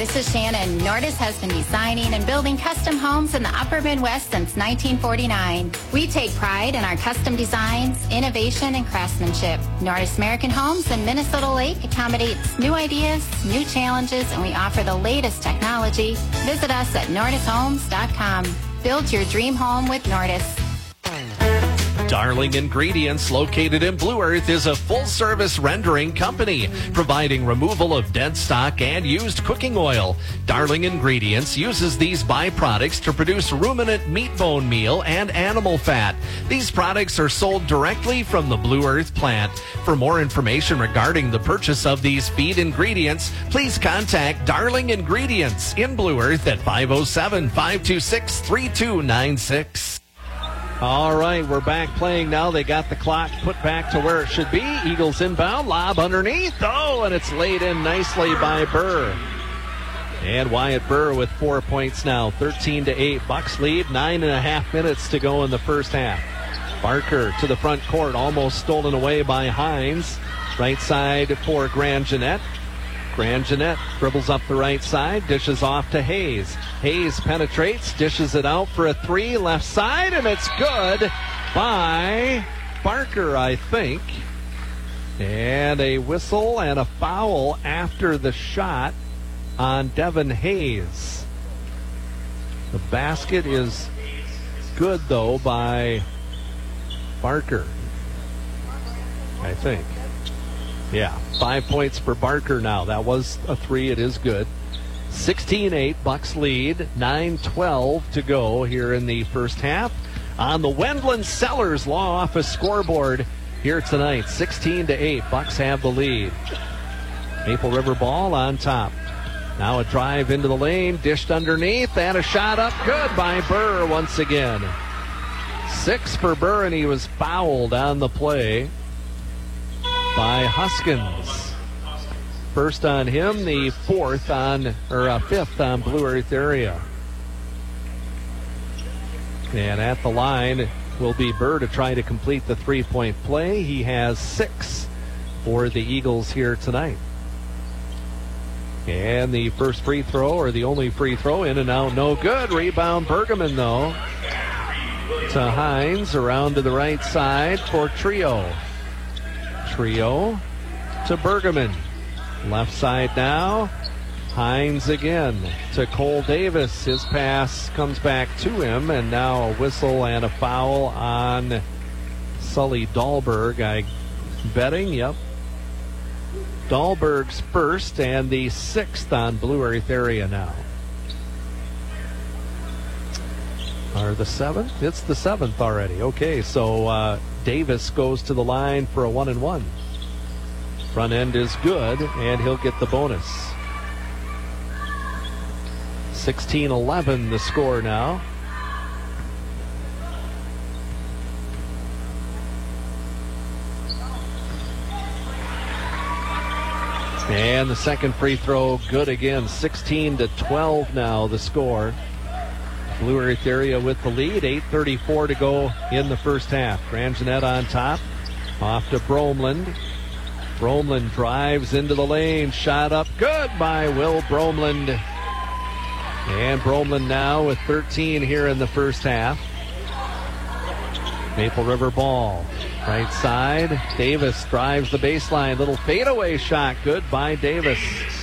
this is Shannon. Nordis has been designing and building custom homes in the upper Midwest since nineteen forty-nine. We take pride in our custom designs, innovation, and craftsmanship. Nordis American Homes in Minnesota Lake accommodates new ideas, new challenges, and we offer the latest technology. Visit us at nordis homes dot com. Build your dream home with Nordis.
Darling Ingredients, located in Blue Earth, is a full-service rendering company providing removal of dead stock and used cooking oil. Darling Ingredients uses these byproducts to produce ruminant meat bone meal and animal fat. These products are sold directly from the Blue Earth plant. For more information regarding the purchase of these feed ingredients, please contact Darling Ingredients in Blue Earth at five oh seven, five two six, three two nine six.
All right, we're back playing now. They got the clock put back to where it should be. Eagles inbound, lob underneath. Oh, and it's laid in nicely by Burr. And Wyatt Burr with four points now, thirteen to eight. Bucks lead, nine and a half minutes to go in the first half. Barker to the front court, almost stolen away by Hines. Right side for Grand Jeanette. Grand Jeanette dribbles up the right side, dishes off to Hayes. Hayes penetrates, dishes it out for a three, left side, and it's good by Barker, I think. And a whistle and a foul after the shot on Devin Hayes. The basket is good, though, by Barker, I think. Yeah, five points for Barker now. That was a three. It is good. sixteen eight, Bucks lead. nine twelve to go here in the first half. On the Wendland Sellers Law Office scoreboard here tonight, sixteen to eight. Bucks have the lead. Maple River ball on top. Now a drive into the lane, dished underneath, and a shot up good by Burr once again. Six for Burr, and he was fouled on the play by Huskins. First on him, the fourth on, or uh, fifth on Blue Earth area. And at the line will be Burr to try to complete the three-point play. He has six for the Eagles here tonight. And the first free throw, or the only free throw, in and out, no good. Rebound Bergman, though, to Hines, around to the right side for Trio. Trio to Bergman. Left side now. Hines again to Cole Davis. His pass comes back to him, and now a whistle and a foul on Sully Dahlberg. I betting, yep. Dahlberg's first and the sixth on Blue Earth area now. Or the seventh? It's the seventh already. Okay, so uh, Davis goes to the line for a one and one. Front end is good, and he'll get the bonus. sixteen eleven the score now. And the second free throw good again. sixteen to twelve now the score. Blue Earth area with the lead. eight thirty-four to go in the first half. Grand Jeanette on top. Off to Bromland. Bromland drives into the lane. Shot up good by Will Bromland. And Bromland now with thirteen here in the first half. Maple River ball. Right side. Davis drives the baseline. Little fadeaway shot. Good by Davis.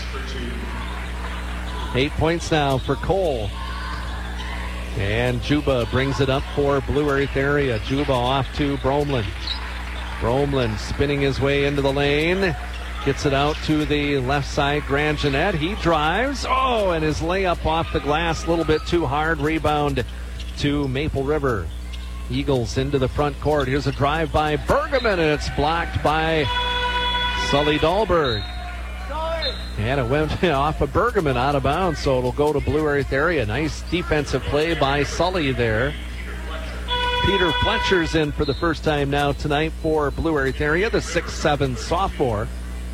Eight points now for Cole. And Juba brings it up for Blue Earth area. Juba off to Bromland. Bromland spinning his way into the lane. Gets it out to the left side, Grand Jeanette. He drives. Oh, and his layup off the glass a little bit too hard. Rebound to Maple River. Eagles into the front court. Here's a drive by Bergman, and it's blocked by Sully Dahlberg. And it went off of Bergman out of bounds, so it'll go to Blue Earth area. Nice defensive play by Sully there. Peter Fletcher's in for the first time now tonight for Blue Earth area, the six seven sophomore.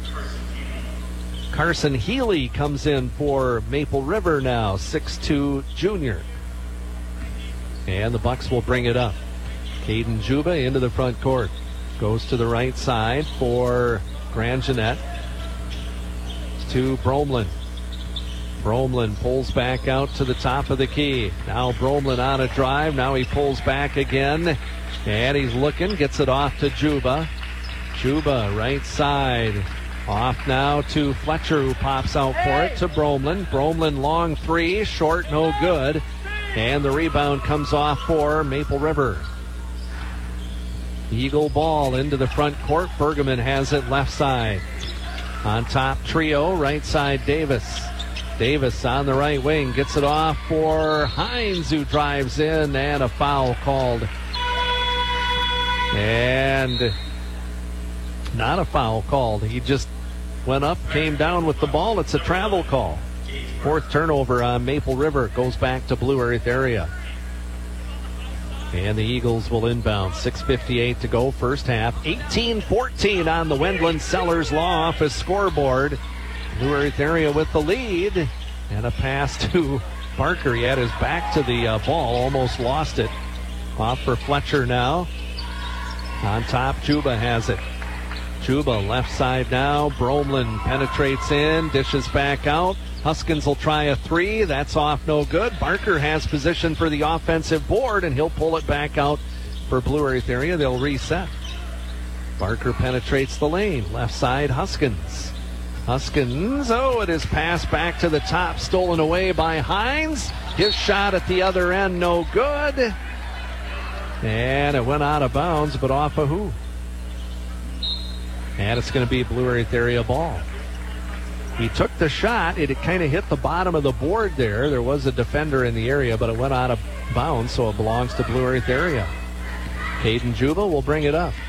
Carson Healy comes in for Maple River now, six two junior. And the Bucks will bring it up. Caden Juba into the front court. Goes to the right side for Grand Jeanette. To Bromland. Bromlin pulls back out to the top of the key. Now Bromlin on a drive. Now he pulls back again. And he's looking. Gets it off to Juba. Juba, right side. Off now to Fletcher, who pops out for it to Bromlin. Bromlin long three. Short, no good. And the rebound comes off for Maple River. Eagle ball into the front court. Bergman has it left side. On top, Trio. Right side, Davis. Davis on the right wing. Gets it off for Hines, who drives in, and a foul called. And not a foul called. He just went up, came down with the ball. It's a travel call. Fourth turnover on Maple River. Goes back to Blue Earth area. And the Eagles will inbound. six fifty-eight to go, first half. eighteen fourteen on the Wendland Sellers Law Office scoreboard. Blue Earth area with the lead. And a pass to Barker. He had his back to the uh, ball, almost lost it. Off for Fletcher now. On top, Juba has it. Juba left side now. Bromlin penetrates in, dishes back out. Huskins will try a three. That's off, no good. Barker has position for the offensive board, and he'll pull it back out for Blue Earth area. They'll reset. Barker penetrates the lane. Left side, Huskins. Huskins, oh, it is passed back to the top, stolen away by Hines. His shot at the other end, no good. And it went out of bounds, but off of who? And it's going to be Blue Earth area ball. He took the shot. It kind of hit the bottom of the board there. There was a defender in the area, but it went out of bounds, so it belongs to Blue Earth area. Caden Juba will bring it up.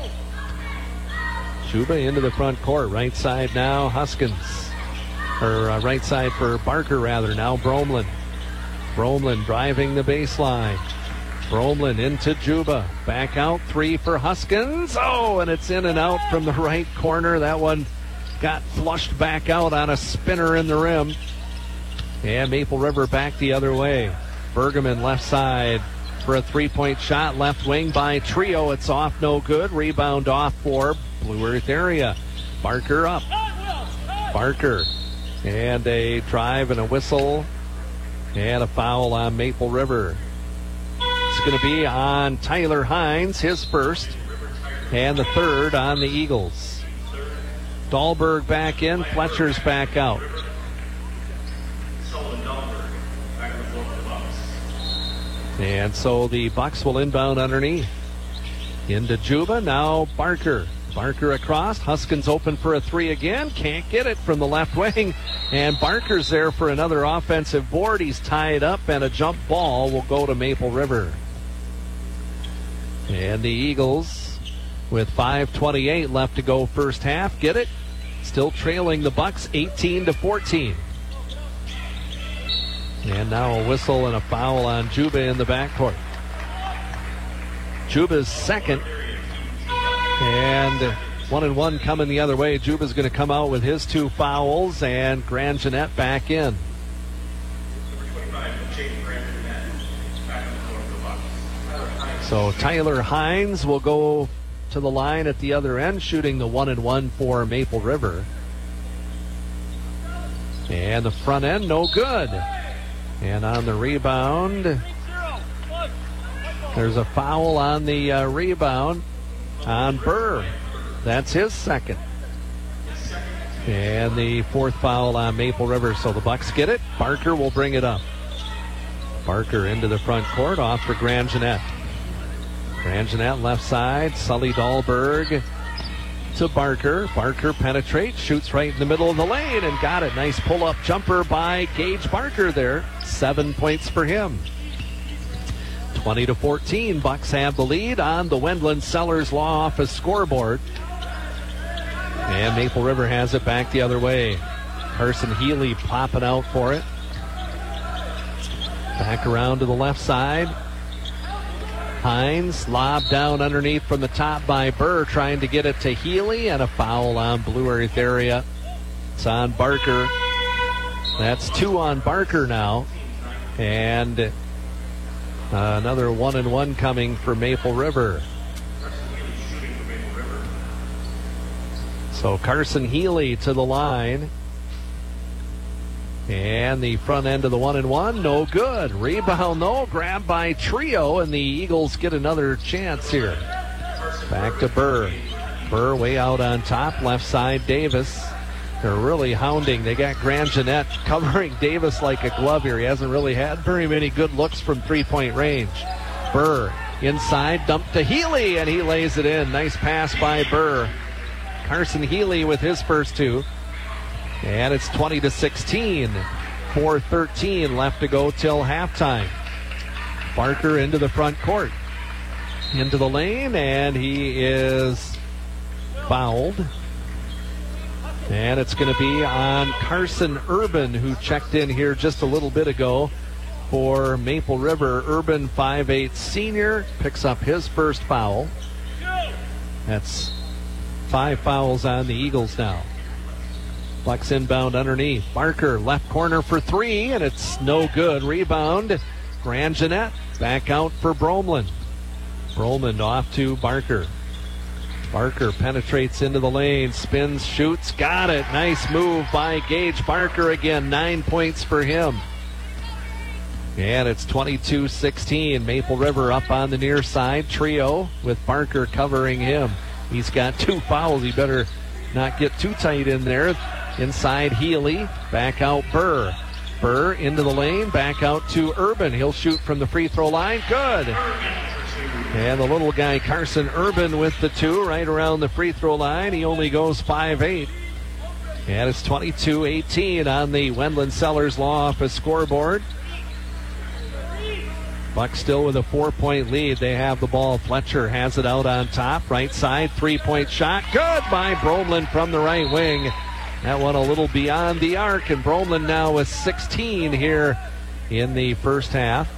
Juba into the front court. Right side now, Huskins. Or uh, right side for Barker, rather. Now Bromlin. Bromlin driving the baseline. Bromlin into Juba. Back out, three for Huskins. Oh, and it's in and out from the right corner. That one got flushed back out on a spinner in the rim. And Maple River back the other way. Bergman left side for a three-point shot. Left wing by Trio. It's off, no good. Rebound off for Blue Earth area. Barker up. Barker. And a drive and a whistle. And a foul on Maple River. It's going to be on Tyler Hines, his first. And the third on the Eagles. Dahlberg back in. Fletcher's back out. And so the Bucks will inbound underneath. Into Juba. Now Barker. Barker across. Huskins open for a three again. Can't get it from the left wing. And Barker's there for another offensive board. He's tied up, and a jump ball will go to Maple River. And the Eagles, with five twenty-eight left to go first half, get it. Still trailing the Bucks eighteen to fourteen. And now a whistle and a foul on Juba in the backcourt. Juba's second. And one and one coming the other way. Juba's going to come out with his two fouls, and Grand Jeanette back in. So Tyler Hines will go to the line at the other end, shooting the one and one for Maple River. And the front end, no good. And on the rebound, there's a foul on the uh, rebound on Burr. That's his second. And the fourth foul on Maple River. So the Bucks get it. Barker will bring it up. Barker into the front court, off for Grand Jeanette. Grand Jeanette left side. Sully Dahlberg to Barker. Barker penetrates, shoots right in the middle of the lane, and got it. Nice pull-up jumper by Gage Barker there. Seven points for him. twenty to fourteen, Bucks have the lead on the Wendland Sellers Law Office scoreboard. And Maple River has it back the other way. Carson Healy popping out for it. Back around to the left side. Hines lobbed down underneath from the top by Burr, trying to get it to Healy, and a foul on Blue Earth area. It's on Barker. That's two on Barker now. And uh, another one and one coming for Maple River. So Carson Healy to the line. And the front end of the one and one, no good. Rebound, though, grabbed by Trio, and the Eagles get another chance here. Back to Burr. Burr way out on top, left side, Davis. They're really hounding. They got Grand Jeanette covering Davis like a glove here. He hasn't really had very many good looks from three-point range. Burr inside, dumped to Healy, and he lays it in. Nice pass by Burr. Carson Healy with his first two. And it's twenty to sixteen. four thirteen left to go till halftime. Barker into the front court. Into the lane, and he is fouled. And it's going to be on Carson Urban, who checked in here just a little bit ago for Maple River. Urban, five eight senior, picks up his first foul. That's five fouls on the Eagles now. Bucks inbound underneath. Barker, left corner for three, and it's no good. Rebound. Grand Jeanette back out for Bromlin. Bromlin off to Barker. Barker penetrates into the lane, spins, shoots, got it. Nice move by Gage Barker again. Nine points for him. And it's twenty-two sixteen. Maple River up on the near side. Trio with Barker covering him. He's got two fouls. He better not get too tight in there. Inside Healy, back out Burr. Burr into the lane, back out to Urban. He'll shoot from the free throw line. Good. And the little guy Carson Urban with the two right around the free throw line. He only goes five eight. And it's twenty-two eighteen on the Wendland Sellers Law Office scoreboard. Bucks still with a four-point lead. They have the ball. Fletcher has it out on top. Right side, three-point shot. Good by Bromlin from the right wing. That one a little beyond the arc, and Bromlin now with sixteen here in the first half.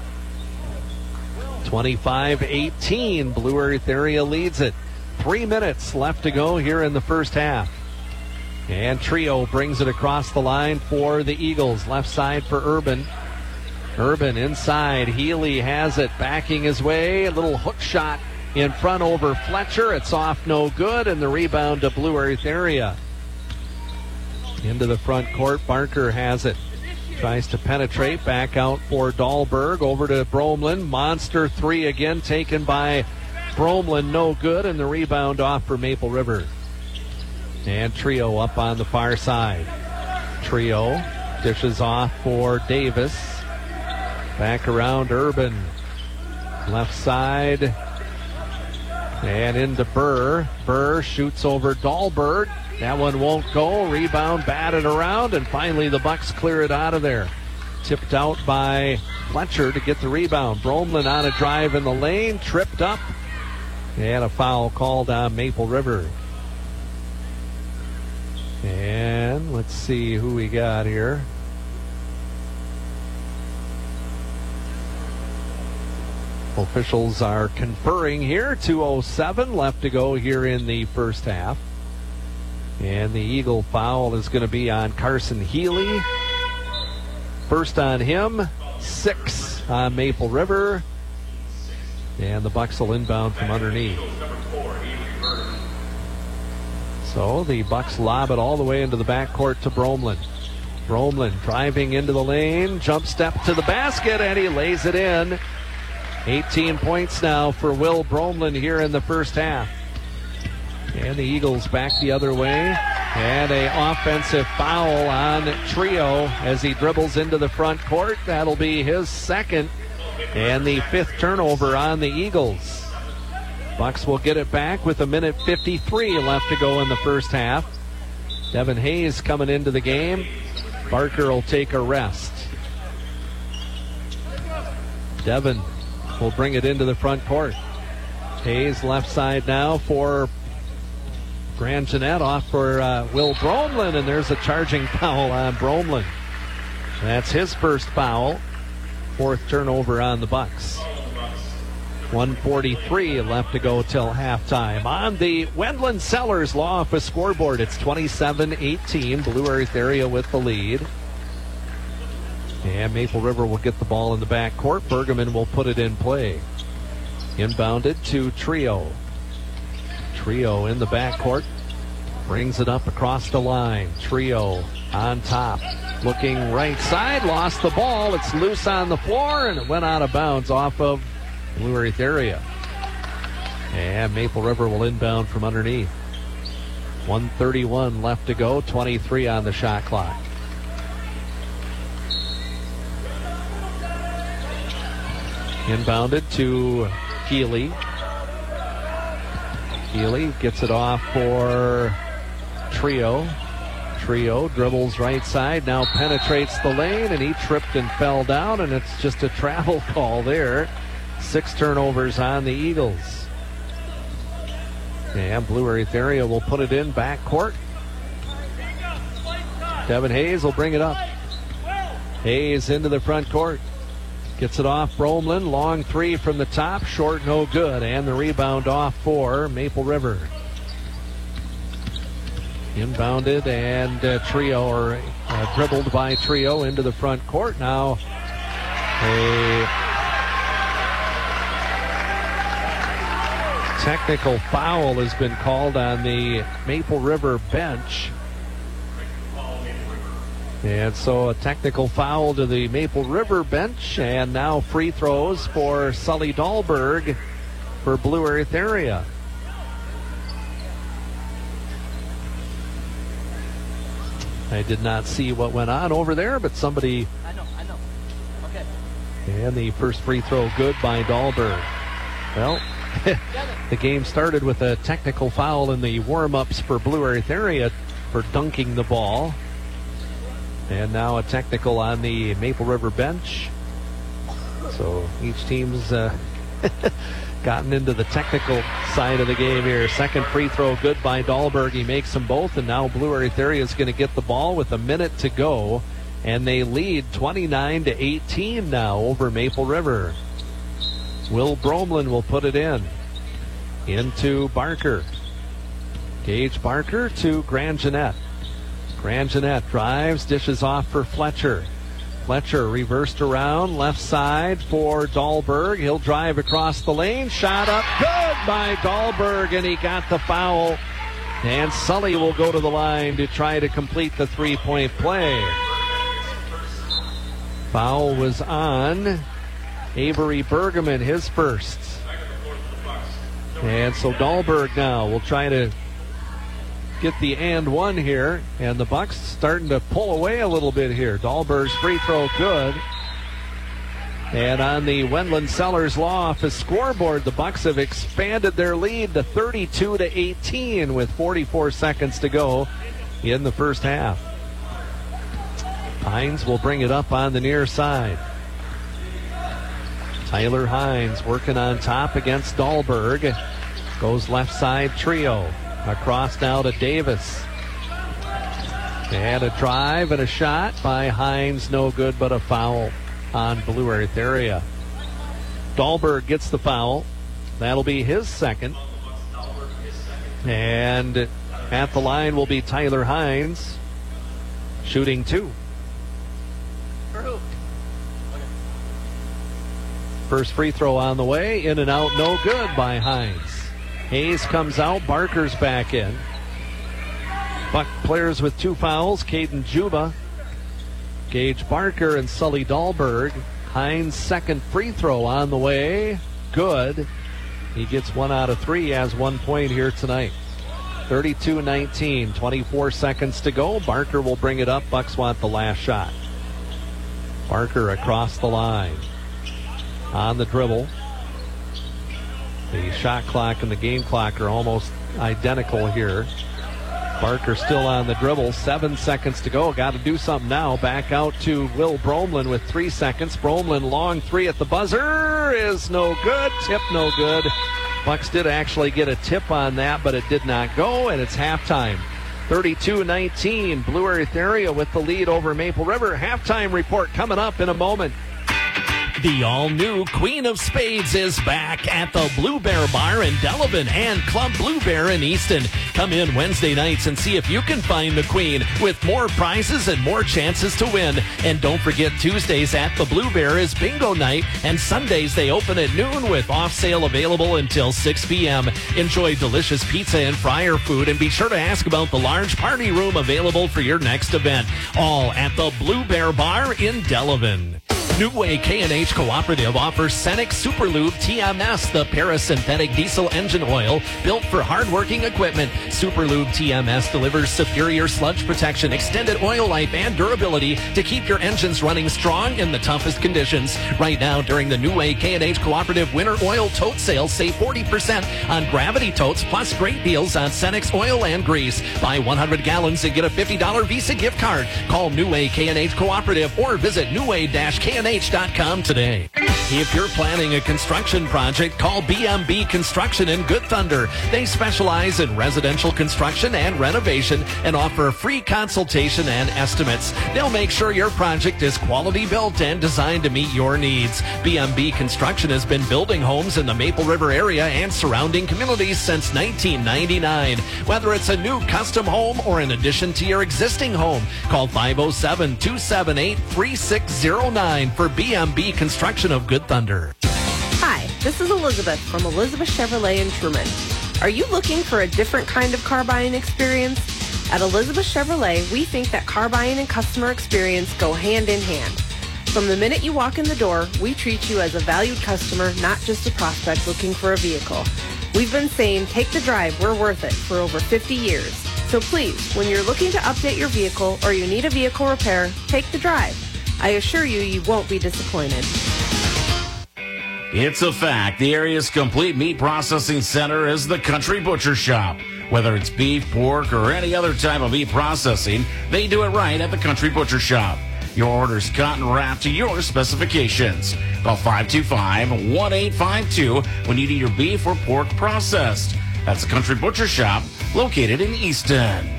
twenty-five eighteen, Blue Earth area leads it. Three minutes left to go here in the first half. And Trio brings it across the line for the Eagles. Left side for Urban. Urban inside. Healy has it, backing his way. A little hook shot in front over Fletcher. It's off, no good, and the rebound to Blue Earth area. Into the front court, Barker has it. Tries to penetrate, back out for Dahlberg, over to Bromlin. Monster three again taken by Bromlin, no good, and the rebound off for Maple River. And Trio up on the far side. Trio dishes off for Davis. Back around Urban. Left side. And into Burr. Burr shoots over Dahlberg. That one won't go. Rebound batted around, and finally the Bucks clear it out of there. Tipped out by Fletcher to get the rebound. Bromlin on a drive in the lane, tripped up, and a foul called on Maple River. And let's see who we got here. Officials are conferring here. two oh seven left to go here in the first half. And the Eagle foul is going to be on Carson Healy. First on him, six on Maple River. And the Bucks will inbound from underneath. So the Bucks lob it all the way into the backcourt to Bromlin. Bromlin driving into the lane, jump step to the basket, and he lays it in. eighteen points now for Will Bromlin here in the first half. And the Eagles back the other way. And a offensive foul on Trio as he dribbles into the front court. That'll be his second and the fifth turnover on the Eagles. Bucks will get it back with a minute fifty-three left to go in the first half. Devin Hayes coming into the game. Barker will take a rest. Devin will bring it into the front court. Hayes left side now for Grand Jeanette, off for uh, Will Bromlin, and there's a charging foul on Bromlin. That's his first foul. Fourth turnover on the Bucks. one forty-three left to go till halftime. On the Wendland Sellers Law Office scoreboard, it's twenty-seven eighteen. Blue Earth area with the lead. And Maple River will get the ball in the back court. Bergman will put it in play. Inbounded to Trio. Trio in the backcourt. Brings it up across the line. Trio on top. Looking right side. Lost the ball. It's loose on the floor, and it went out of bounds off of Blue Earth area. And Maple River will inbound from underneath. one thirty-one left to go. twenty-three on the shot clock. Inbounded to Healy. Healy gets it off for Trio. Trio dribbles right side, now penetrates the lane, and he tripped and fell down, and it's just a travel call there. Six turnovers on the Eagles. And Blue Earth area will put it in back court. Devin Hayes will bring it up. Hayes into the front court. Gets it off Bromlin. Long three from the top. Short, no good. And the rebound off for Maple River. Inbounded and uh, Trio, or uh, dribbled by Trio into the front court. Now a technical foul has been called on the Maple River bench. And so a technical foul to the Maple River bench, and now free throws for Sully Dahlberg for Blue Earth area. I did not see what went on over there, but somebody...
I know, I know. Okay.
And the first free throw good by Dahlberg. Well, the game started with a technical foul in the warm-ups for Blue Earth area for dunking the ball. And now a technical on the Maple River bench. So each team's uh, gotten into the technical side of the game here. Second free throw good by Dahlberg. He makes them both, and now Blue Earth area is going to get the ball with a minute to go. And they lead twenty-nine to eighteen now over Maple River. Will Bromlin will put it in. Into Barker. Gage Barker to Grand Jeanette. Grand Jeanette drives, dishes off for Fletcher. Fletcher reversed around, left side for Dahlberg. He'll drive across the lane. Shot up good by Dahlberg, and he got the foul. And Sully will go to the line to try to complete the three-point play. Foul was on Avery Bergman, his first. And so Dahlberg now will try to get the and one here, and the Bucks starting to pull away a little bit here. Dahlberg's free throw good. And on the Wendland Sellers Law Office scoreboard, the Bucks have expanded their lead to thirty-two to eighteen with forty-four seconds to go in the first half. Hines will bring it up on the near side. Tyler Hines working on top against Dahlberg. Goes left side Trio. Across now to Davis. And a drive and a shot by Hines. No good, but a foul on Blue Earth area. Dahlberg gets the foul. That'll be his second. And at the line will be Tyler Hines. Shooting two.
For who?
First free throw on the way. In and out, no good by Hines. Hayes comes out. Barker's back in. Buck players with two fouls. Caden Juba, Gage Barker, and Sully Dahlberg. Hines' second free throw on the way. Good. He gets one out of three. He has one point here tonight. thirty-two nineteen. twenty-four seconds to go. Barker will bring it up. Bucks want the last shot. Barker across the line. On the dribble. The shot clock and the game clock are almost identical here. Barker still on the dribble. Seven seconds to go. Got to do something now. Back out to Will Bromlin with three seconds. Bromlin long three at the buzzer is no good. Tip no good. Bucks did actually get a tip on that, but it did not go, and it's halftime. thirty-two nineteen. Blue Earth area with the lead over Maple River. Halftime report coming up in a moment.
The all-new Queen of Spades is back at the Blue Bear Bar in Delavan and Club Blue Bear in Easton. Come in Wednesday nights and see if you can find the Queen with more prizes and more chances to win. And don't forget, Tuesdays at the Blue Bear is bingo night, and Sundays they open at noon with off-sale available until six p.m. Enjoy delicious pizza and fryer food, and be sure to ask about the large party room available for your next event. All at the Blue Bear Bar in Delavan. New Way K and H Cooperative offers Cenex Super Lube T M S, the parasynthetic diesel engine oil built for hardworking equipment. Super Lube T M S delivers superior sludge protection, extended oil life, and durability to keep your engines running strong in the toughest conditions. Right now, during the New Way K and H Cooperative Winter Oil Tote Sale, save forty percent on Gravity Totes, plus great deals on Cenex oil and grease. Buy one hundred gallons and get a fifty dollars Visa gift card. Call New Way K and H Cooperative or visit new way dash K and H dot com today. If you're planning a construction project, call B M B Construction in Good Thunder. They specialize in residential construction and renovation and offer a free consultation and estimates. They'll make sure your project is quality built and designed to meet your needs. B M B Construction has been building homes in the Maple River area and surrounding communities since nineteen ninety-nine. Whether it's a new custom home or an addition to your existing home, call five oh seven, two seven eight, three six oh nine for B M B Construction of Good Thunder.
Hi, this is Elizabeth from Elizabeth Chevrolet in Truman. Are you looking for a different kind of car buying experience? At Elizabeth Chevrolet, we think that car buying and customer experience go hand in hand. From the minute you walk in the door, we treat you as a valued customer, not just a prospect looking for a vehicle. We've been saying, take the drive, we're worth it, for over fifty years. So please, when you're looking to update your vehicle or you need a vehicle repair, take the drive. I assure you, you won't be disappointed.
It's a fact. The area's complete meat processing center is the Country Butcher Shop. Whether it's beef, pork, or any other type of meat processing, they do it right at the Country Butcher Shop. Your order's cut and wrapped to your specifications. Call five two five, one eight five two when you need your beef or pork processed. That's the Country Butcher Shop, located in Easton.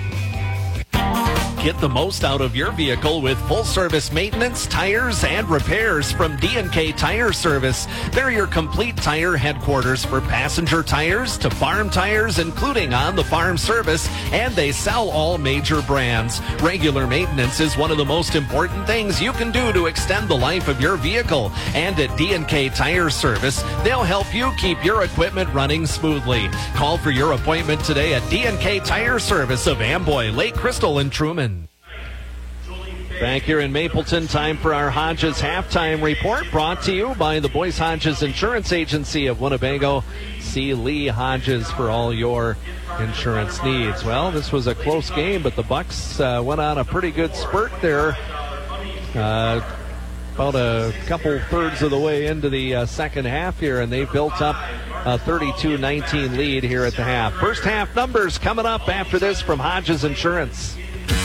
Get the most out of your vehicle with full-service maintenance, tires, and repairs from D and K Tire Service. They're your complete tire headquarters for passenger tires to farm tires, including on-the-farm service, and they sell all major brands. Regular maintenance is one of the most important things you can do to extend the life of your vehicle. And at D and K Tire Service, they'll help you keep your equipment running smoothly. Call for your appointment today at D and K Tire Service of Amboy, Lake Crystal, and Truman.
Back here in Mapleton, time for our Hodges halftime report, brought to you by the Boyce Hodges Insurance Agency of Winnebago. See Lee Hodges for all your insurance needs. Well, this was a close game, but the Bucks uh, went on a pretty good spurt there. Uh, about a couple thirds of the way into the uh, second half here, and they built up a thirty-two nineteen lead here at the half. First half numbers coming up after this from Hodges Insurance.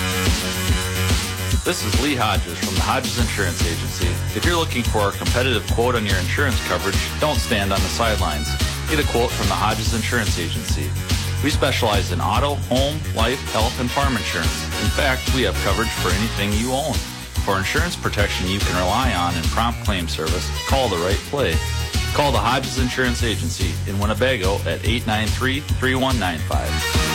This is Lee Hodges from the Hodges Insurance Agency. If you're looking for a competitive quote on your insurance coverage, don't stand on the sidelines. Get a quote from the Hodges Insurance Agency. We specialize in auto, home, life, health, and farm insurance. In fact, we have coverage for anything you own. For insurance protection you can rely on and prompt claim service, call the right play. Call the Hodges Insurance Agency in Winnebago at eight nine three, three one nine five.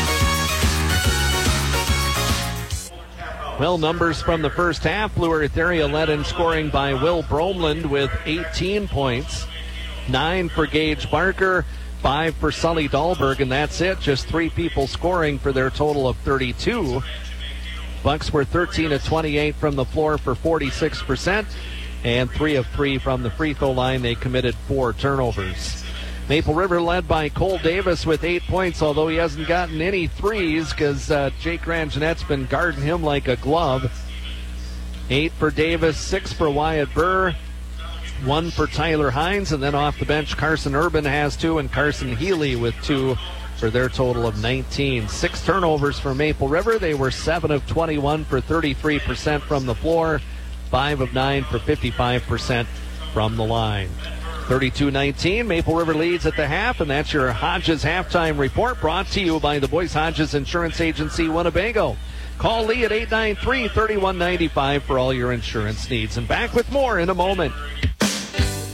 Well, numbers from the first half. Blue Earth area led in scoring by Will Bromland with eighteen points. Nine for Gage Barker, five for Sully Dahlberg, and that's it. Just three people scoring for their total of thirty-two. Bucks were thirteen of twenty-eight from the floor for forty-six percent, and three of three from the free throw line. They committed four turnovers. Maple River led by Cole Davis with eight points, although he hasn't gotten any threes because uh, Jake Ranjanette's been guarding him like a glove. Eight for Davis, six for Wyatt Burr, one for Tyler Hines, and then off the bench Carson Urban has two, and Carson Healy with two for their total of nineteen. Six turnovers for Maple River. They were seven of twenty-one for thirty-three percent from the floor, five of nine for fifty-five percent from the line. thirty-two nineteen, Maple River leads at the half, and that's your Hodges halftime report, brought to you by the Boyce Hodges Insurance Agency, Winnebago. Call Lee at eight nine three, three one nine five for all your insurance needs. And back with more in a moment.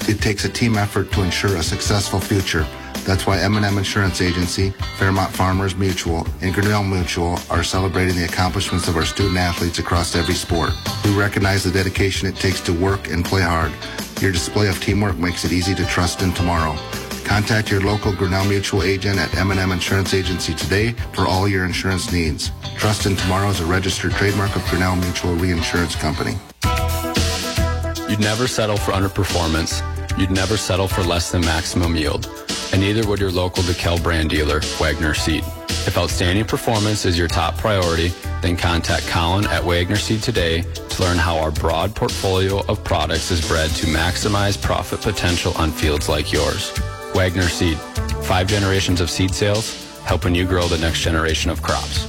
It takes a team effort to ensure a successful future. That's why M and M Insurance Agency, Fairmont Farmers Mutual, and Grinnell Mutual are celebrating the accomplishments of our student athletes across every sport. We recognize the dedication it takes to work and play hard. Your display of teamwork makes it easy to trust in tomorrow. Contact your local Grinnell Mutual agent at M and M Insurance Agency today for all your insurance needs. Trust in Tomorrow is a registered trademark of Grinnell Mutual Reinsurance Company.
You'd never settle for underperformance. You'd never settle for less than maximum yield. And neither would your local DeKalb brand dealer, Wagner Seed. If outstanding performance is your top priority, then contact Colin at Wagner Seed today to learn how our broad portfolio of products is bred to maximize profit potential on fields like yours. Wagner Seed, five generations of seed sales, helping you grow the next generation of crops.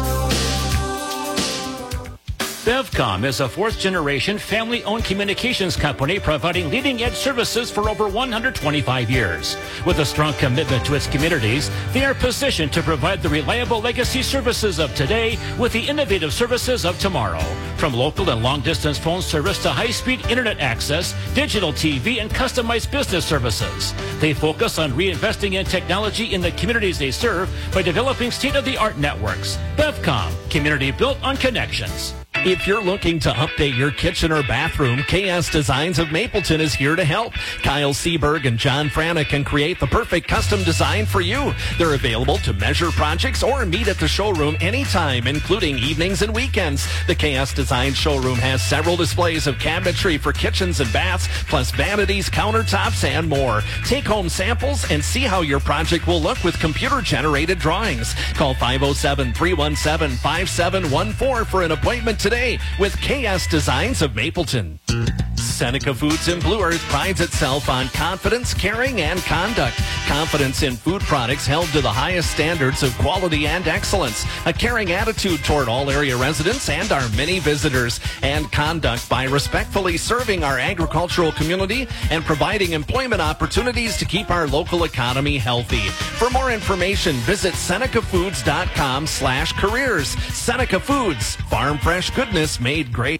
Bevcom is a fourth-generation family-owned communications company providing leading-edge services for over one hundred twenty-five years. With a strong commitment to its communities, they are positioned to provide the reliable legacy services of today with the innovative services of tomorrow. From local and long-distance phone service to high-speed internet access, digital T V, and customized business services. They focus on reinvesting in technology in the communities they serve by developing state-of-the-art networks. Bevcom, community built on connections.
If you're looking to update your kitchen or bathroom, K S Designs of Mapleton is here to help. Kyle Seberg and John Frana can create the perfect custom design for you. They're available to measure projects or meet at the showroom anytime, including evenings and weekends. The K S Design showroom has several displays of cabinetry for kitchens and baths, plus vanities, countertops, and more. Take home samples and see how your project will look with computer-generated drawings. Call five oh seven, three one seven, five seven one four for an appointment today with K S Designs of Mapleton. Seneca Foods in Blue Earth prides itself on confidence, caring, and conduct. Confidence in food products held to the highest standards of quality and excellence. A caring attitude toward all area residents and our many visitors. And conduct by respectfully serving our agricultural community and providing employment opportunities to keep our local economy healthy. For more information, visit Seneca Foods dot com slash careers. Seneca Foods, farm fresh goodness made great.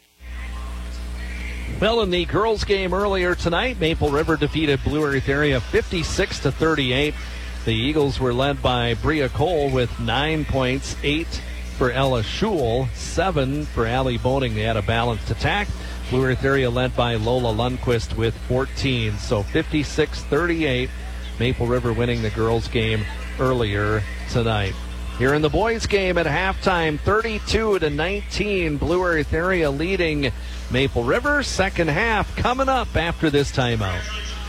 Well, in the girls' game earlier tonight, Maple River defeated Blue Earth area fifty-six to thirty-eight. The Eagles were led by Bria Cole with nine points, eight for Ella Schul, seven for Allie Boning. They had a balanced attack. Blue Earth area led by Lola Lundquist with fourteen. So fifty-six thirty-eight, Maple River winning the girls' game earlier tonight. Here in the boys' game at halftime, thirty-two to nineteen, Blue Earth area leading Maple River. Second half coming up after this timeout.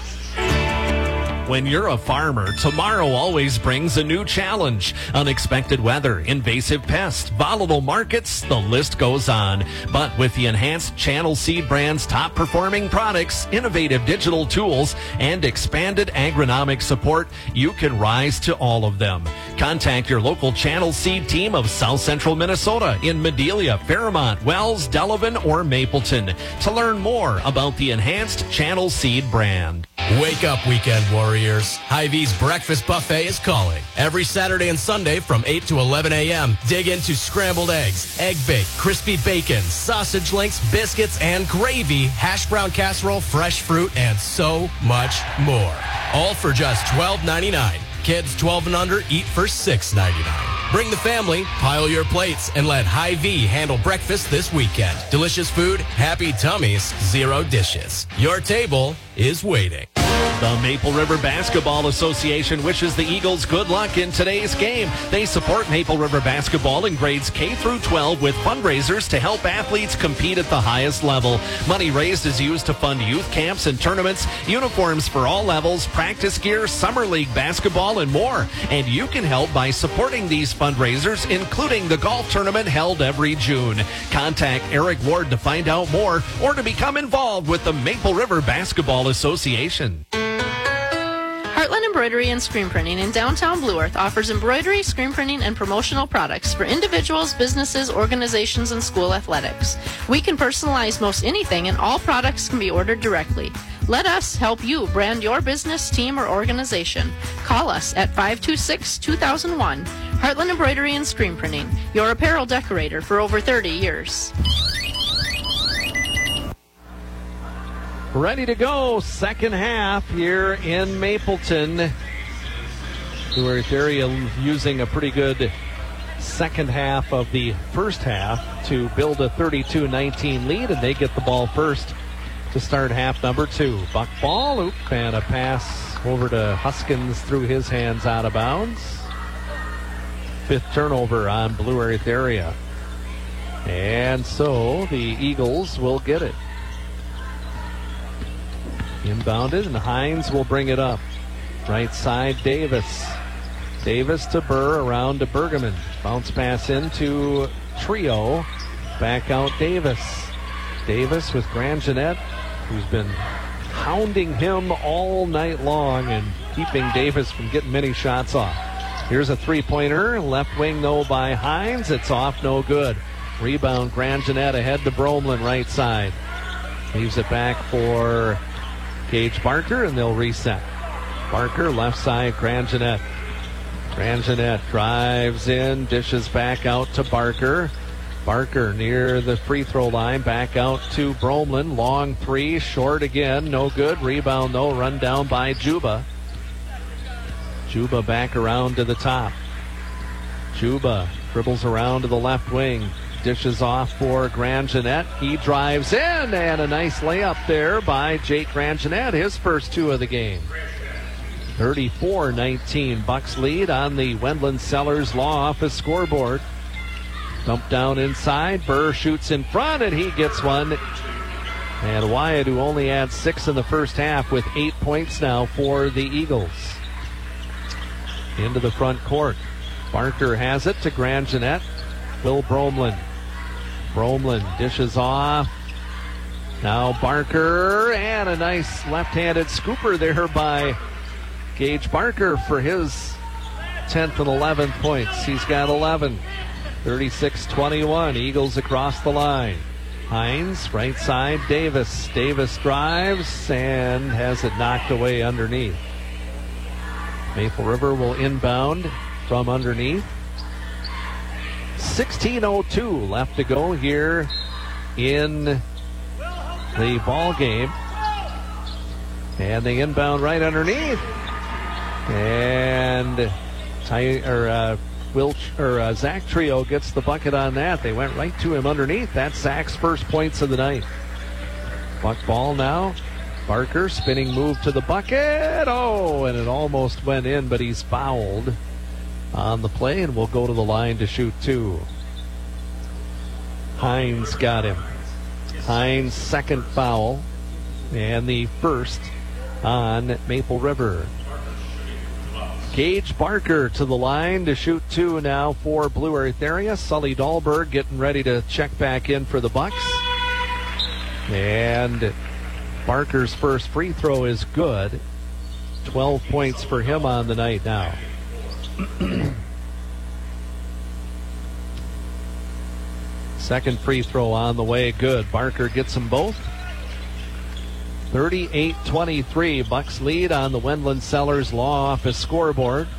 When you're a farmer, tomorrow always brings a new challenge. Unexpected weather, invasive pests, volatile markets, the list goes on. But with the enhanced Channel Seed brand's top performing products, innovative digital tools, and expanded agronomic support, you can rise to all of them. Contact your local Channel Seed team of South Central Minnesota in Medelia, Fairmont, Wells, Delavan, or Mapleton to learn more about the enhanced Channel Seed brand.
Wake up, weekend warriors. Hy-Vee's Breakfast Buffet is calling. Every Saturday and Sunday from eight to eleven a.m., dig into scrambled eggs, egg bake, crispy bacon, sausage links, biscuits, and gravy, hash brown casserole, fresh fruit, and so much more. All for just twelve ninety-nine. Kids twelve and under eat for six ninety-nine. Bring the family, pile your plates, and let Hy-Vee handle breakfast this weekend. Delicious food, happy tummies, zero dishes. Your table is waiting.
The Maple River Basketball Association wishes the Eagles good luck in today's game. They support Maple River basketball in grades K through twelve with fundraisers to help athletes compete at the highest level. Money raised is used to fund youth camps and tournaments, uniforms for all levels, practice gear, summer league basketball, and more. And you can help by supporting these fundraisers, including the golf tournament held every June. Contact Eric Ward to find out more or to become involved with the Maple River Basketball Association.
Heartland Embroidery and Screen Printing in downtown Blue Earth offers embroidery, screen printing, and promotional products for individuals, businesses, organizations, and school athletics. We can personalize most anything, and all products can be ordered directly. Let us help you brand your business, team, or organization. Call us at five two six, two thousand one. Heartland Embroidery and Screen Printing, your apparel decorator for over thirty years.
Ready to go, second half here in Mapleton. Blue Earth area using a pretty good second half of the first half to build a thirty-two nineteen lead, and they get the ball first to start half number two. Buck ball, oop, and a pass over to Huskins through his hands out of bounds. Fifth turnover on Blue Earth area. And so the Eagles will get it. Inbounded, and Hines will bring it up. Right side, Davis. Davis to Burr, around to Bergman. Bounce pass into Trio. Back out Davis. Davis with Grangenet, who's been hounding him all night long and keeping Davis from getting many shots off. Here's a three-pointer. Left wing, though, by Hines. It's off, no good. Rebound, Grangenet ahead to Bromlin, right side. Leaves it back for Gage Barker, and they'll reset. Barker, left side, Grangenet. Grangenet drives in, dishes back out to Barker. Barker near the free throw line, back out to Bromlin. Long three, short again, no good. Rebound, though, run down by Juba. Juba back around to the top. Juba dribbles around to the left wing. Dishes off for Grangenet. He drives in, and a nice layup there by Jake Grangenet, his first two of the game. thirty-four nineteen Bucks lead on the Wendland Sellers Law Office scoreboard. Dump down inside. Burr shoots in front, and he gets one. And Wyatt, who only had six in the first half, with eight points now for the Eagles. Into the front court. Barker has it to Grangenet. Will Bromlin. Bromlin dishes off. Now Barker, and a nice left-handed scooper there by Gage Barker for his tenth and eleventh points. He's got eleven. thirty-six twenty-one. Eagles across the line. Hines, right side, Davis. Davis drives and has it knocked away underneath. Maple River will inbound from underneath. sixteen oh two left to go here in the ball game. And they inbound right underneath. And Ty, or, uh, Wilch, or, uh, Zach Trio gets the bucket on that. They went right to him underneath. That's Zach's first points of the night. Buck ball now. Barker, spinning move to the bucket. Oh, and it almost went in, but he's fouled on the play and will go to the line to shoot two. Hines got him. Hines' second foul, and the first on Maple River. Gage Barker to the line to shoot two now for Blue Earth area. Sully Dahlberg getting ready to check back in for the Bucks. And Barker's first free throw is good. twelve points for him on the night now. Second free throw on the way, good. Barker gets them both. thirty-eight twenty-three, Bucks lead on the Wendland Sellers Law Office scoreboard.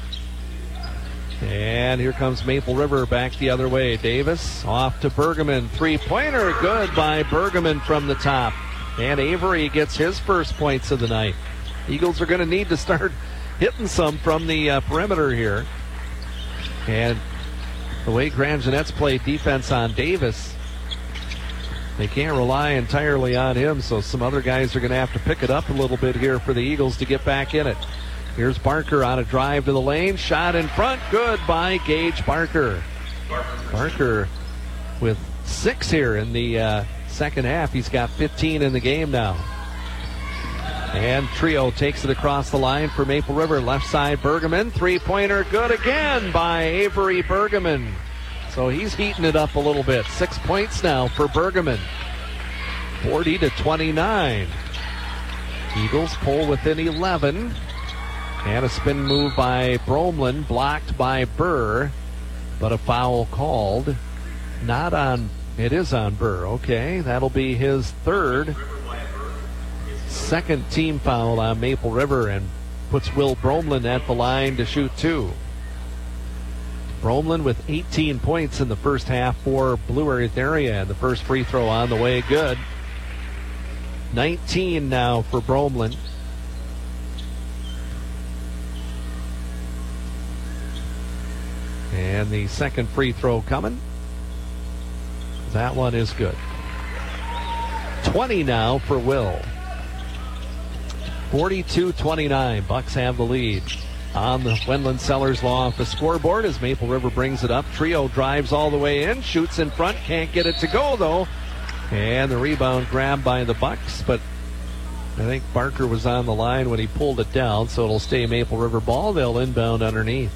And here comes Maple River back the other way. Davis off to Bergman. Three-pointer, good by Bergman from the top. And Avery gets his first points of the night. Eagles are going to need to start hitting some from the uh, perimeter here. And the way Grangenet's played defense on Davis, they can't rely entirely on him, so some other guys are going to have to pick it up a little bit here for the Eagles to get back in it. Here's Barker on a drive to the lane. Shot in front, good by Gage Barker. Barker with six here in the uh, second half. He's got fifteen in the game now. And Trio takes it across the line for Maple River. Left side, Bergman. Three-pointer, good again by Avery Bergman. So he's heating it up a little bit. Six points now for Bergman. forty to twenty-nine. Eagles pull within eleven. And a spin move by Bromlin, blocked by Burr. But a foul called. Not on, it is on Burr. Okay, that'll be his third. Second team foul on Maple River, and puts Will Bromlin at the line to shoot two. Bromlin with eighteen points in the first half for Blue Earth area, and the first free throw on the way, good. nineteen now for Bromlin. And the second free throw coming. That one is good. twenty now for Will. forty-two twenty-nine. Bucks have the lead on the Wendland Sellers Law Office scoreboard as Maple River brings it up. Trio drives all the way in, shoots in front, can't get it to go though. And the rebound grabbed by the Bucks, but I think Barker was on the line when he pulled it down, so it'll stay Maple River ball. They'll inbound underneath.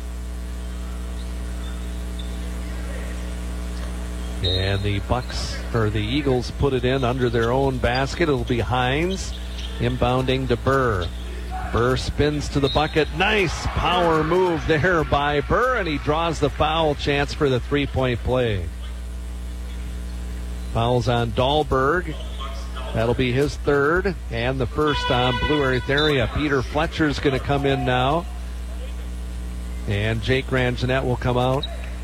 And the Bucks, or the Eagles, put it in under their own basket. It'll be Hines inbounding to Burr. Burr spins to the bucket. Nice power move there by Burr, and he draws the foul. Chance for the three-point play. Fouls on Dahlberg. That'll be his third, and the first on Blue Earth area. Peter Fletcher's going to come in now, and Jake Ranjanette will come out.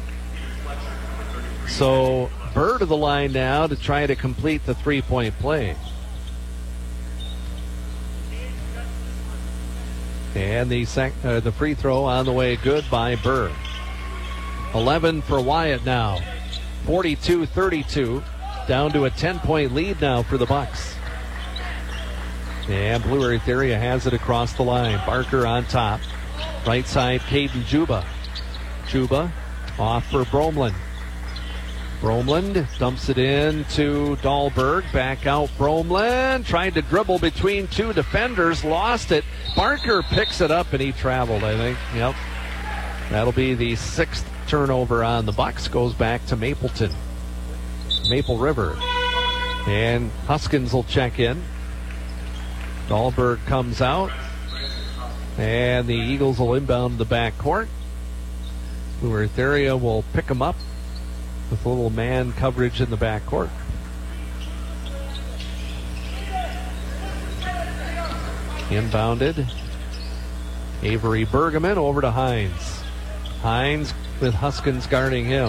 So Burr to the line now to try to complete the three-point play. And the sec- uh, the free throw on the way good by Burr. eleven for Wyatt now. forty-two thirty-two. Down to a ten-point lead now for the Bucks. And Blue Earth area has it across the line. Barker on top. Right side, Caden Juba. Juba off for Bromlin. Bromlin dumps it in to Dahlberg. Back out Bromlin. Tried to dribble between two defenders. Lost it. Barker picks it up and he traveled, I think. Yep. That'll be the sixth turnover on the Bucks. Goes back to Mapleton. Maple River. And Huskins will check in. Dahlberg comes out. And the Eagles will inbound the backcourt. Blue Earth area will pick them up with a little man coverage in the backcourt. Inbounded. Avery Bergman over to Hines. Hines with Huskins guarding him.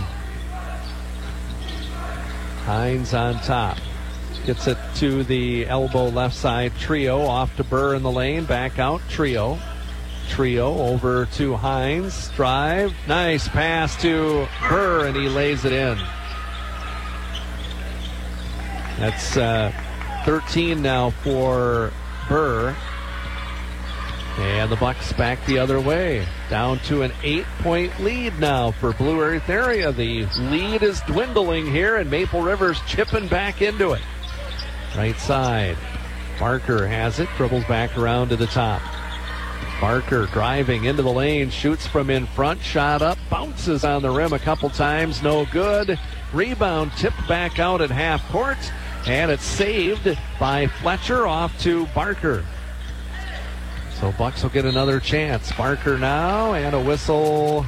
Hines on top. Gets it to the elbow left side. Trio off to Burr in the lane. Back out. Trio. Trio over to Hines. Drive. Nice pass to Burr, and he lays it in. That's uh, thirteen now for Burr. And the Bucks back the other way. Down to an eight-point lead now for Blue Earth area. The lead is dwindling here, and Maple River's chipping back into it. Right side. Barker has it. Dribbles back around to the top. Barker driving into the lane. Shoots from in front. Shot up. Bounces on the rim a couple times. No good. Rebound tipped back out at half court. And it's saved by Fletcher off to Barker. So Bucks will get another chance. Barker now, and a whistle.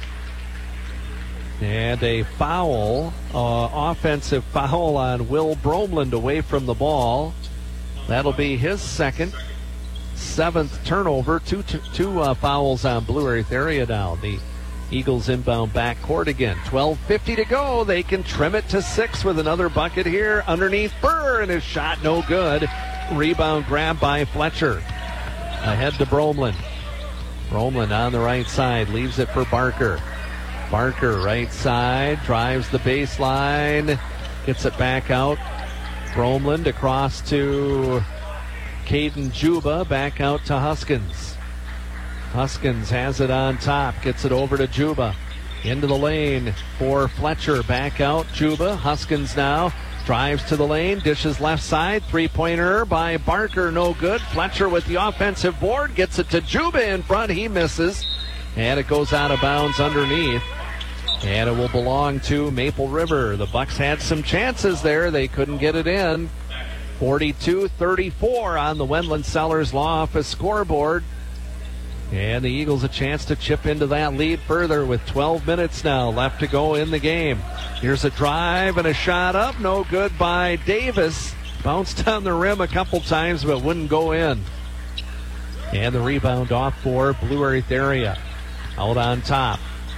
And a foul, uh, offensive foul on Will Bromland away from the ball. That'll be his second, seventh turnover. Two, two, two uh, fouls on Blue Earth area now. The Eagles inbound backcourt again. twelve fifty to go. They can trim it to six with another bucket here underneath Burr, and his shot no good. Rebound grab by Fletcher. Ahead to Bromlin. Bromlin on the right side. Leaves it for Barker. Barker right side. Drives the baseline. Gets it back out. Bromlin across to Caden Juba. Back out to Huskins. Huskins has it on top. Gets it over to Juba. Into the lane for Fletcher. Back out. Juba. Huskins now. Drives to the lane, dishes left side, three-pointer by Barker, no good. Fletcher with the offensive board, gets it to Juba in front, he misses. And it goes out of bounds underneath. And it will belong to Maple River. The Bucks had some chances there, they couldn't get it in. forty-two thirty-four on the Wendland Sellers Law Office scoreboard. And the Eagles a chance to chip into that lead further with twelve minutes now left to go in the game. Here's a drive and a shot up. No good by Davis. Bounced on the rim a couple times but wouldn't go in. And the rebound off for Blue Earth area. Out on top.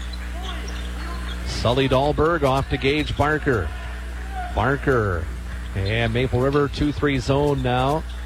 Sully Dahlberg off to Gage Barker. Barker. And Maple River two three zone now.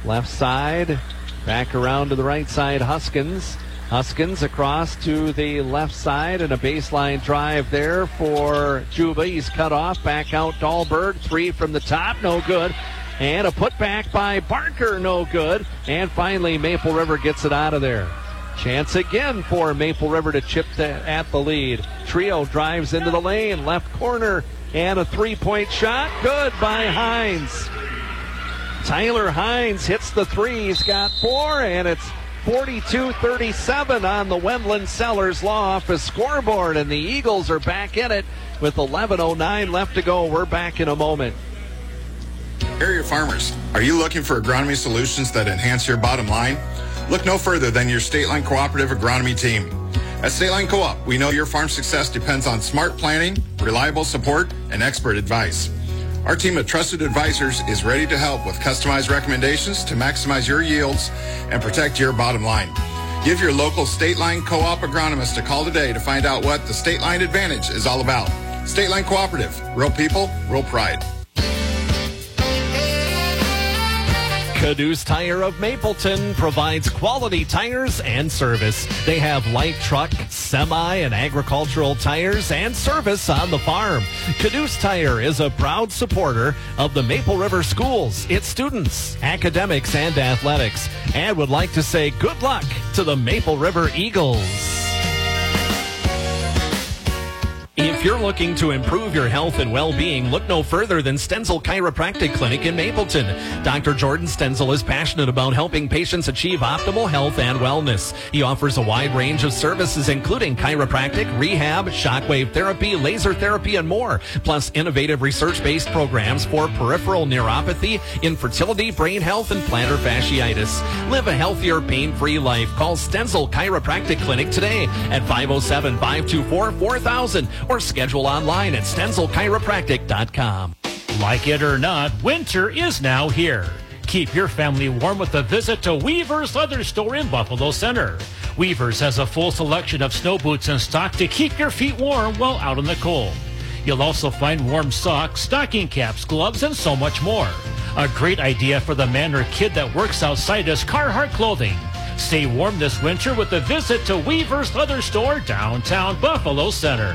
left side, back around to the right side, Huskins. Huskins across to the left side and a baseline drive there for Juba. He's cut off. Back out Dahlberg. Three from the top. No good. And a putback by Barker. No good. And finally Maple River gets it out of there. Chance again for Maple River to chip the, at the lead. Trio drives into the lane. Left corner. And a three-point shot. Good by Hines. Tyler Hines hits the three. He's got four. And it's forty-two thirty-seven on the Wendland Sellers Law Office scoreboard, and the Eagles are back in it with eleven oh nine left to go. We're back in a moment.
Area farmers, are you looking for agronomy solutions that enhance your bottom line? Look no further than your State Line Cooperative Agronomy team. At State Line Co-op, we know your farm success depends on smart planning, reliable support, and expert advice. Our team of trusted advisors is ready to help with customized recommendations to maximize your yields and protect your bottom line. Give your local State Line Co-op agronomist a call today to find out what the State Line Advantage is all about. State Line Cooperative, real people, real pride.
Caduce Tire of Mapleton provides quality tires and service. They have light truck, semi, and agricultural tires and service on the farm. Caduce Tire is a proud supporter of the Maple River schools, its students, academics, and athletics, and would like to say good luck to the Maple River Eagles. If you're looking to improve your health and well-being, look no further than Stenzel Chiropractic Clinic in Mapleton. Doctor Jordan Stenzel is passionate about helping patients achieve optimal health and wellness. He offers a wide range of services, including chiropractic, rehab, shockwave therapy, laser therapy, and more, plus innovative research-based programs for peripheral neuropathy, infertility, brain health, and plantar fasciitis. Live a healthier, pain-free life. Call Stenzel Chiropractic Clinic today at five oh seven, five two four, four thousand or schedule online at stenzel chiropractic dot com.
Like it or not, winter is now here. Keep your family warm with a visit to Weaver's Leather Store in Buffalo Center. Weaver's has a full selection of snow boots in stock to keep your feet warm while out in the cold. You'll also find warm socks, stocking caps, gloves, and so much more. A great idea for the man or kid that works outside is Carhartt clothing. Stay warm this winter with a visit to Weaver's Leather Store, downtown Buffalo Center.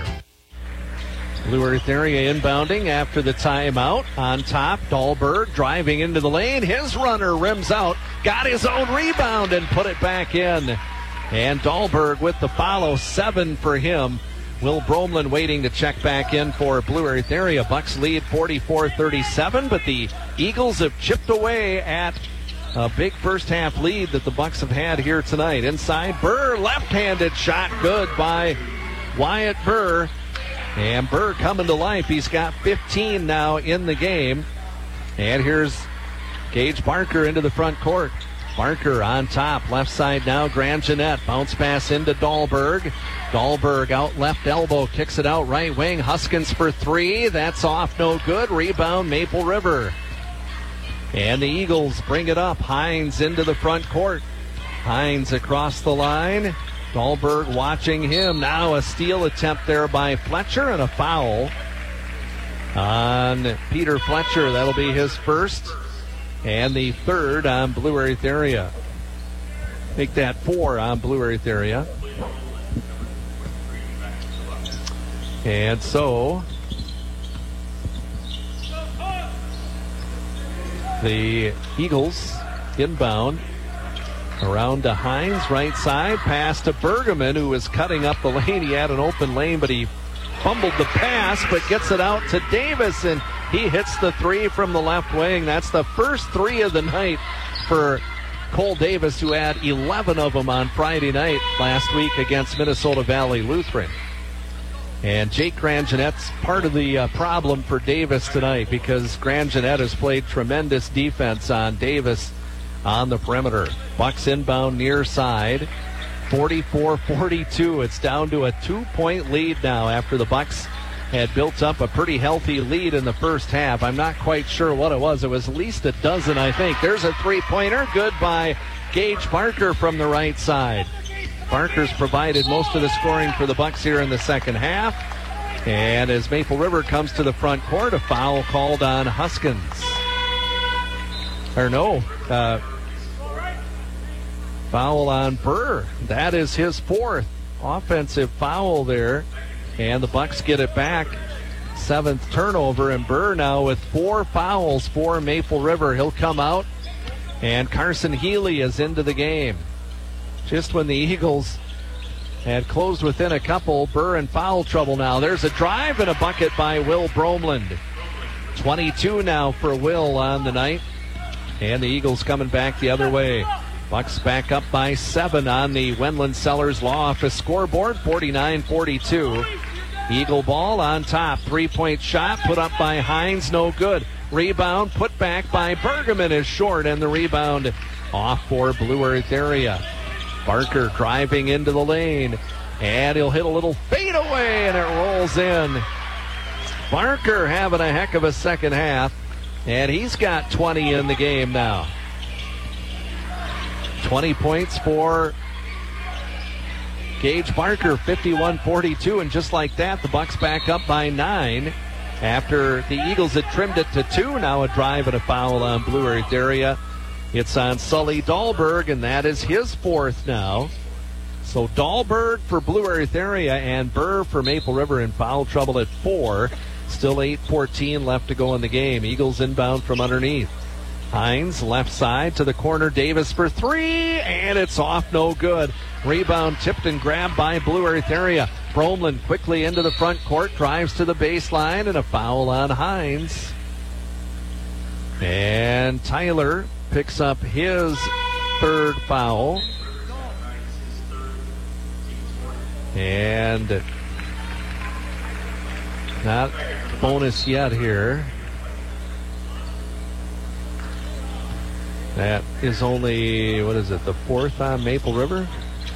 Blue Earth area inbounding after the timeout. On top, Dahlberg driving into the lane. His runner rims out, got his own rebound and put it back in. And Dahlberg with the follow, seven for him. Will Bromlin waiting to check back in for Blue Earth area. Bucks lead forty-four thirty-seven, but the Eagles have chipped away at a big first half lead that the Bucks have had here tonight. Inside, Burr, left-handed shot, good by Wyatt Burr. And Burr coming to life. He's got fifteen now in the game. And here's Gage Barker into the front court. Barker on top. Left side now, Grand Jeanette. Bounce pass into Dahlberg. Dahlberg out left elbow. Kicks it out right wing. Huskins for three. That's off, no good. Rebound, Maple River. And the Eagles bring it up. Hines into the front court. Hines across the line. Dahlberg watching him. Now a steal attempt there by Fletcher and a foul on Peter Fletcher. That'll be his first and the third on Blue Earth area. Make that four on Blue Earth area. And so the Eagles inbound. Around to Hines, right side, pass to Bergman, who was cutting up the lane. He had an open lane, but he fumbled the pass, but gets it out to Davis, and he hits the three from the left wing. That's the first three of the night for Cole Davis, who had eleven of them on Friday night last week against Minnesota Valley Lutheran. And Jake Grand Jeanette's part of the uh, problem for Davis tonight, because Grand Jeanette has played tremendous defense on Davis on the perimeter. Bucks inbound near side. forty-four forty-two. It's down to a two-point lead now after the Bucks had built up a pretty healthy lead in the first half. I'm not quite sure what it was. It was at least a dozen, I think. There's a three-pointer. Good by Gage Barker from the right side. Barker's provided most of the scoring for the Bucks here in the second half. And as Maple River comes to the front court, a foul called on Huskins. Or no, uh, Foul on Burr. That is his fourth offensive foul there. And the Bucks get it back. Seventh turnover, and Burr now with four fouls for Maple River. He'll come out, and Carson Healy is into the game. Just when the Eagles had closed within a couple, Burr in foul trouble now. There's a drive and a bucket by Will Bromland. twenty-two now for Will on the night, and the Eagles coming back the other way. Bucks back up by seven on the Wendland Sellers Law Office scoreboard, forty-nine forty-two. Eagle ball on top. Three-point shot put up by Hines. No good. Rebound put back by Bergman is short, and the rebound off for Blue Earth area. Barker driving into the lane, and he'll hit a little fadeaway, and it rolls in. Barker having a heck of a second half, and he's got twenty in the game now. twenty points for Gage Barker, fifty-one forty-two, and just like that, the Bucks back up by nine after the Eagles had trimmed it to two. Now a drive and a foul on Blue Earth area. It's on Sully Dahlberg, and that is his fourth now. So Dahlberg for Blue Earth area and Burr for Maple River in foul trouble at four. Still eight fourteen left to go in the game. Eagles inbound from underneath. Hines left side to the corner. Davis for three, and it's off, no good. Rebound tipped and grabbed by Blue Earth area. Bromland quickly into the front court, drives to the baseline, and a foul on Hines. And Tyler picks up his third foul. And not bonus yet here. That is only, what is it, the fourth on Maple River?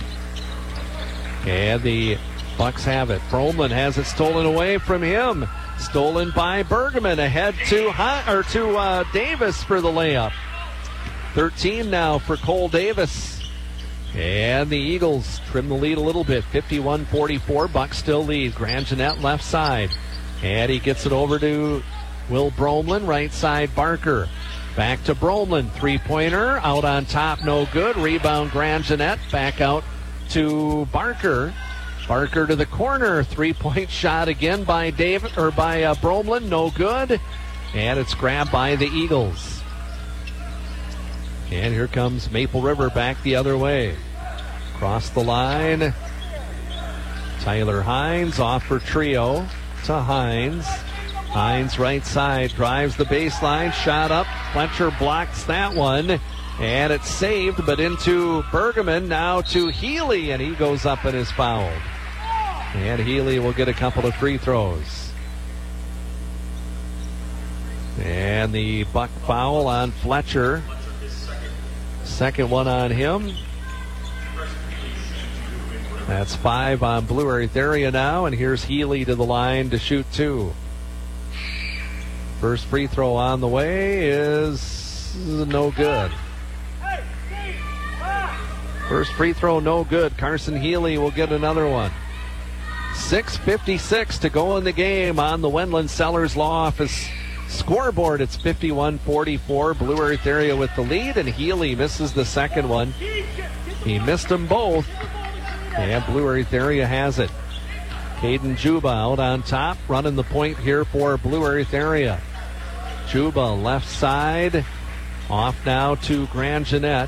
And the Bucks have it. Bromland has it stolen away from him. Stolen by Bergman. Ahead to Hunt, or to uh, Davis for the layup. thirteen now for Cole Davis. And the Eagles trim the lead a little bit. fifty-one forty-four. Bucks still lead. Grand Jeanette left side. And he gets it over to Will Bromland. Right side, Barker. Back to Bromland. Three-pointer. Out on top. No good. Rebound, Grand Jeanette. Back out to Barker. Barker to the corner. Three-point shot again by David or by uh, Bromland. No good. And it's grabbed by the Eagles. And here comes Maple River back the other way. Across the line. Tyler Hines off for Trio to Hines. Hines right side, drives the baseline, shot up. Fletcher blocks that one, and it's saved, but into Bergman, now to Healy, and he goes up and is fouled. And Healy will get a couple of free throws. And the Buck foul on Fletcher. Second one on him. That's five on Blue Earth area now, and here's Healy to the line to shoot two. First free throw on the way is no good. First free throw no good. Carson Healy will get another one. six fifty-six to go in the game on the Wendland Sellers Law Office scoreboard. It's fifty-one forty-four. Blue Earth area with the lead, and Healy misses the second one. He missed them both, and Blue Earth area has it. Caden Juba out on top, running the point here for Blue Earth area. Juba left side, off now to Grand Jeanette.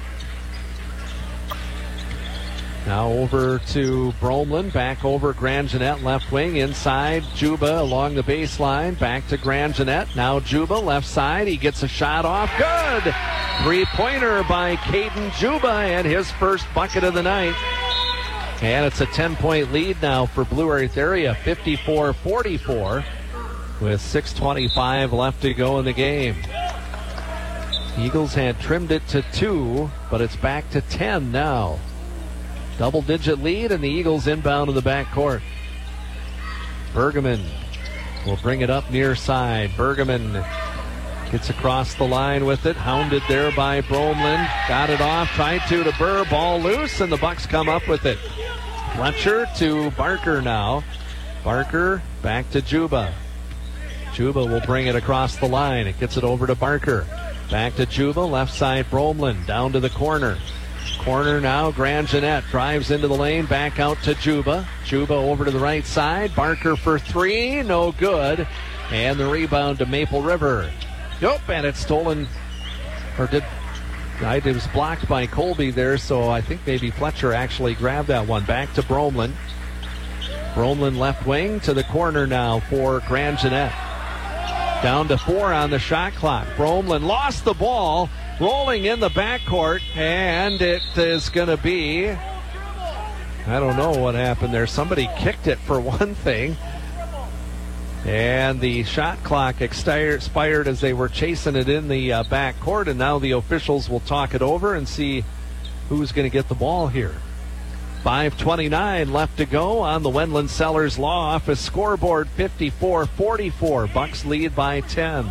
Now over to Bromland, back over Grand Jeanette, left wing, inside Juba along the baseline, back to Grand Jeanette. Now Juba left side, he gets a shot off, good! Three-pointer by Caden Juba, and his first bucket of the night. And it's a ten-point lead now for Blue Earth area, fifty-four forty-four, with six twenty-five left to go in the game. Eagles had trimmed it to two, but it's back to ten now. Double-digit lead, and the Eagles inbound to the backcourt. Bergman will bring it up near side. Bergman gets across the line with it, hounded there by Bromland. Got it off, tried to to Burr, ball loose, and the Bucks come up with it. Fletcher to Barker now. Barker back to Juba. Juba will bring it across the line. It gets it over to Barker. Back to Juba, left side Bromland, down to the corner. Corner now, Grand Jeanette drives into the lane, back out to Juba. Juba over to the right side. Barker for three, no good. And the rebound to Maple River. Nope, and it's stolen, or did, it was blocked by Colby there, so I think maybe Fletcher actually grabbed that one. Back to Bromlin. Bromlin left wing to the corner now for Grand Jeanette. Down to four on the shot clock. Bromlin lost the ball, rolling in the backcourt, and it is going to be, I don't know what happened there. Somebody kicked it for one thing. And the shot clock expired as they were chasing it in the uh, backcourt, and now the officials will talk it over and see who's going to get the ball here. five twenty-nine left to go on the Wendland Sellers Law Office scoreboard. Fifty-four forty-four. Bucks lead by ten.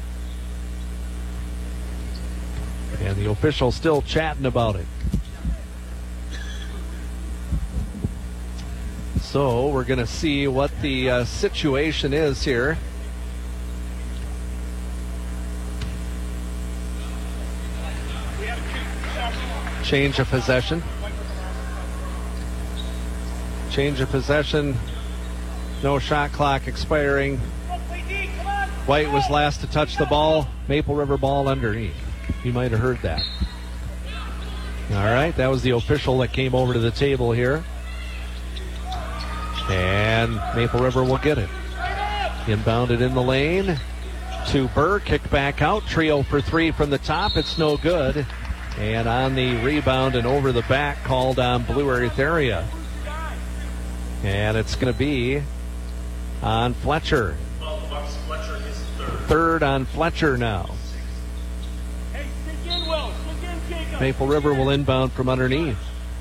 And the officials still chatting about it. So we're going to see what the uh, situation is here. Change of possession. Change of possession. No shot clock expiring. White was last to touch the ball. Maple River ball underneath. You might have heard that. All right, that was the official that came over to the table here. And Maple River will get it. Inbounded in the lane to Burr. Kick back out. Trio for three from the top. It's no good. And on the rebound and over the back, called on Blue Earth area. And it's going to be on Fletcher. Third on Fletcher now. Maple River will inbound from underneath.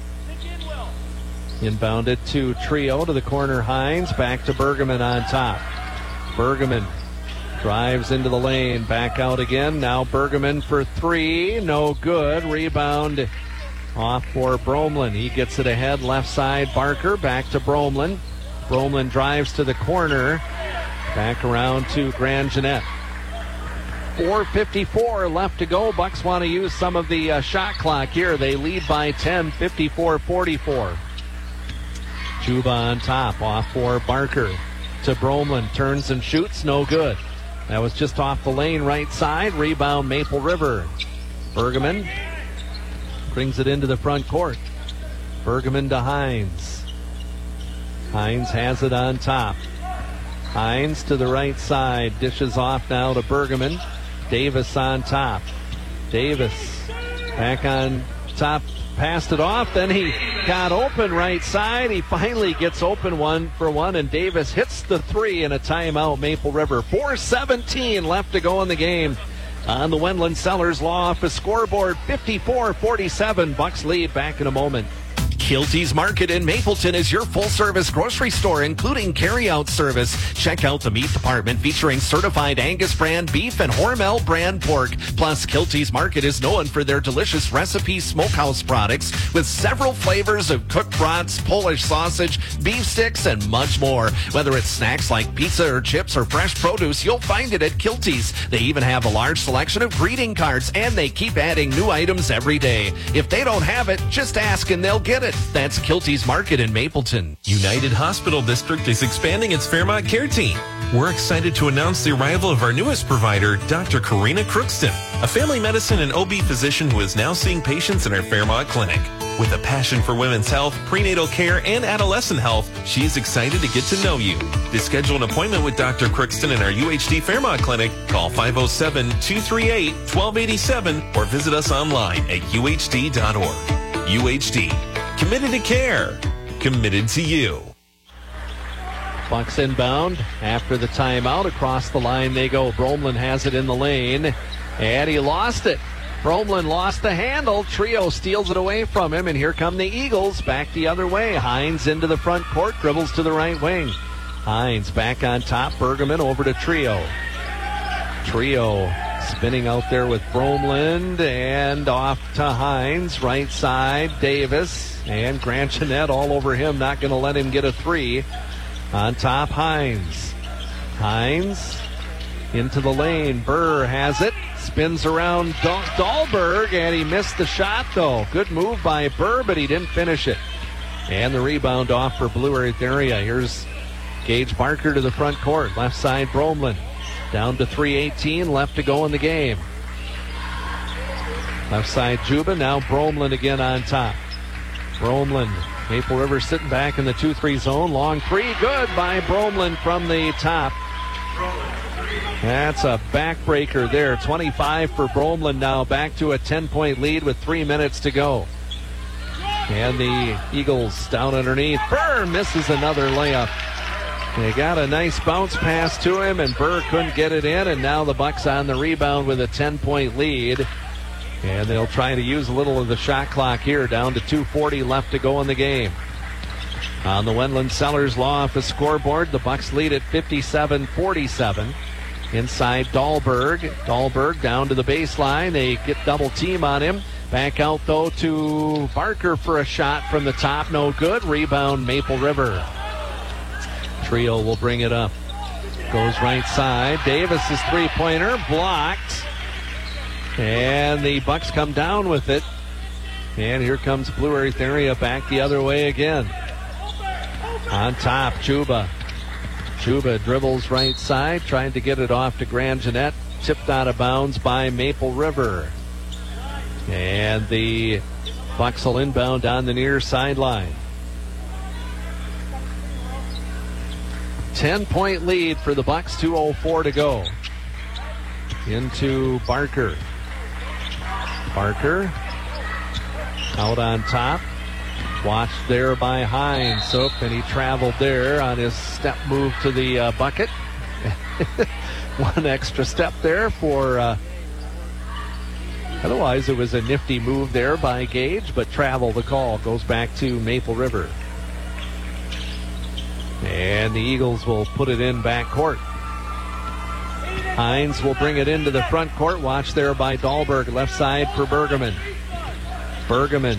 Inbounded to Trio to the corner. Hines back to Bergman on top. Bergman drives into the lane, back out again. Now Bergman for three, no good. Rebound off for Bromlin. He gets it ahead, left side. Barker back to Bromlin. Bromlin drives to the corner, back around to Grand Jeanette. four fifty-four left to go. Bucks want to use some of the uh, shot clock here. They lead by ten, fifty-four forty-four. Juba on top, off for Barker to Bromlin, turns and shoots, no good. That was just off the lane, right side. Rebound Maple River. Bergman brings it into the front court. Bergman to Hines. Hines has it on top. Hines to the right side, dishes off now to Bergman. Davis on top. Davis back on top, passed it off, then he got open right side. He finally gets open one for one, and Davis hits the three in a timeout. Maple River. four seventeen left to go in the game. On the Wendland Sellers Law Office scoreboard, fifty-four forty-seven. Bucks lead. Back in a moment.
Kilty's Market in Mapleton is your full-service grocery store, including carry-out service. Check out the meat department featuring certified Angus brand beef and Hormel brand pork. Plus, Kilty's Market is known for their delicious recipe smokehouse products with several flavors of cooked brats, Polish sausage, beef sticks, and much more. Whether it's snacks like pizza or chips or fresh produce, you'll find it at Kilty's. They even have a large selection of greeting cards, and they keep adding new items every day. If they don't have it, just ask and they'll get it. That's Kilty's Market in Mapleton.
United Hospital District is expanding its Fairmont Care Team. We're excited to announce the arrival of our newest provider, Doctor Karina Crookston, a family medicine and O B physician who is now seeing patients in our Fairmont clinic. With a passion for women's health, prenatal care, and adolescent health, she is excited to get to know you. To schedule an appointment with Doctor Crookston in our U H D Fairmont clinic, call five oh seven, two three eight, one two eight seven or visit us online at U H D dot org. U H D. Committed to care. Committed to you.
Bucks inbound after the timeout. Across the line they go. Bromlin has it in the lane, and he lost it. Bromlin lost the handle. Trio steals it away from him, and here come the Eagles back the other way. Hines into the front court, dribbles to the right wing. Hines back on top. Bergman over to Trio. Trio spinning out there with Bromlin, and off to Hines. Right side, Davis. And Grand Jeanette all over him, not going to let him get a three. On top, Hines. Hines into the lane. Burr has it. Spins around Dal- Dahlberg, and he missed the shot, though. Good move by Burr, but he didn't finish it. And the rebound off for Blue Earth area. Here's Gage Barker to the front court. Left side, Bromlin. Down to three eighteen, left to go in the game. Left side, Juba. Now Bromlin again on top. Bromlin. Maple River sitting back in the two three zone. Long three. Good by Bromlin from the top. That's a backbreaker there. twenty-five for Bromlin now. Back to a ten-point lead with three minutes to go. And the Eagles down underneath. Burr misses another layup. They got a nice bounce pass to him, and Burr couldn't get it in, and now the Bucks on the rebound with a ten-point lead. And they'll try to use a little of the shot clock here, down to two forty left to go in the game. On the Wendland Sellers Law Office scoreboard, the Bucks lead at fifty-seven forty-seven. Inside Dahlberg. Dahlberg down to the baseline. They get double team on him. Back out, though, to Barker for a shot from the top. No good. Rebound, Maple River. Trio will bring it up. Goes right side. Davis's three-pointer blocked. And the Bucks come down with it. And here comes Blue Earth area back the other way again. On top, Juba. Juba dribbles right side, trying to get it off to Grand Jeanette. Tipped out of bounds by Maple River. And the Bucks will inbound on the near sideline. ten-point lead for the Bucks, two oh four to go. Into Barker. Barker out on top. Watched there by Hines. Soap, and he traveled there on his step move to the uh, bucket. One extra step there for... Uh, otherwise, it was a nifty move there by Gage, but travel, the call, goes back to Maple River. And the Eagles will put it in back court. Hines will bring it into the front court. Watch there by Dahlberg. Left side for Bergerman. Bergerman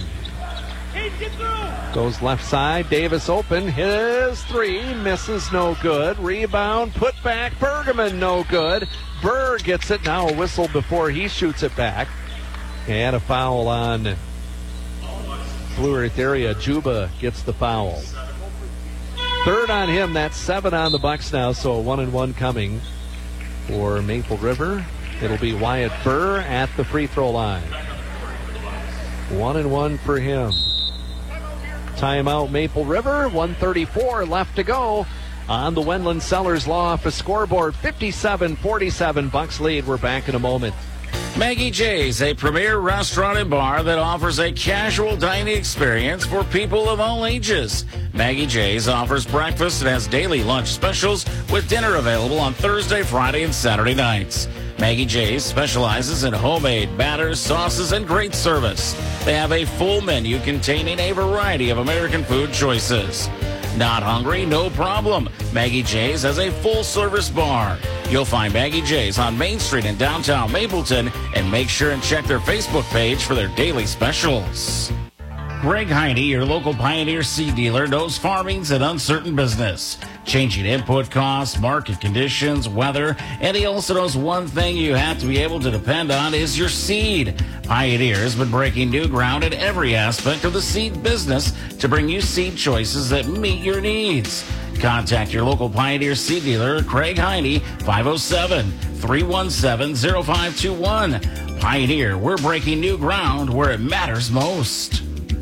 goes left side. Davis open. His three. Misses, no good. Rebound. Put back. Bergerman, no good. Burr gets it. Now a whistle before he shoots it back. And a foul on Blue Earth area. Juba gets the foul. Third on him. That's seven on the Bucks now. So a one and one coming for Maple River. It'll be Wyatt Burr at the free throw line. One and one for him. Timeout, Maple River. one thirty-four left to go on the Wendland Sellers Law Office scoreboard. fifty-seven forty-seven Bucks lead. We're back in a moment.
Maggie J's, a premier restaurant and bar that offers a casual dining experience for people of all ages. Maggie J's offers breakfast and has daily lunch specials with dinner available on Thursday, Friday, and Saturday nights. Maggie J's specializes in homemade batters, sauces, and great service. They have a full menu containing a variety of American food choices. Not hungry? No problem. Maggie J's has a full-service bar. You'll find Maggie J's on Main Street in downtown Mapleton, and make sure and check their Facebook page for their daily specials. Greg Heine, your local Pioneer seed dealer, knows farming's an uncertain business. Changing input costs, market conditions, weather, and he also knows one thing you have to be able to depend on is your seed. Pioneer has been breaking new ground in every aspect of the seed business to bring you seed choices that meet your needs. Contact your local Pioneer seed dealer, Craig Heine, five oh seven, three one seven, oh five two one. Pioneer, we're breaking new ground where it matters most.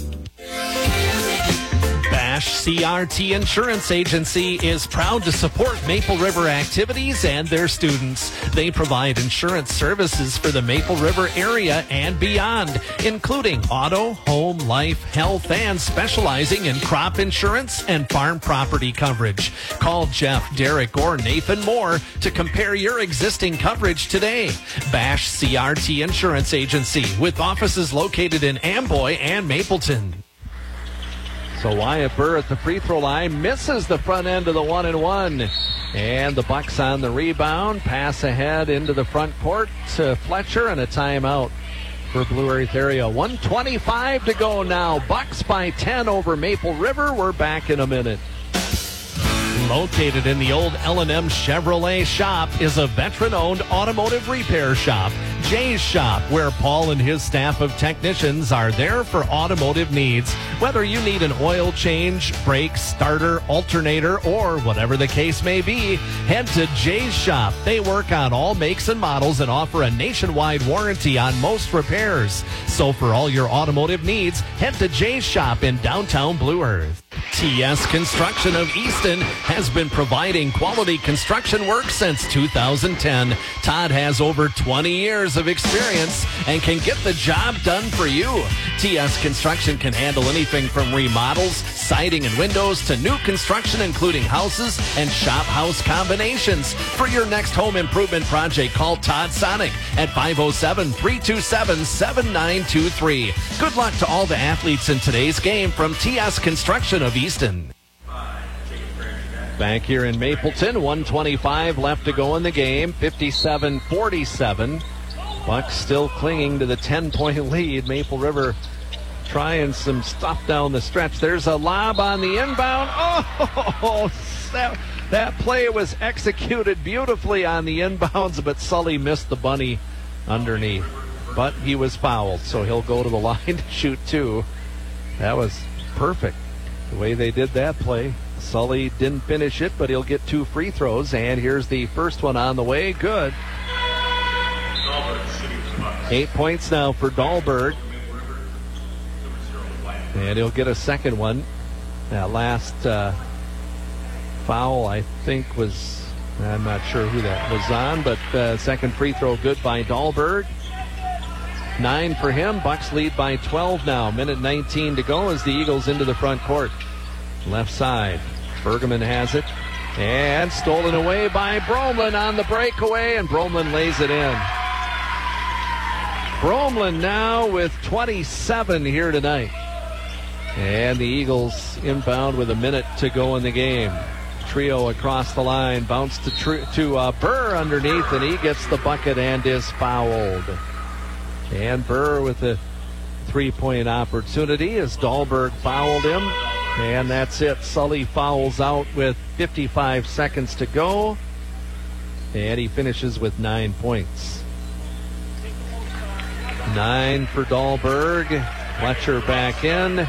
Bash C R T Insurance Agency is proud to support Maple River activities and their students. They provide insurance services for the Maple River area and beyond, including auto, home, life, health, and specializing in crop insurance and farm property coverage. Call Jeff, Derek, or Nathan Moore to compare your existing coverage today. Bash C R T Insurance Agency, with offices located in Amboy and Mapleton. So Wyatt Burr at the free throw line misses the front end of the one and one. And the Bucks on the rebound. Pass ahead into the front court to Fletcher, and a timeout for Blue Earth area. one twenty-five to go now. Bucks by ten over Maple River. We're back in a minute. Located in the old L and M Chevrolet shop is a veteran-owned automotive repair shop, Jay's Shop, where Paul and his staff of technicians are there for automotive needs. Whether you need an oil change, brake, starter, alternator, or whatever the case may be, head to Jay's Shop. They work on all makes and models and offer a nationwide warranty on most repairs. So for all your automotive needs, head to Jay's Shop in downtown Blue Earth. T S Construction of Easton has been providing quality construction work since two thousand ten. Todd has over twenty years of experience and can get the job done for you. T S Construction can handle anything from remodels, siding and windows to new construction, including houses and shop house combinations. For your next home improvement project, call Todd Sonic at five oh seven, three two seven, seven nine two three. Good luck to all the athletes in today's game from T S Construction of Easton. Back here in Mapleton, one twenty-five left to go in the game, fifty-seven forty-seven. Bucks still clinging to the ten-point lead. Maple River trying some stuff down the stretch. There's a lob on the inbound. Oh, that, that play was executed beautifully on the inbounds, but Sully missed the bunny underneath. But he was fouled, so he'll go to the line to shoot two. That was perfect, the way they did that play. Sully didn't finish it, but he'll get two free throws, and here's the first one on the way. Good. Eight points now for Dahlberg. And he'll get a second one. That last uh, foul, I think, was, I'm not sure who that was on, but uh, second free throw good by Dahlberg. Nine for him. Bucks lead by twelve now. Minute nineteen to go as the Eagles into the front court. Left side. Bergman has it. And stolen away by Bromlin on the breakaway, and Bromlin lays it in. Bromlin now with twenty-seven here tonight. And the Eagles inbound with a minute to go in the game. Trio across the line. Bounce to, tr- to uh, Burr underneath, and he gets the bucket and is fouled. And Burr with a three-point opportunity as Dahlberg fouled him. And that's it. Sully fouls out with fifty-five seconds to go. And he finishes with nine points. Nine for Dahlberg. Fletcher back in.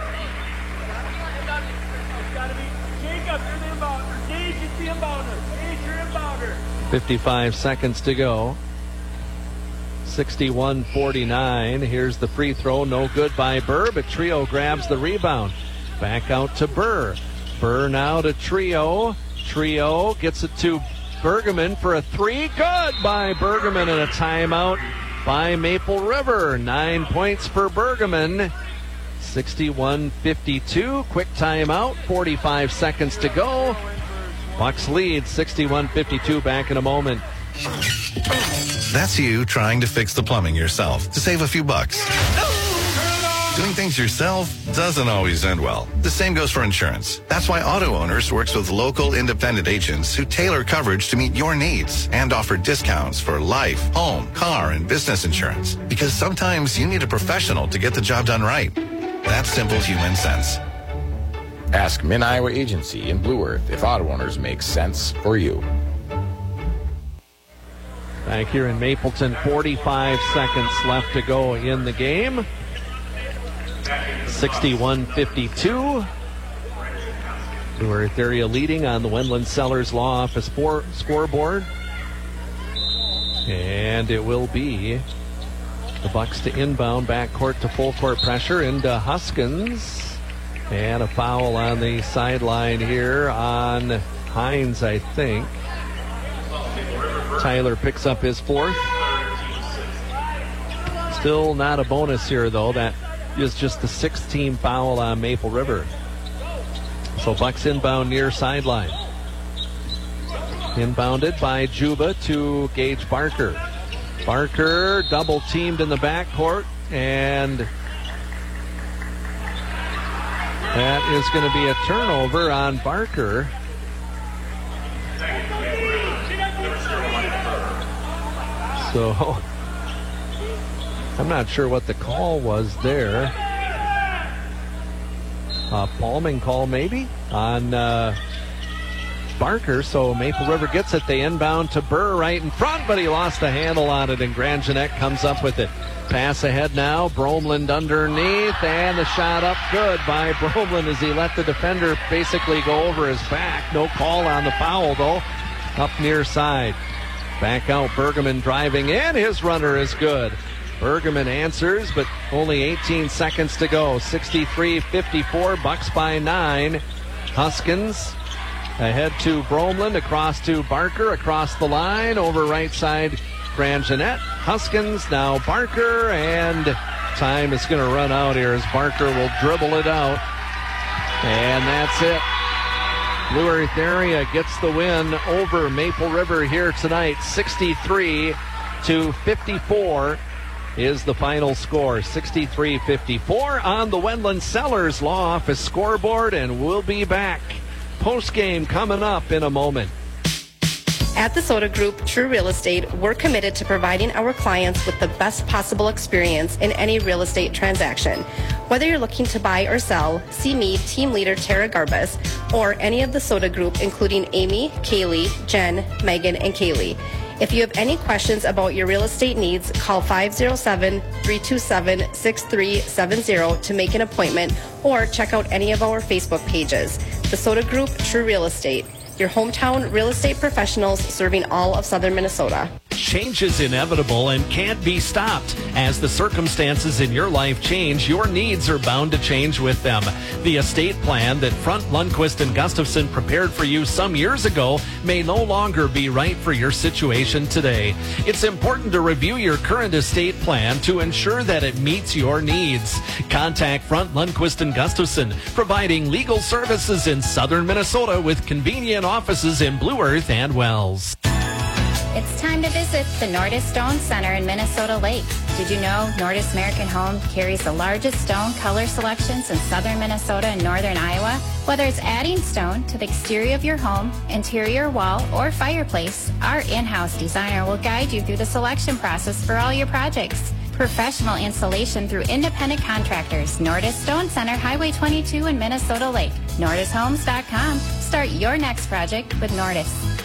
fifty-five seconds to go. sixty-one forty-nine. Here's the free throw. No good by Burr, but Trio grabs the rebound. Back out to Burr. Burr now to Trio. Trio gets it to Bergman for a three. Good by Bergman, and a timeout by Maple River. Nine points for Bergman. sixty-one fifty-two. Quick timeout. forty-five seconds to go. Bucks lead sixty-one fifty-two. Back in a moment.
That's you trying to fix the plumbing yourself to save a few bucks. Doing things yourself doesn't always end well. The same goes for insurance. That's why Auto Owners works with local independent agents who tailor coverage to meet your needs and offer discounts for life, home, car, and business insurance. Because sometimes you need a professional to get the job done right. That's simple human sense.
Ask Mid-Iowa Agency in Blue Earth if Auto Owners make sense for you.
Back here in Mapleton, forty-five seconds left to go in the game. sixty-one fifty-two. Blue Earth area leading on the Wendland Sellers Law Office four scoreboard. And it will be the Bucks to inbound, backcourt to full court pressure into Huskins. And a foul on the sideline here on Hines, I think. Tyler picks up his fourth. Still not a bonus here, though. That is just the sixth team foul on Maple River. So Bucks inbound near sideline. Inbounded by Juba to Gage Barker. Barker double teamed in the backcourt, and that is going to be a turnover on Barker. So I'm not sure what the call was there. A palming call maybe on uh,
Barker, so Maple River gets it. They inbound to Burr right in front, but he lost a handle on it, and Grand Jeanette comes up with it. Pass ahead now, Bromeland underneath, and the shot up good by Bromeland as he let the defender basically go over his back. No call on the foul, though, up near side. Back out, Bergman driving in. His runner is good. Bergman answers, but only eighteen seconds to go. sixty-three fifty-four, Bucks by nine. Huskins ahead to Bromeland, across to Barker, across the line, over right side, Grand Jeanette. Huskins, now Barker, and time is going to run out here as Barker will dribble it out. And that's it. Blue Earth area gets the win over Maple River here tonight. sixty-three to fifty-four is the final score. sixty-three fifty-four on the Wendland Sellers Law Office scoreboard, and we'll be back. Post-game coming up in a moment.
At the Soda Group True Real Estate, we're committed to providing our clients with the best possible experience in any real estate transaction. Whether you're looking to buy or sell, see me, team leader Tara Garbus, or any of the Soda Group, including Amy, Kaylee, Jen, Megan, and Kaylee. If you have any questions about your real estate needs, call five oh seven, three two seven, six three seven zero to make an appointment, or check out any of our Facebook pages. The Soda Group True Real Estate, your hometown real estate professionals serving all of southern Minnesota.
Change is inevitable and can't be stopped. As the circumstances in your life change, your needs are bound to change with them. The estate plan that Front, Lundquist, and Gustafson prepared for you some years ago may no longer be right for your situation today. It's important to review your current estate plan to ensure that it meets your needs. Contact Front, Lundquist, and Gustafson, providing legal services in southern Minnesota with convenient offices in Blue Earth and Wells.
It's time to visit the Nordis Stone Center in Minnesota Lake. Did you know Nordis American Home carries the largest stone color selections in southern Minnesota and northern Iowa? Whether it's adding stone to the exterior of your home, interior wall, or fireplace, our in-house designer will guide you through the selection process for all your projects. Professional installation through independent contractors. Nordis Stone Center, Highway twenty-two in Minnesota Lake. Nordis Homes dot com. Start your next project with Nordis.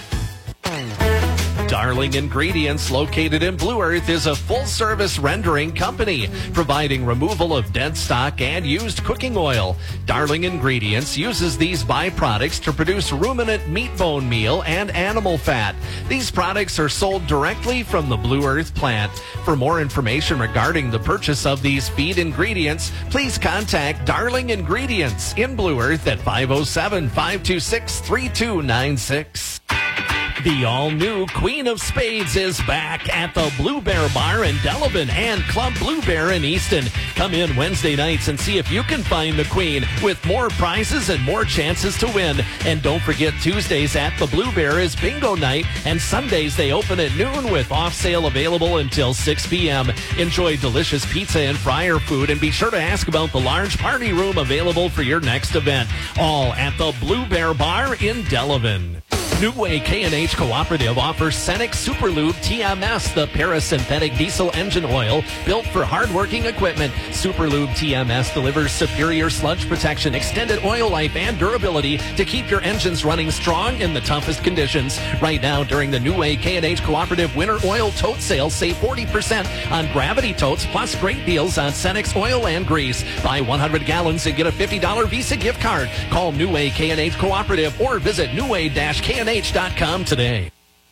Darling Ingredients, located in Blue Earth, is a full-service rendering company, providing removal of dead stock and used cooking oil. Darling Ingredients uses these byproducts to produce ruminant meat bone meal and animal fat. These products are sold directly from the Blue Earth plant. For more information regarding the purchase of these feed ingredients, please contact Darling Ingredients in Blue Earth at five oh seven, five two six, three two nine six. The all-new Queen of Spades is back at the Blue Bear Bar in Delavan and Club Blue Bear in Easton. Come in Wednesday nights and see if you can find the Queen with more prizes and more chances to win. And don't forget, Tuesdays at the Blue Bear is bingo night, and Sundays they open at noon with off-sale available until six p.m. Enjoy delicious pizza and fryer food, and be sure to ask about the large party room available for your next event. All at the Blue Bear Bar in Delavan. New Way K and H Cooperative offers Cenex Superlube T M S, the parasynthetic diesel engine oil built for hardworking equipment. Superlube T M S delivers superior sludge protection, extended oil life, and durability to keep your engines running strong in the toughest conditions. Right now, during the New Way K and H Cooperative Winter Oil Tote Sale, save forty percent on Gravity Totes, plus great deals on Cenex oil and grease. Buy one hundred gallons and get a fifty dollars Visa gift card. Call New Way K and H Cooperative or visit new way dash K and H dot com today.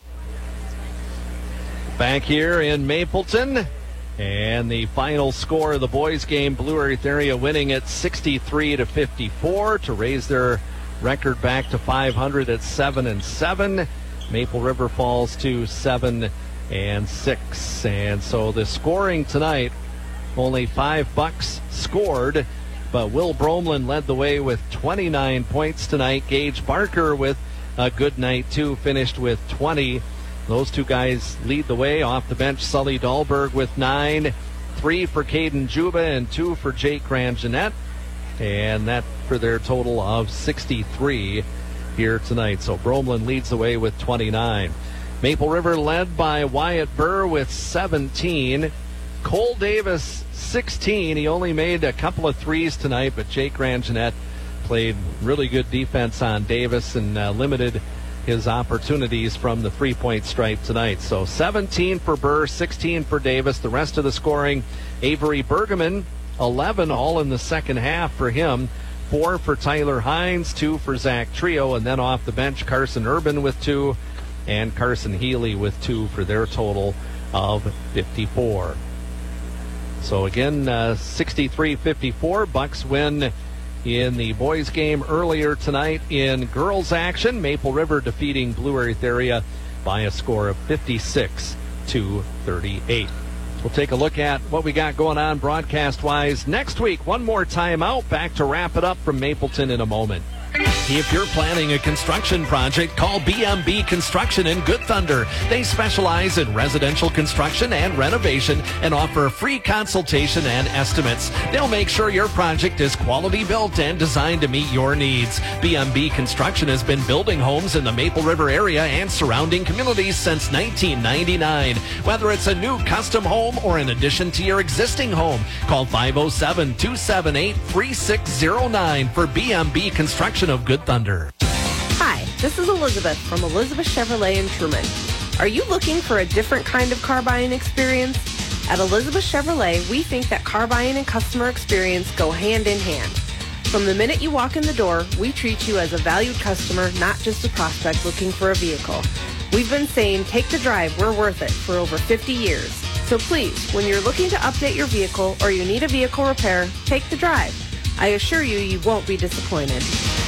Back here in Mapleton, and the final score of the boys game, Blue Earth area winning at sixty-three to fifty-four to raise their record back to five hundred at seven and seven. Maple River falls to seven and six. And so the scoring tonight, only five Bucks scored, but Will Bromeland led the way with twenty-nine points tonight. Gage Barker with a good night, too, finished with twenty. Those two guys lead the way. Off the bench, Sully Dahlberg with nine. Three for Caden Juba and two for Jake Grand Jeanette. And that for their total of sixty-three here tonight. So Bromeland leads the way with twenty-nine. Maple River led by Wyatt Burr with seventeen. Cole Davis, sixteen. He only made a couple of threes tonight, but Jake Grand Jeanette played really good defense on Davis and uh, limited his opportunities from the three-point stripe tonight. So seventeen for Burr, sixteen for Davis. The rest of the scoring, Avery Bergman, eleven all in the second half for him. Four for Tyler Hines, two for Zach Trio, and then off the bench, Carson Urban with two, and Carson Healy with two for their total of fifty-four. So again, uh, sixty-three fifty-four, Bucks win in the boys game earlier tonight. In girls action, Maple River defeating Blue Earth Area by a score of fifty-six to thirty-eight. We'll take a look at what we got going on broadcast-wise next week. One more timeout. Back to wrap it up from Mapleton in a moment.
If you're planning a construction project, call B M B Construction in Good Thunder. They specialize in residential construction and renovation and offer a free consultation and estimates. They'll make sure your project is quality built and designed to meet your needs. B M B Construction has been building homes in the Maple River area and surrounding communities since nineteen ninety-nine. Whether it's a new custom home or an addition to your existing home, call five oh seven, two seven eight, three six oh nine for B M B Construction of Good Thunder.
Hi, this is Elizabeth from Elizabeth Chevrolet in Truman. Are you looking for a different kind of car buying experience? At Elizabeth Chevrolet, we think that car buying and customer experience go hand in hand. From the minute you walk in the door, we treat you as a valued customer, not just a prospect looking for a vehicle. We've been saying, take the drive, we're worth it, for over fifty years. So please, when you're looking to update your vehicle or you need a vehicle repair, take the drive. I assure you, you won't be disappointed.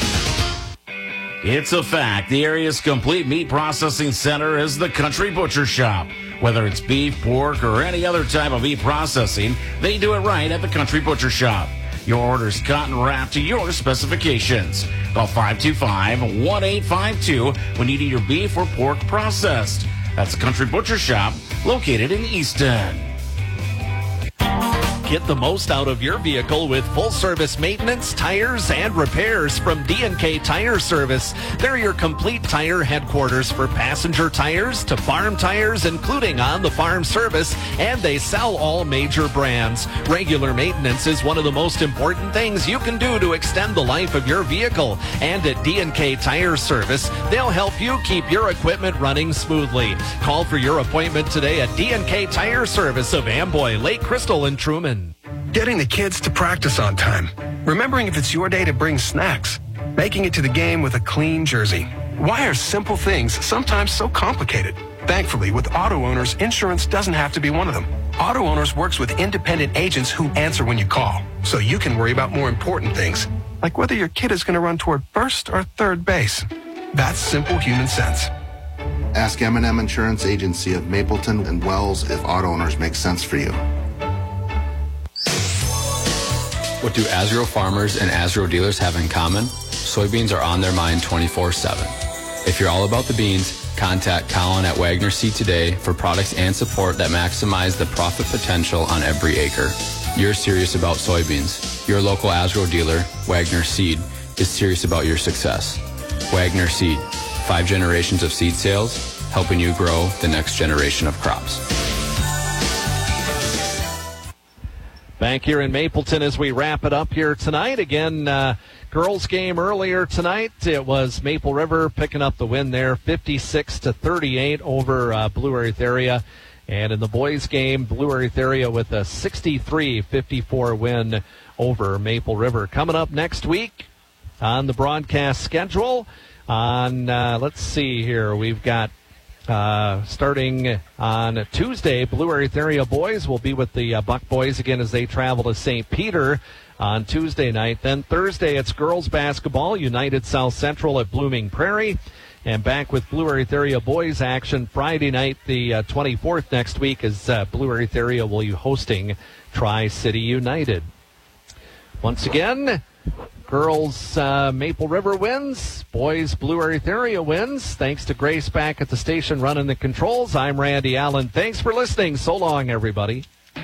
It's a fact. The area's complete meat processing center is the Country Butcher Shop. Whether it's beef, pork, or any other type of meat processing, they do it right at the Country Butcher Shop. Your order's cut and wrapped to your specifications. Call five two five, one eight five two when you need your beef or pork processed. That's the Country Butcher Shop, located in Easton.
Get the most out of your vehicle with full-service maintenance, tires, and repairs from D and K Tire Service. They're your complete tire headquarters for passenger tires to farm tires, including on-the-farm service, and they sell all major brands. Regular maintenance is one of the most important things you can do to extend the life of your vehicle. And at D and K Tire Service, they'll help you keep your equipment running smoothly. Call for your appointment today at D and K Tire Service of Amboy, Lake Crystal, and Truman.
Getting the kids to practice on time. Remembering if it's your day to bring snacks. Making it to the game with a clean jersey. Why are simple things sometimes so complicated? Thankfully, with auto owners, insurance doesn't have to be one of them. Auto Owners works with independent agents who answer when you call, so you can worry about more important things, like whether your kid is going to run toward first or third base. That's simple human sense.
Ask M and M Insurance Agency of Mapleton and Wells if auto owners make sense for you.
What do Azro farmers and Azro dealers have in common? Soybeans are on their mind twenty-four seven. If you're all about the beans, contact Colin at Wagner Seed today for products and support that maximize the profit potential on every acre. You're serious about soybeans. Your local Azro dealer, Wagner Seed, is serious about your success. Wagner Seed, five generations of seed sales, helping you grow the next generation of crops.
Back here in Mapleton as we wrap it up here tonight. Again, uh, girls game earlier tonight. It was Maple River picking up the win there, fifty-six to thirty-eight over uh, Blue Earth Area. And in the boys game, Blue Earth Area with a sixty-three fifty-four win over Maple River. Coming up next week on the broadcast schedule, on, uh, let's see here, we've got Uh, starting on Tuesday, Blue Earth Area boys will be with the uh, Buck boys again as they travel to Saint Peter on Tuesday night. Then Thursday, it's girls basketball, United South Central at Blooming Prairie. And back with Blue Earth Area boys action Friday night, the uh, twenty-fourth next week, as uh, Blue Earth Area will be hosting Tri-City United. Once again, girls uh, Maple River wins, boys Blue Earth Area wins. Thanks to Grace back at the station running the controls. I'm Randy Allen. Thanks for listening. So long, everybody.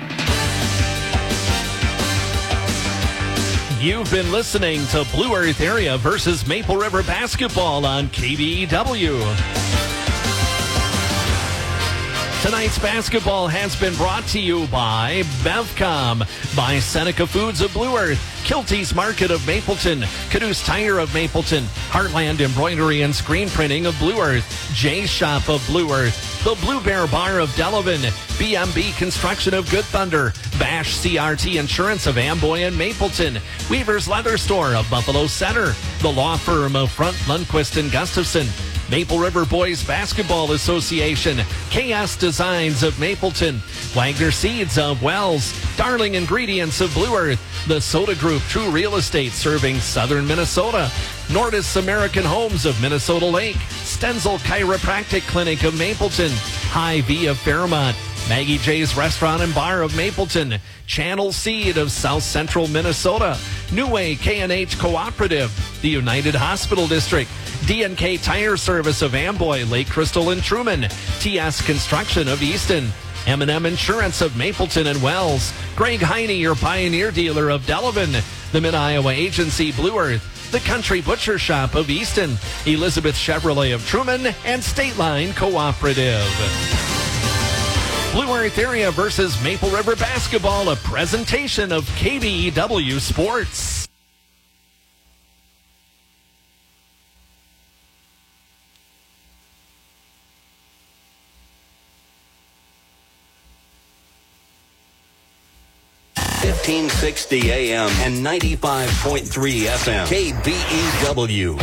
You've been listening to Blue Earth Area versus Maple River basketball on K B E W. Tonight's basketball has been brought to you by Bevcom, by Seneca Foods of Blue Earth, Kilty's Market of Mapleton, Caduce Tire of Mapleton, Heartland Embroidery and Screen Printing of Blue Earth, Jay's Shop of Blue Earth, the Blue Bear Bar of Delavan, B M B Construction of Good Thunder, Bash C R T Insurance of Amboy and Mapleton, Weaver's Leather Store of Buffalo Center, the law firm of Front, Lundquist and Gustafson, Maple River Boys Basketball Association, K S Designs of Mapleton, Wagner Seeds of Wells, Darling Ingredients of Blue Earth, the Soda Group True Real Estate serving southern Minnesota, Nordis American Homes of Minnesota Lake, Stenzel Chiropractic Clinic of Mapleton, Hy-Vee of Fairmont, Maggie J's Restaurant and Bar of Mapleton, Channel Seed of South Central Minnesota, New Way K and H Cooperative, the United Hospital District, D and K Tire Service of Amboy, Lake Crystal and Truman, T S Construction of Easton, M and M Insurance of Mapleton and Wells, Greg Heine, your Pioneer Dealer of Delavan, the Mid-Iowa Agency Blue Earth, the Country Butcher Shop of Easton, Elizabeth Chevrolet of Truman, and State Line Cooperative. Blue Earth Area versus Maple River Basketball, a presentation of K B E W Sports.
fifteen sixty A M and ninety-five point three F M. K B E W.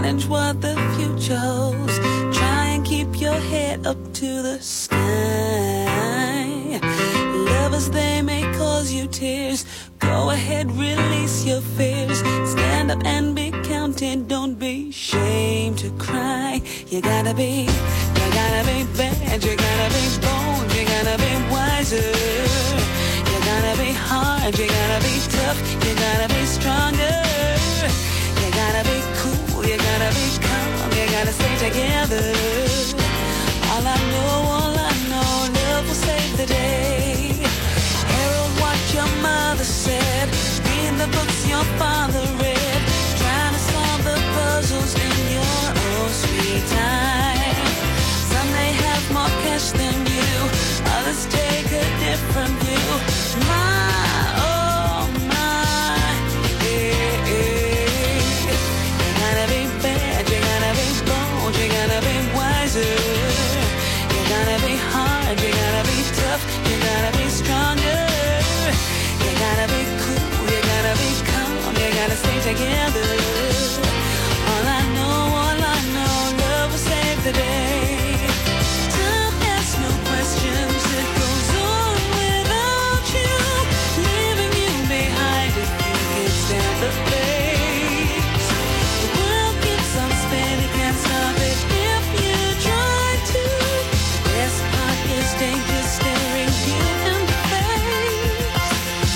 challenge what the future holds. Try and keep your head up to the sky. Lovers, they may cause you tears. Go ahead, release your fears. Stand up and be counted. Don't be ashamed to cry. You gotta be, you gotta be bad. You gotta be bold. You gotta be wiser. You gotta be hard. You gotta be tough. You gotta be stronger. You gotta be cool. You gotta be calm. You gotta stay together. All I know, all I know, love will save the day. Harold, what your mother said. Read the books your father read. Trying to solve the puzzles in your own sweet time. Some may have more cash than you. Others take a different view. My, oh my, yeah, yeah. You gotta be bad, you gotta be bold, you gotta be wiser. You gotta be hard, you gotta be tough, you gotta be stronger. You gotta be cool, you gotta be calm, you gotta stay together. All I know, all I know, love will save the day. Don't ask no questions, it goes on without you, leaving you behind if you can't stand the pace. The world keeps on spinning, can't stop it if you try to. The best part is danger staring you in the face.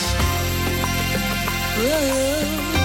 Whoa.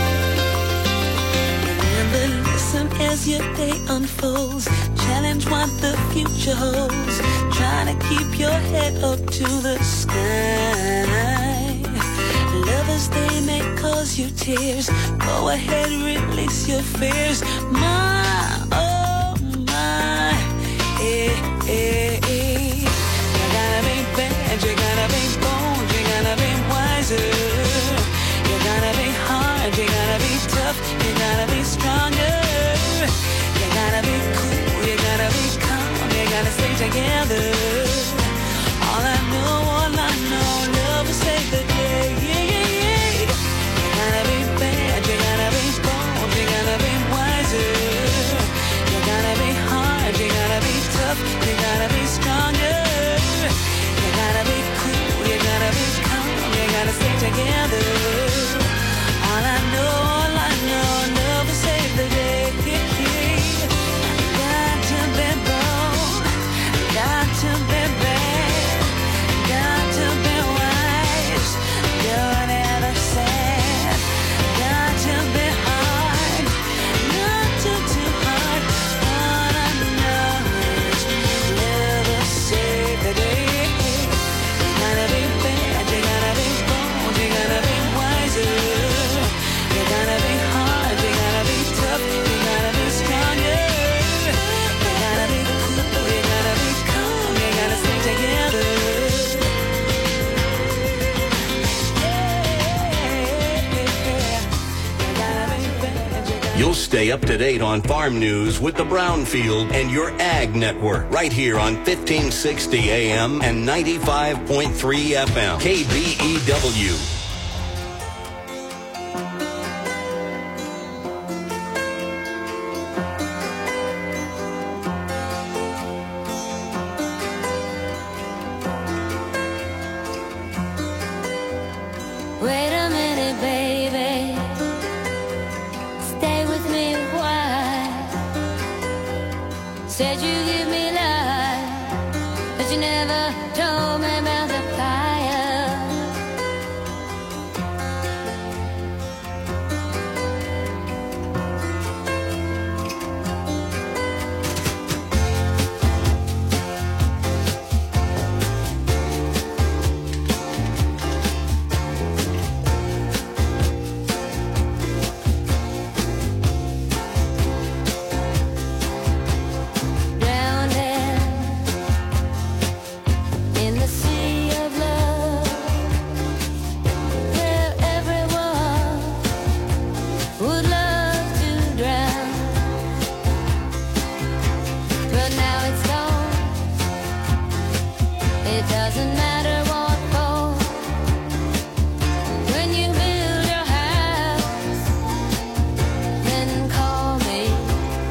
Remember, listen as your day unfolds. Challenge what the future holds. Try to keep your head up to the sky. Lovers, they may cause you tears. Go ahead, release your fears. My, oh my, eh, eh, eh. You gotta be bad, you gotta be bold, you gotta be wiser. You gotta be hard, you gotta be tough, you gotta be stronger. You gotta be cool, you gotta be calm, you gotta stay together. All I know, all I know, love will save the day. Yeah, yeah, yeah. You gotta be bad, you gotta be bold, you gotta be wiser. You gotta be hard, you gotta be tough, you gotta be stronger. You gotta be cool, you gotta be calm, you gotta stay together. All I know, all I know, love will save the day. Got to be bold, got to be bad, got to be wise, don't ever sad. Got to be hard, not too, too hard. All I know is love will save the day. You gotta be bad, you gotta be bold, you gotta be wiser. You gotta be hard, you gotta be tough, you gotta be stronger. You gotta be cool, you gotta be calm, you gotta stay together.
You'll stay up to date on farm news with the Brownfield and your Ag Network right here on fifteen sixty A M and ninety-five point three F M. K B E W.
Wait a minute, baby. Stay with me a while. Said you give me life, but you never told me about the fire. Down there in the sea of love, where everyone would love to drown, but now it's gone. It doesn't matter what for. When you build your house, then call me.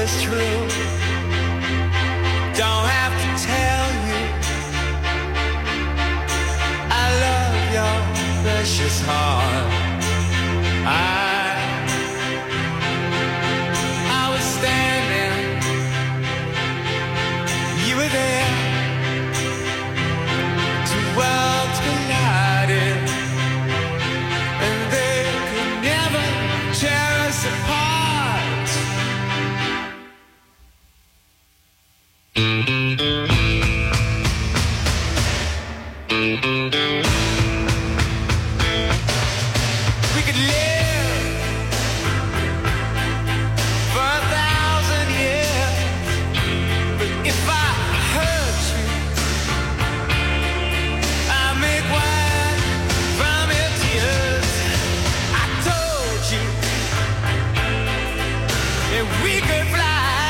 is true. Don't have to tell you I love your precious heart. I I was standing, you were there. Two worlds collided, and they could never tear us apart. We could live for a thousand years, but if I hurt you, I make wine from your tears. I told you that we could fly,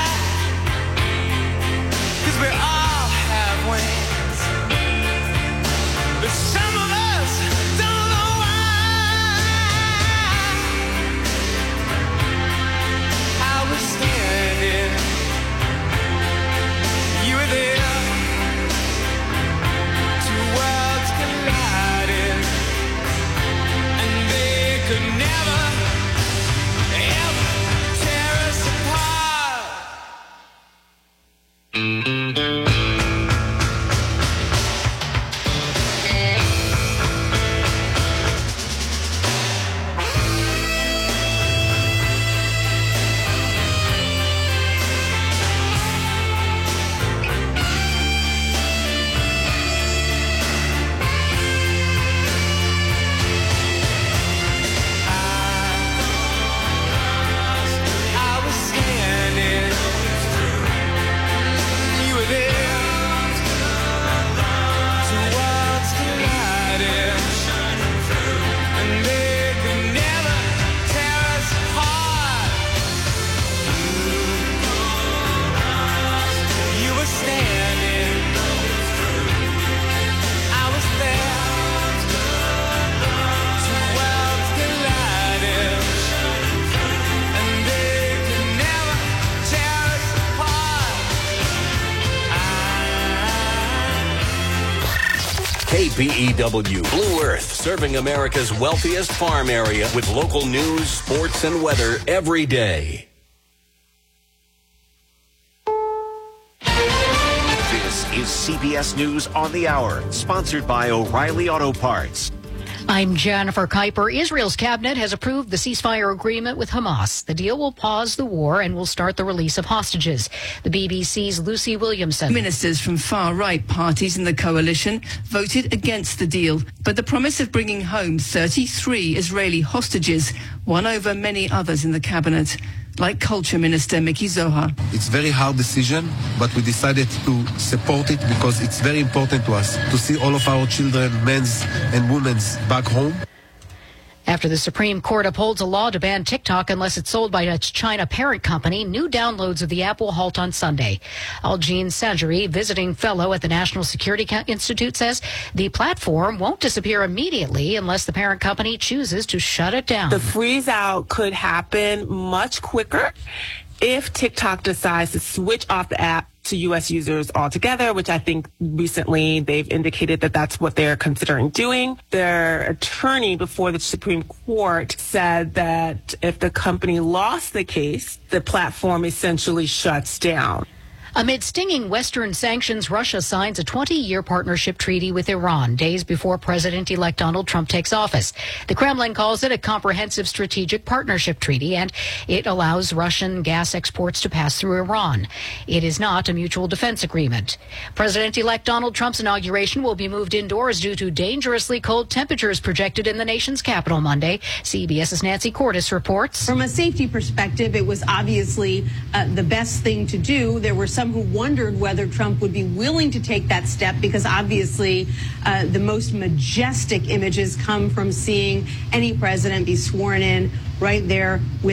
'cause we all have wings, but some of us don't know why. I was standing, you were there. Two worlds collided, and they could never, ever tear us apart. I was standing, you were there. Two worlds collided, and they could never tear us apart. You were standing, I was there. Two worlds collided, and they could never tear us apart.
K B E W Blue Earth, serving America's wealthiest farm area with local news, sports, and weather every day.
This is C B S News on the Hour, sponsored by O'Reilly Auto Parts.
I'm Jennifer Kuiper. Israel's cabinet has approved the ceasefire agreement with Hamas. The deal will pause the war and will start the release of hostages. The B B C's Lucy Williamson.
Ministers from far-right parties in the coalition voted against the deal, but the promise of bringing home thirty-three Israeli hostages won over many others in the cabinet, like Culture Minister Miki Zohar.
It's a very hard decision, but we decided to support it because it's very important to us to see all of our children, men's and women's, back home.
After the Supreme Court upholds a law to ban TikTok unless it's sold by its China parent company, new downloads of the app will halt on Sunday. Aljeen Sajari, visiting fellow at the National Security Institute, says the platform won't disappear immediately unless the parent company chooses to shut it down.
The freeze out could happen much quicker if TikTok decides to switch off the app to U S users altogether, which I think recently they've indicated that that's what they're considering doing. Their attorney before the Supreme Court said that if the company lost the case, the platform essentially shuts down.
Amid stinging Western sanctions, Russia signs a twenty-year partnership treaty with Iran days before President-elect Donald Trump takes office. The Kremlin calls it a comprehensive strategic partnership treaty, and it allows Russian gas exports to pass through Iran. It is not a mutual defense agreement. President-elect Donald Trump's inauguration will be moved indoors due to dangerously cold temperatures projected in the nation's capital Monday. CBS's Nancy Cordes reports.
From a safety perspective, it was obviously uh, the best thing to do. There were some who wondered whether Trump would be willing to take that step because obviously uh, the most majestic images come from seeing any president be sworn in right there with